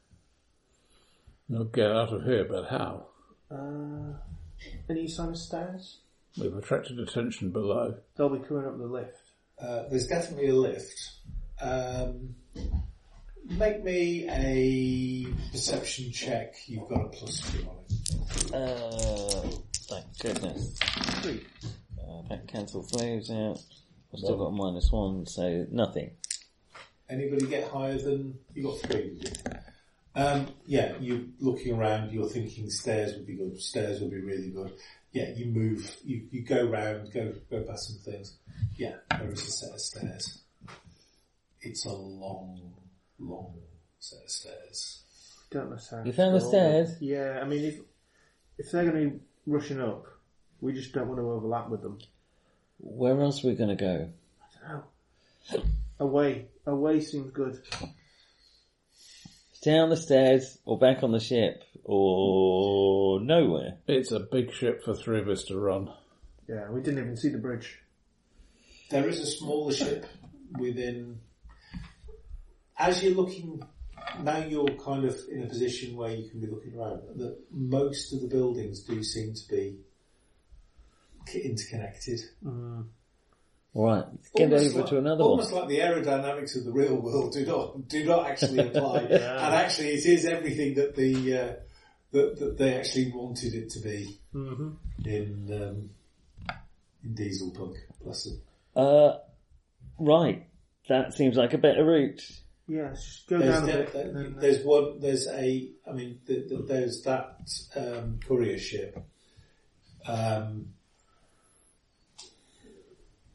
I'll get out of here, but how? Uh, any sign of stairs? We've attracted attention below. They'll be coming up the lift. Uh, there's definitely a lift. Um, make me a perception check. You've got a plus two on it. uh, thank goodness. Three. Uh, that cancels those out. I've still got a minus one, so nothing. Anybody get higher than you got three? Did you? Um, yeah, you're looking around. You're thinking stairs would be good. Stairs would be really good. Yeah, you move. You, you go round. Go go past some things. Yeah, there is a set of stairs. It's a long, long set of stairs. Don't necessarily. You found the stairs? Yeah, I mean, if if they're going to be rushing up, we just don't want to overlap with them. Where else are we going to go? I don't know. Away. Away seems good. Down the stairs, or back on the ship, or nowhere? It's a big ship for three of us to run. Yeah, we didn't even see the bridge. There is a smaller ship within. As you're looking, now you're kind of in a position where you can be looking around. That most of the buildings do seem to be interconnected. Mm. Alright, get Almost over like, to another one. Almost like the aerodynamics of the real world do not do not actually apply, and actually it is everything that the uh, that, that they actually wanted it to be Mm-hmm. in um, in Dieselpunk. Bless them. Uh, right. That seems like a better route. Yeah, just go There's, down a there- bit. there- and then, uh, there's one. There's a. I mean, the, the, there's that um, courier ship. Um,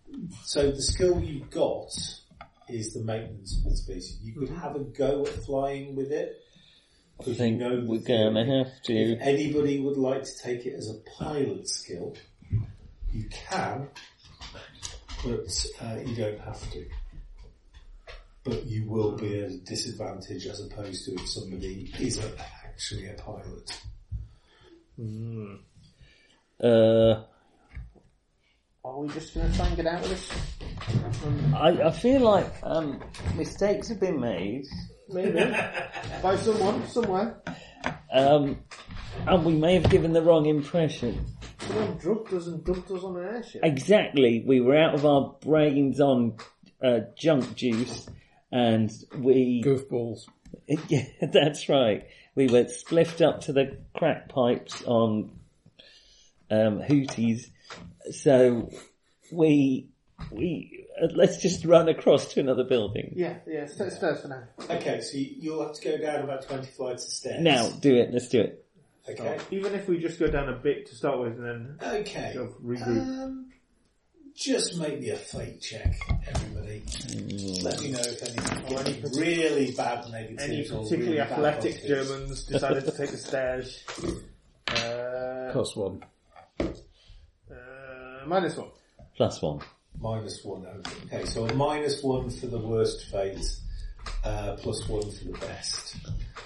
So the skill you've got is the maintenance of the species. You could have a go at flying with it. I Because you think know the we're going to theory. have to. If anybody would like to take it as a pilot skill, you can, but uh, you don't have to. But you will be at a disadvantage as opposed to if somebody isn't actually a pilot. Mm. Uh, Are we just going to try and get out of this? I, I feel like um, mistakes have been made, Maybe. By someone, somewhere. um, and we may have given the wrong impression. Someone drugged us and dumped us on an airship. Exactly, we were out of our brains on uh, junk juice, and we... Goofballs. Yeah, that's right. We were spliffed up to the crack pipes on um, Hooties, so we we uh, let's just run across to another building. Yeah, yeah, stay stairs for now. Okay, so you, you'll have to go down about twenty flights of stairs. Now, do it. Let's do it. Okay. Even if we just go down a bit to start with and then Okay. sort of regroup. Um, just make me a fate check, everybody. Let me know if anything, any really bad negatives Any or particularly really bad athletic positives. Germans decided to take the stairs. Uh, Cost one. uh, minus one. Plus one. Minus one. Okay, so a minus one for the worst fate, uh, plus one for the best.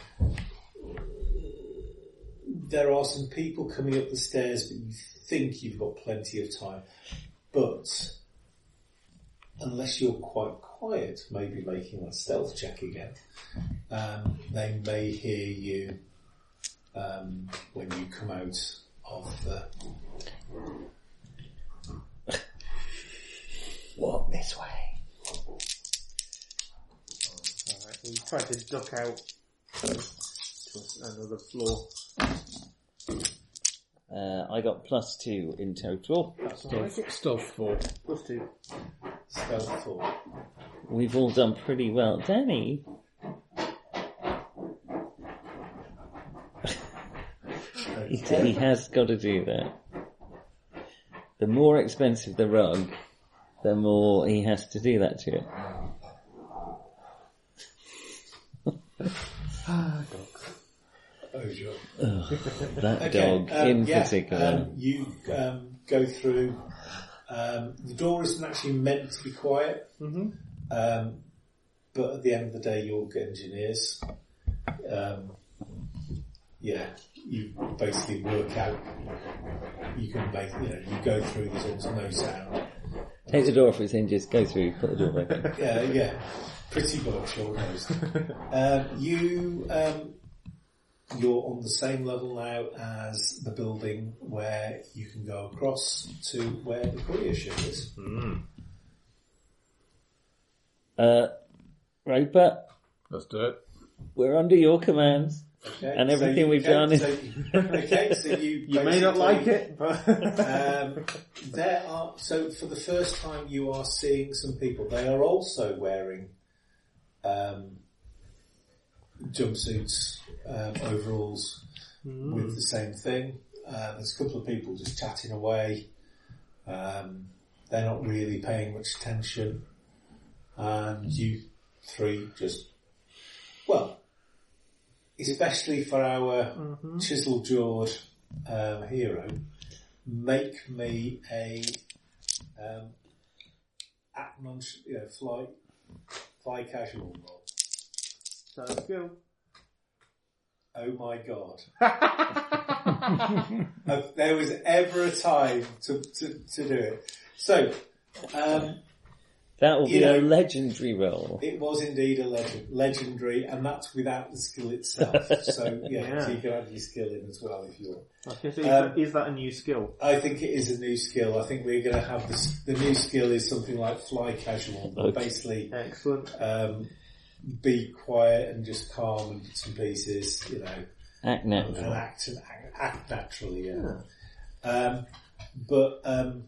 There are some people coming up the stairs, but you think you've got plenty of time. But unless you're quite quiet, maybe making that stealth check again, um, they may hear you um, when you come out of the... Walk this way. Alright, we'll try to duck out to another floor. Uh, I got plus two in total. That's alright. Stealth, stealth four. Plus two. stealth four. We've all done pretty well. Danny? he, he has got to do that. The more expensive the rug, the more he has to do that to it. Oh, sure. That Okay, dog um, in yeah, particular. Um, you um, go through. Um, the door isn't actually meant to be quiet, Mm-hmm. um, but at the end of the day, you're good engineers. Um, yeah, you basically work out. You can make, you know, you go through. There's almost no sound. Take the door off its hinges, go through, put the door back in. Yeah, yeah, pretty much almost. um, you. Um, You're on the same level now as the building where you can go across to where the courier ship is. Mm. Uh, Roper, Let's do it. we're under your commands. Okay, And everything you- we've okay, done is- so, okay, so you You may not basically- like it, but... Um, there are so for the first time you are seeing some people. They are also wearing um, jumpsuits, um, overalls Mm. with the same thing. Uh, there's a couple of people just chatting away. Um, they're not really paying much attention, and you three just well, especially for our Mm-hmm. chisel-jawed um, hero, make me a um, act non, you know, fly, fly casual roll. Sounds good. Oh my god! If there was ever a time to to, to do it. So, um, That will You be know- a legendary roll. it was indeed a legend, legendary, and that's without the skill itself. So yeah, Yeah. so you can add your skill in as well if you want. Okay, so is, Um, that, is that a new skill? I think it is a new skill. I think we're going to have this. The new skill is something like fly casual, Okay. basically Excellent. um, be quiet and just calm and bits and pieces, you know, Act and natural. act and act, act naturally. Yeah. Um, but um,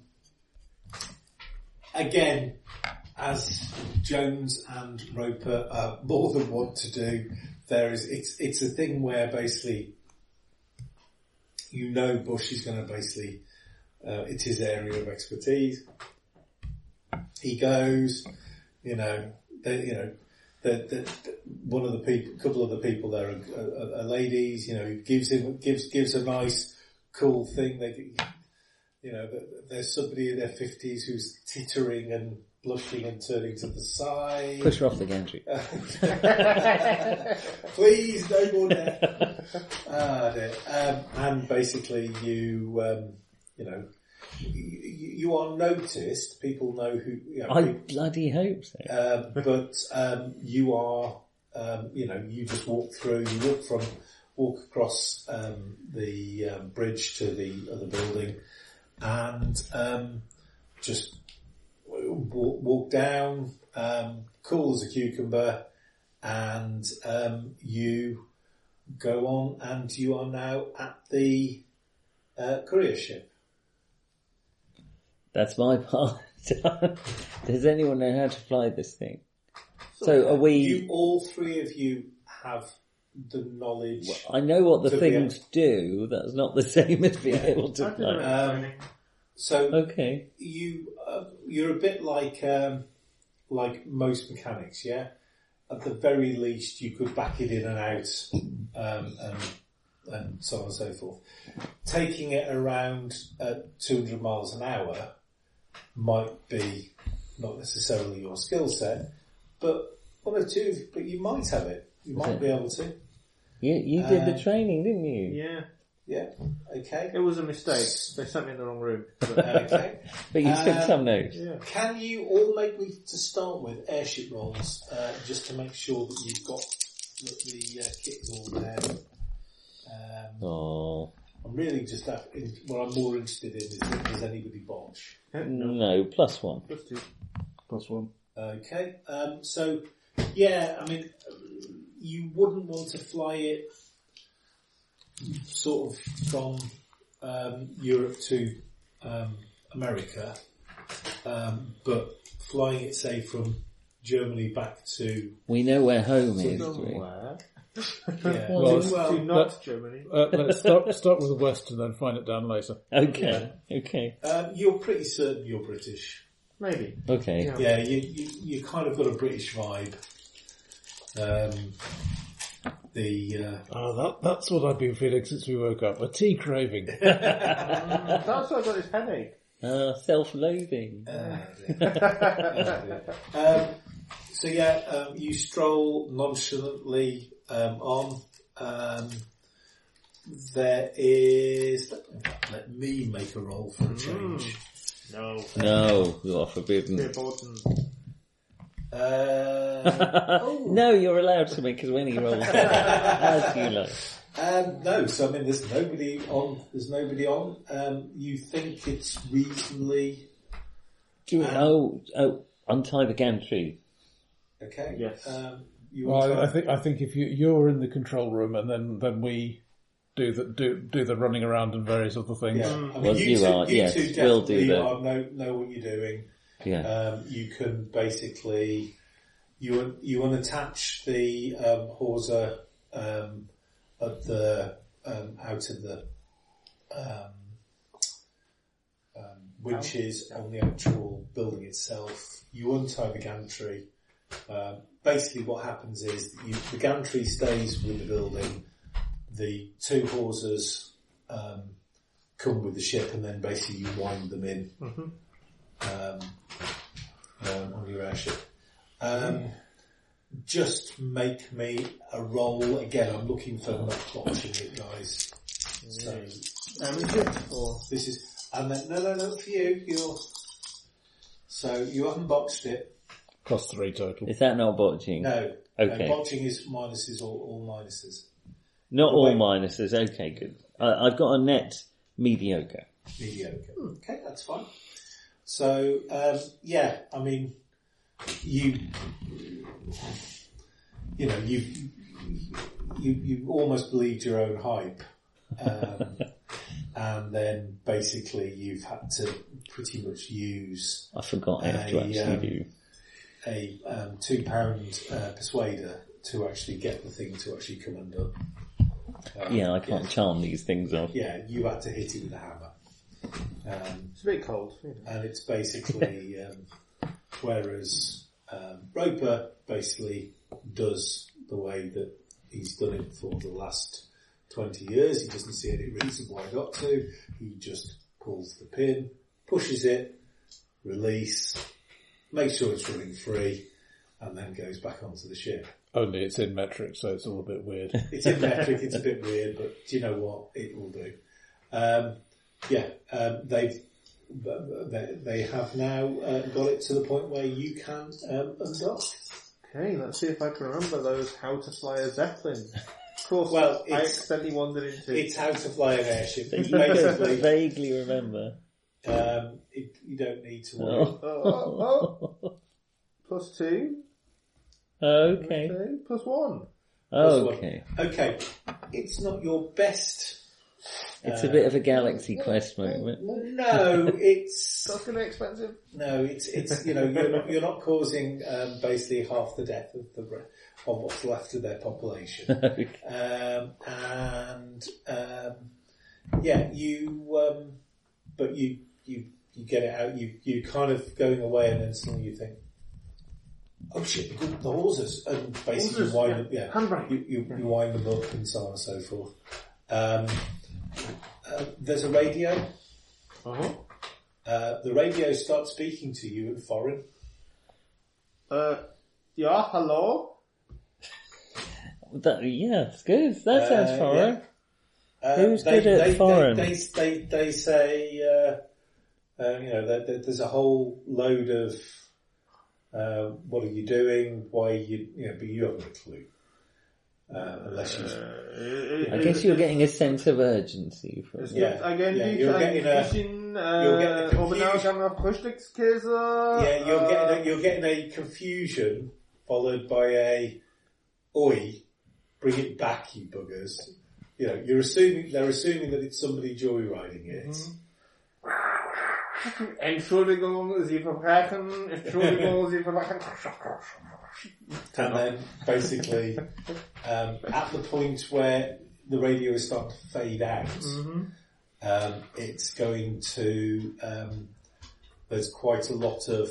again, as Jones and Roper are more than want to do, there is it's it's a thing where basically you know Bush is going to basically uh, it's his area of expertise. he goes, you know, the, you know, the, the, the, one of the people, a couple of the people there are, are, are ladies. You know, he gives him gives gives a nice, cool thing. They, you know, there's somebody in their fifties who's tittering and blushing and turning to the side. Push her off the gantry. Please, no more there. Ah, dear. Um, and basically, you, um, you know, you, you are noticed. People know who. You know, I people, bloody hope so. um, but um, you are, um, you know, you just walk through. You walk from, walk across um, the um, bridge to the other building, and um, just walk, walk down, um, cool as a cucumber, and um, you go on, and you are now at the uh, courier ship. That's my part. Does anyone know how to fly this thing? So are we... You, all three of you have the knowledge. I know what the to be things do. That's not the same as being able to I don't know. fly. Um, so Okay. you uh, you're a bit like um, like most mechanics, yeah. At the very least, you could back it in and out, um, and and so on and so forth. Taking it around at two hundred miles an hour might be not necessarily your skill set, but one or two. But you might have it. You might be able to. You you did Uh, the training, didn't you? Yeah, Yeah. Okay. it was a mistake. They sent me in the wrong room. But, Okay. But you took Um, some notes. yeah. Can you all make me, to start with, airship rolls, uh, just to make sure that you've got the, the uh, kit's all there? Um, Oh. I'm really just, that, in, what I'm more interested in is if there's anybody botch. No, plus one. Plus two. Plus one. Okay, um, so, yeah, I mean, you wouldn't want to fly it sort of from um, Europe to um, America, um, but flying it, say, from Germany back to... We know where home is. do we? Somewhere. Yeah, Well, well, well, to not Germany. Uh, let's start, start with the West and then find it down later. Okay, okay, um, you're pretty certain you're British. Maybe. okay. Yeah. Yeah, you, you, you kind of got a British vibe. Um, the... Uh, Oh, that, that's what I've been feeling since we woke up. A tea craving. That's why I got this headache. Uh, self-loathing. Uh, yeah. um, so yeah, um, you stroll nonchalantly um, on. Um, there is. Let me make a roll for a change. No. No, you are forbidden. Important. Uh, No, you're allowed to make as many rolls as you like. um, no, so I mean, there's nobody on. There's nobody on. Um, you think it's reasonably Do it. Oh, oh, untie the gantry. okay? Yes. Um, you Well, want I, I to- think I think if you you're in the control room and then, then we do the do do the running around and various other things. Yeah. I mean, Well, you, you two, are, you yes, two we'll do definitely that. are, know, know what you're doing. Yeah. Um, you can basically, you un- you unattach the um, hawser um, at the um, out of the um, um, winches on the actual building itself. You untie the gantry. Um, basically, what happens is that you, the gantry stays with the building. The two hawsers um, come with the ship, and then basically you wind them in. Um, um, on your airship. Um, just make me a roll. Again, I'm looking for not botching it, guys. So Amateur or this is, and then, no, no, no, for you. You're, so you haven't botched it. Plus three total. Is that not botching? No. Okay. No, botching is minuses, all, all minuses. Not all Wait. minuses. Okay, good. I, I've got a net mediocre. Mediocre. Okay, that's fine. So, um, yeah, I mean, you, you know, you, you, you almost believed your own hype. Um, and then basically you've had to pretty much use I forgot how to A, actually um, do. a um, two pound uh, persuader to actually get the thing to actually come undone. Um, Yeah, I can't charm these things off. Yeah, you had to hit it with a hammer. Um, it's a bit cold. You know. and it's basically um, whereas um, Roper basically does the way that he's done it for the last twenty years. He doesn't see any reason why he got to. He just pulls the pin, pushes it, release, makes sure it's running free, and then goes back onto the ship. Only it's in metric, so it's all a bit weird. It's in metric, it's a bit weird, but do you know what? It will do. Um, yeah, um, they've they, they have now uh, got it to the point where you can um, undock. Okay, let's see if I can remember those how to fly a Zeppelin. Of course, Well, I it's- accidentally wandered into It's how to fly an airship. You Basically, vaguely remember. um, it, you don't need to worry. Oh. Oh, oh, oh. Plus two. Okay. Okay, plus one. Okay. Okay, it's not your best. It's uh, a bit of a Galaxy Quest moment. No, it's That's going to be expensive. no, it's it's you know you're not you're not causing um, basically half the death of the re- of what's left of their population, um, and um, yeah, you um, but you you you get it out. You you kind of going away, and then suddenly you think, oh shit, the, the hawsers, and basically Hawsers, wind yeah. them, yeah, Handbrake. you, you, you wind them up and so on and so forth. Um, uh, there's a radio. Uh-huh. Uh, the radio starts speaking to you in foreign. Uh, yeah, hello? That, yeah, it's good. That sounds Uh, foreign. Uh, Who's they, good at they, foreign? They, they, they, they say, uh, uh, you know, that, that there's a whole load of, uh, what are you doing? Why you, you know, but you haven't a clue. Uh, unless you, I guess you're getting a sense of urgency from Es it. Yeah, gibt eigentlich yeah, you're getting a- ein bisschen, you're getting a äh, oben confusion. auch haben wir Frühstückskäse. yeah, you're äh, getting a, you're getting a confusion followed by a, oi, bring it back, you buggers. You know, you're assuming, they're assuming that it's somebody joyriding it. Entschuldigung, Sie verbrechen. Entschuldigung, Sie verbrechen. And then basically, um, at the point where the radio is starting to fade out, um, it's going to, um, there's quite a lot of,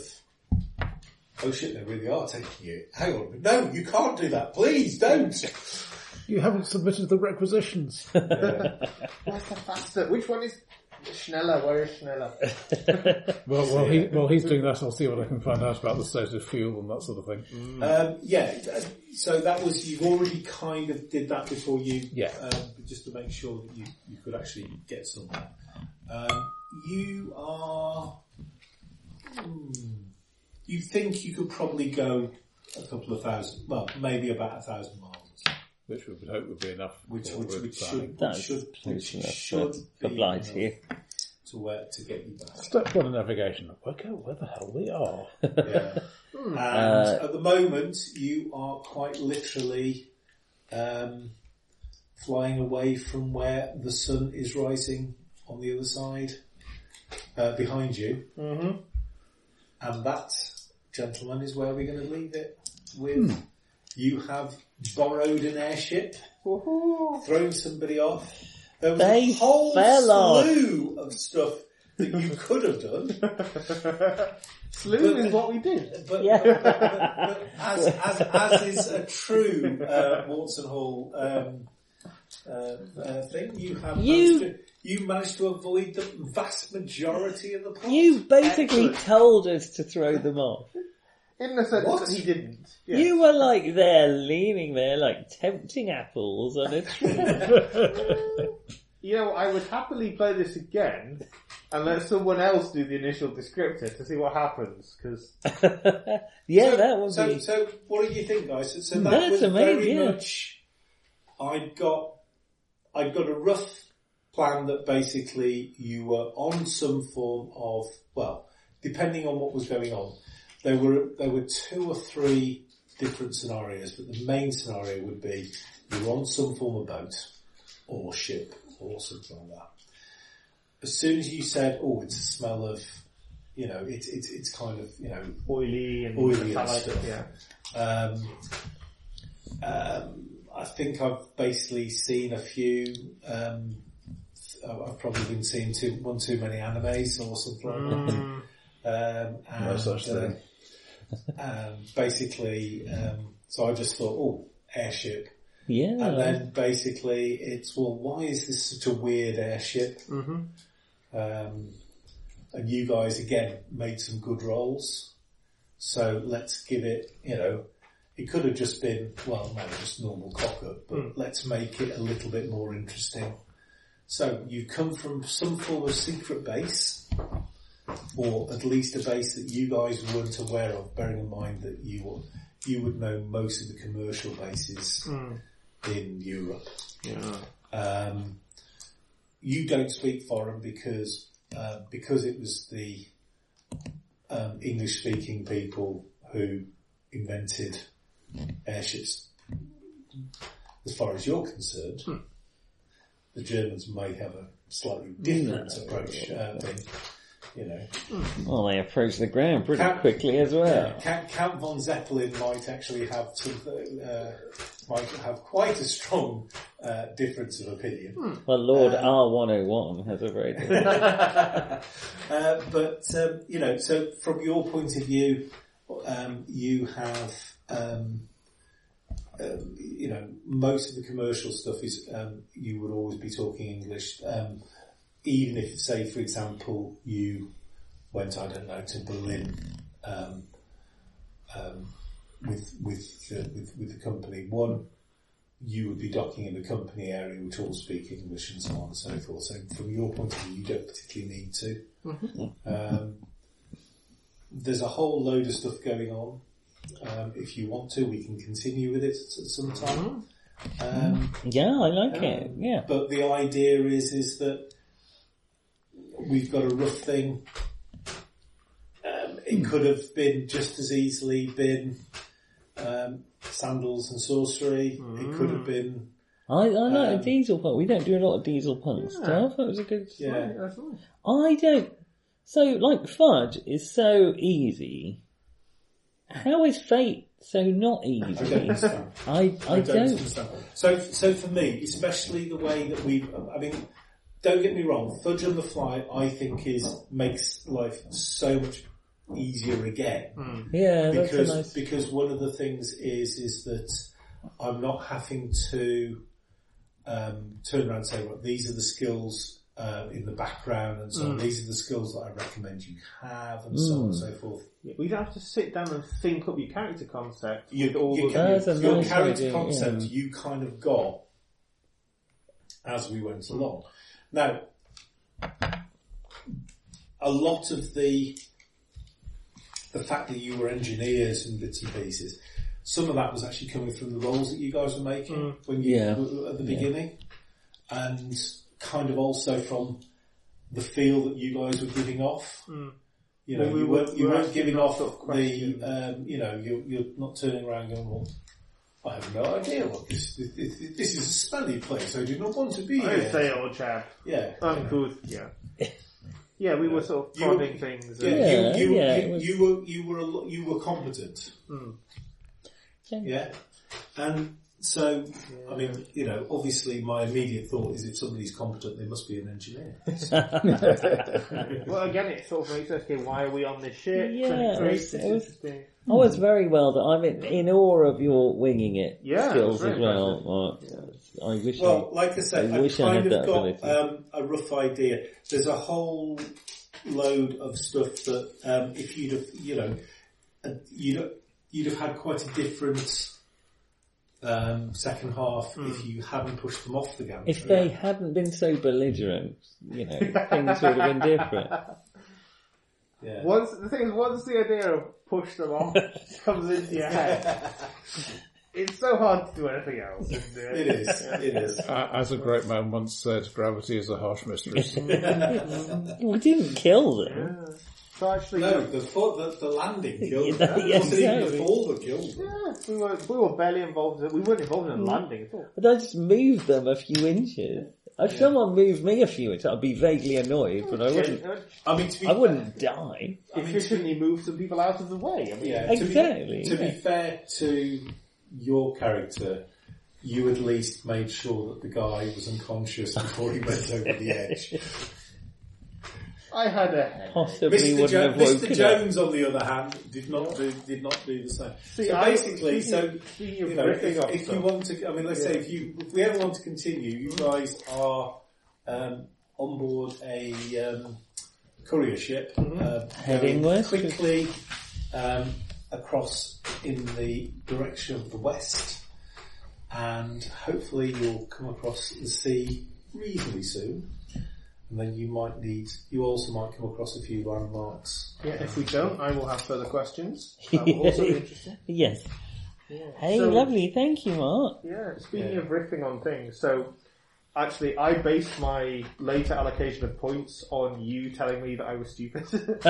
oh shit, they really are taking you. Hang on, no, you can't do that, please don't! You haven't submitted the requisitions. Yeah. What's the faster? Which one is schneller? Where is schneller? Well, while, he, while he's doing that, I'll see what I can find out about the state of fuel and that sort of thing. Um, yeah, so that was, you've already kind of did that before you, Yeah. um, just to make sure that you, you could actually get somewhere. Um, you are, hmm, you think you could probably go a couple of thousand, well, maybe about a thousand miles. Which we would hope would be enough. Which, for which, route which planning. should, which That's should, which enough should for be blight enough here. to where, to get you back. Step one in navigation. Work out where the hell we are. Yeah. And Uh, at the moment, you are quite literally um, flying away from where the sun is rising on the other side, uh, behind you. Mm-hmm. And that, gentlemen, is where we're going to leave it with. You have borrowed an airship, thrown somebody off. There was They a whole fell off. slew of stuff that you could have done. Slew But- is what we did. But, Yeah. but, but, but as, as, as is a true uh, Watson Hall um, uh, uh, thing, you have You- managed to, you managed to avoid the vast majority of the plot. You basically Excellent. told us to throw them off. In the sense What? that he didn't. Yeah. You were like there, leaning there, like tempting apples on a tree. You know, I would happily play this again and let someone else do the initial descriptor to see what happens, because yeah, so, that would so, be. so, what do you think, guys? So, so that That's was amazing, very yeah. much. I'd got, I'd got a rough plan that basically you were on some form of, well, depending on what was going on, there were there were two or three different scenarios, but the main scenario would be you were on some form of boat or ship or something like that. As soon as you said, "Oh, it's a smell of," you know, it's it's it's kind of, you know, oily and Oily and metallic, stuff. yeah. Um, um, I think I've basically seen a few. Um, I've probably been seeing too, one too many animes or something like that. Mm. Um, and, No such uh, thing. um, basically, um, so I just thought, oh, airship. Yeah. And then basically it's, well, why is this such a weird airship? Mm-hmm. Um, and you guys, again, made some good rolls. So let's give it, you know, it could have just been, well, no, just normal cock-up, but Mm. let's make it a little bit more interesting. So you come from some form of secret base, or at least a base that you guys weren't aware of, bearing in mind that you you would know most of the commercial bases Mm. in Europe. Yeah. Um, you don't speak foreign because uh, because it was the um, English-speaking people who invented airships. As far as you're concerned, Hmm. the Germans may have a slightly different approach. Uh, than, you know, Well, they approached the ground pretty Count- quickly as well. yeah, Count, Count von Zeppelin might actually have some, uh, might have quite a strong uh, difference of opinion. Well, Lord Um, R one oh one has a very different... uh, but um, you know, so from your point of view, um, you have, um, um, you know, most of the commercial stuff is um, you would always be talking English, um, even if, say, for example, you went, I don't know, to Berlin um, um, with with the, with with the company. One, you would be docking in the company area, which all speak English and so on and so forth. So from your point of view, you don't particularly need to. Mm-hmm. Um, there's a whole load of stuff going on. Um, if you want to, we can continue with it at some time. Um, Yeah, I like it. Yeah. but the idea is is that we've got a rough thing. Um, it could have been just as easily been um, sandals and sorcery. It could have been. I, I like Um, the diesel punk. We don't do a lot of diesel punk stuff. That was a good... Yeah. That's nice. I don't... So, like, Fudge is so easy. How is Fate so not I don't easy? understand. I, I, I don't don't... understand. So, so for me, especially the way that we, I mean, don't get me wrong, Fudge on the Fly, I think is makes life so much easier again. Yeah, that's a because nice... because one of the things is is that I'm not having to um, turn around and say, well, these are the skills uh, in the background and so on. These are the skills that I recommend you have, and so on and so forth. Yeah, we'd have to sit down and think up your character concept. You, with all you the, can- That's a your nice character idea, concept yeah. you kind of got as we went along. Now, a lot of the the fact that you were engineers and bits and pieces, some of that was actually coming from the roles that you guys were making when you Yeah. were at the beginning, and kind of also from the feel that you guys were giving off. You know, Well, we you were- weren't, you we were weren't asking giving lots off of the, questions. um, you know, you're, you're not turning around going, well, I have no idea what this, this, this, this is a smelly place, I do not want to be I here. say, old chap, Yeah. I'm good. Yeah. Yeah, we were sort of You were- prodding things. Yeah, and- you, you, yeah, you, it was- you were, you were, a lo- you were competent. Mm. Yeah. And so, I mean, you know, obviously my immediate thought is if somebody's competent, they must be an engineer. Well, again, it sort of makes us, okay, why are we on this ship? Yeah, And it it creates was- this it was- interesting- I was very well done. I'm in, in awe of your winging it Yeah, it skills was as very well. Uh, I wish Well, like I said, I I've wish I kind had of that got ability. um, a rough idea. There's a whole load of stuff that um, if you'd have, you know, uh, you'd have, you'd have had quite a different um, second half if you hadn't pushed them off the gantry. if they hadn't been so belligerent, you know, things would have been different. yeah. Once the thing is, once the idea of push them off comes into your head, it's so hard to do anything else. Isn't it? It is. It is. Uh, as a great man once said, gravity is a harsh mistress. We didn't kill them. Yeah. So actually, No, the, fo- the the landing killed. Yeah, It yeah, wasn't even the exactly. fall that killed. them. yeah, we were we were barely involved. In, we weren't involved in the landing at all. But I just moved them a few inches. If someone moved me a few inches, I'd be vaguely annoyed, but I wouldn't. I mean, to be I wouldn't die. Efficiently move some people out of the way. I mean, Yeah, Exactly, To, be, to yeah. be fair to your character, you at least made sure that the guy was unconscious before he went over the edge. I had a head. Possibly Mister wouldn't Jo- have Mister woken up. Jones, on the other hand, did not do did not do the same. See, so I- basically, so speaking- speaking of you know, riffing if, off if you stuff. want to, I mean, let's say if you if we ever want to continue, you guys are um, on board a um, courier ship, uh, Heading going west? quickly um, across in the direction of the west, and hopefully you'll come across the sea reasonably soon. And then you might need, you also might come across a few landmarks. Yeah, if we don't, I will have further questions. That will also be interesting. Yes. Yeah. Hey, So- lovely. Thank you, Mark. Yeah, speaking Yeah. of riffing on things, so actually I based my later allocation of points on you telling me that I was stupid. When you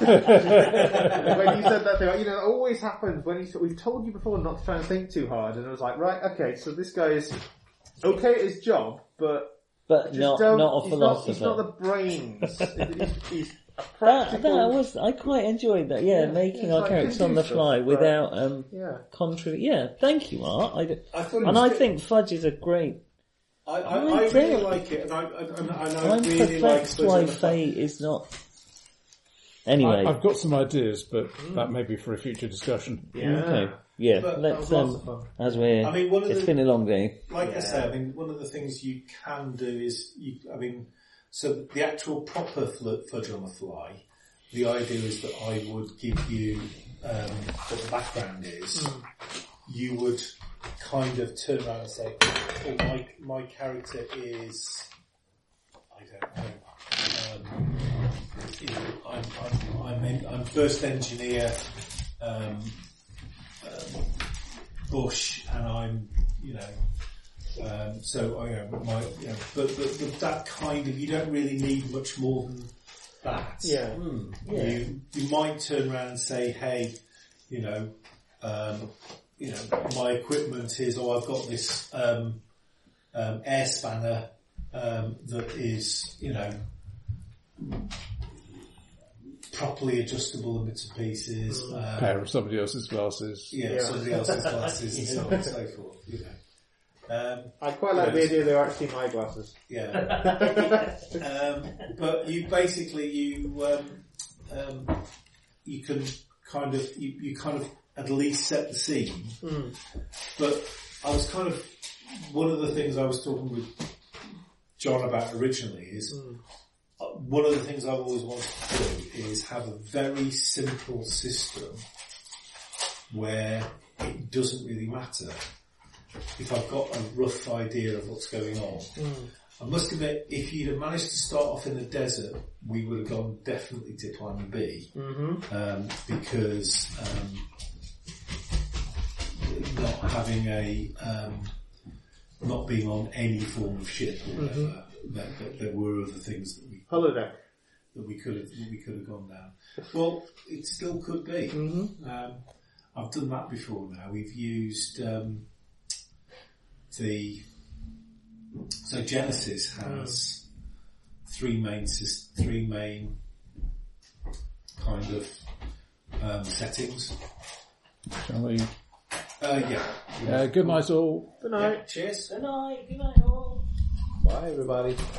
said that thing, you know, it always happens when you, we've told you before not to try and think too hard, and I was like, right, okay, so this guy is okay at his job, but But just not don't, not a he's philosopher. Not, he's not the brains. he's, he's a that, practical... that was I quite enjoyed that. Yeah, Yeah, making it's our like characters you on do the stuff, fly but- without um Yeah. contrary. Yeah, thank you, Art. I, d- I thought it and was I good. think Fudge is a great. I, I, I I really don't- like it, and I, and, and I I'm really like perplexed why Faye is not. Anyway, I, I've got some ideas, but that may be for a future discussion. Yeah. okay, yeah. But That let's was lots of um fun. as we're. I mean, one of it's the- been a long day. Like I say, I mean, one of the things you can do is, you, I mean, so the actual proper fl- Fudge on the Fly, the idea is that I would give you um, what the background is. You would kind of turn around and say, "Oh, my my character is, I don't know, um, you know, I'm I'm I'm, in, I'm first engineer, um, um, Bush, and I'm, you know." Um, so, I you know, my, you know, but, but, but that kind of, you don't really need much more than that. Yeah. You, you might turn around and say, hey, you know, um, you know, my equipment is, oh, I've got this, um, um, air spanner, um, that is, you know, properly adjustable in bits and pieces. A Um, pair of somebody else's glasses. yeah, Yeah. somebody else's glasses and so on and so forth, you know. Um, I quite like the idea they were actually my glasses. Yeah. um, but you basically, you, um, um, you can kind of, you, you kind of at least set the scene. Mm. But I was kind of, one of the things I was talking with John about originally is, Mm. uh, one of the things I've always wanted to do is have a very simple system where it doesn't really matter if I've got a rough idea of what's going on. Mm. I must admit, if you'd have managed to start off in the desert, we would have gone definitely to plan B, Mm-hmm. um, because um, not having a, um, not being on any form of ship or whatever, Mm-hmm. that, that there were other things that we Holodeck. that we could have that we could have gone down. Well, it still could be. Mm-hmm. Um, I've done that before now. We've used um, the so Genesis has three main sys- three main kind of um, settings. Shall we? Uh, yeah. Uh, good night all. Good night. Yeah, cheers. Good night. Good night, all. Bye, everybody.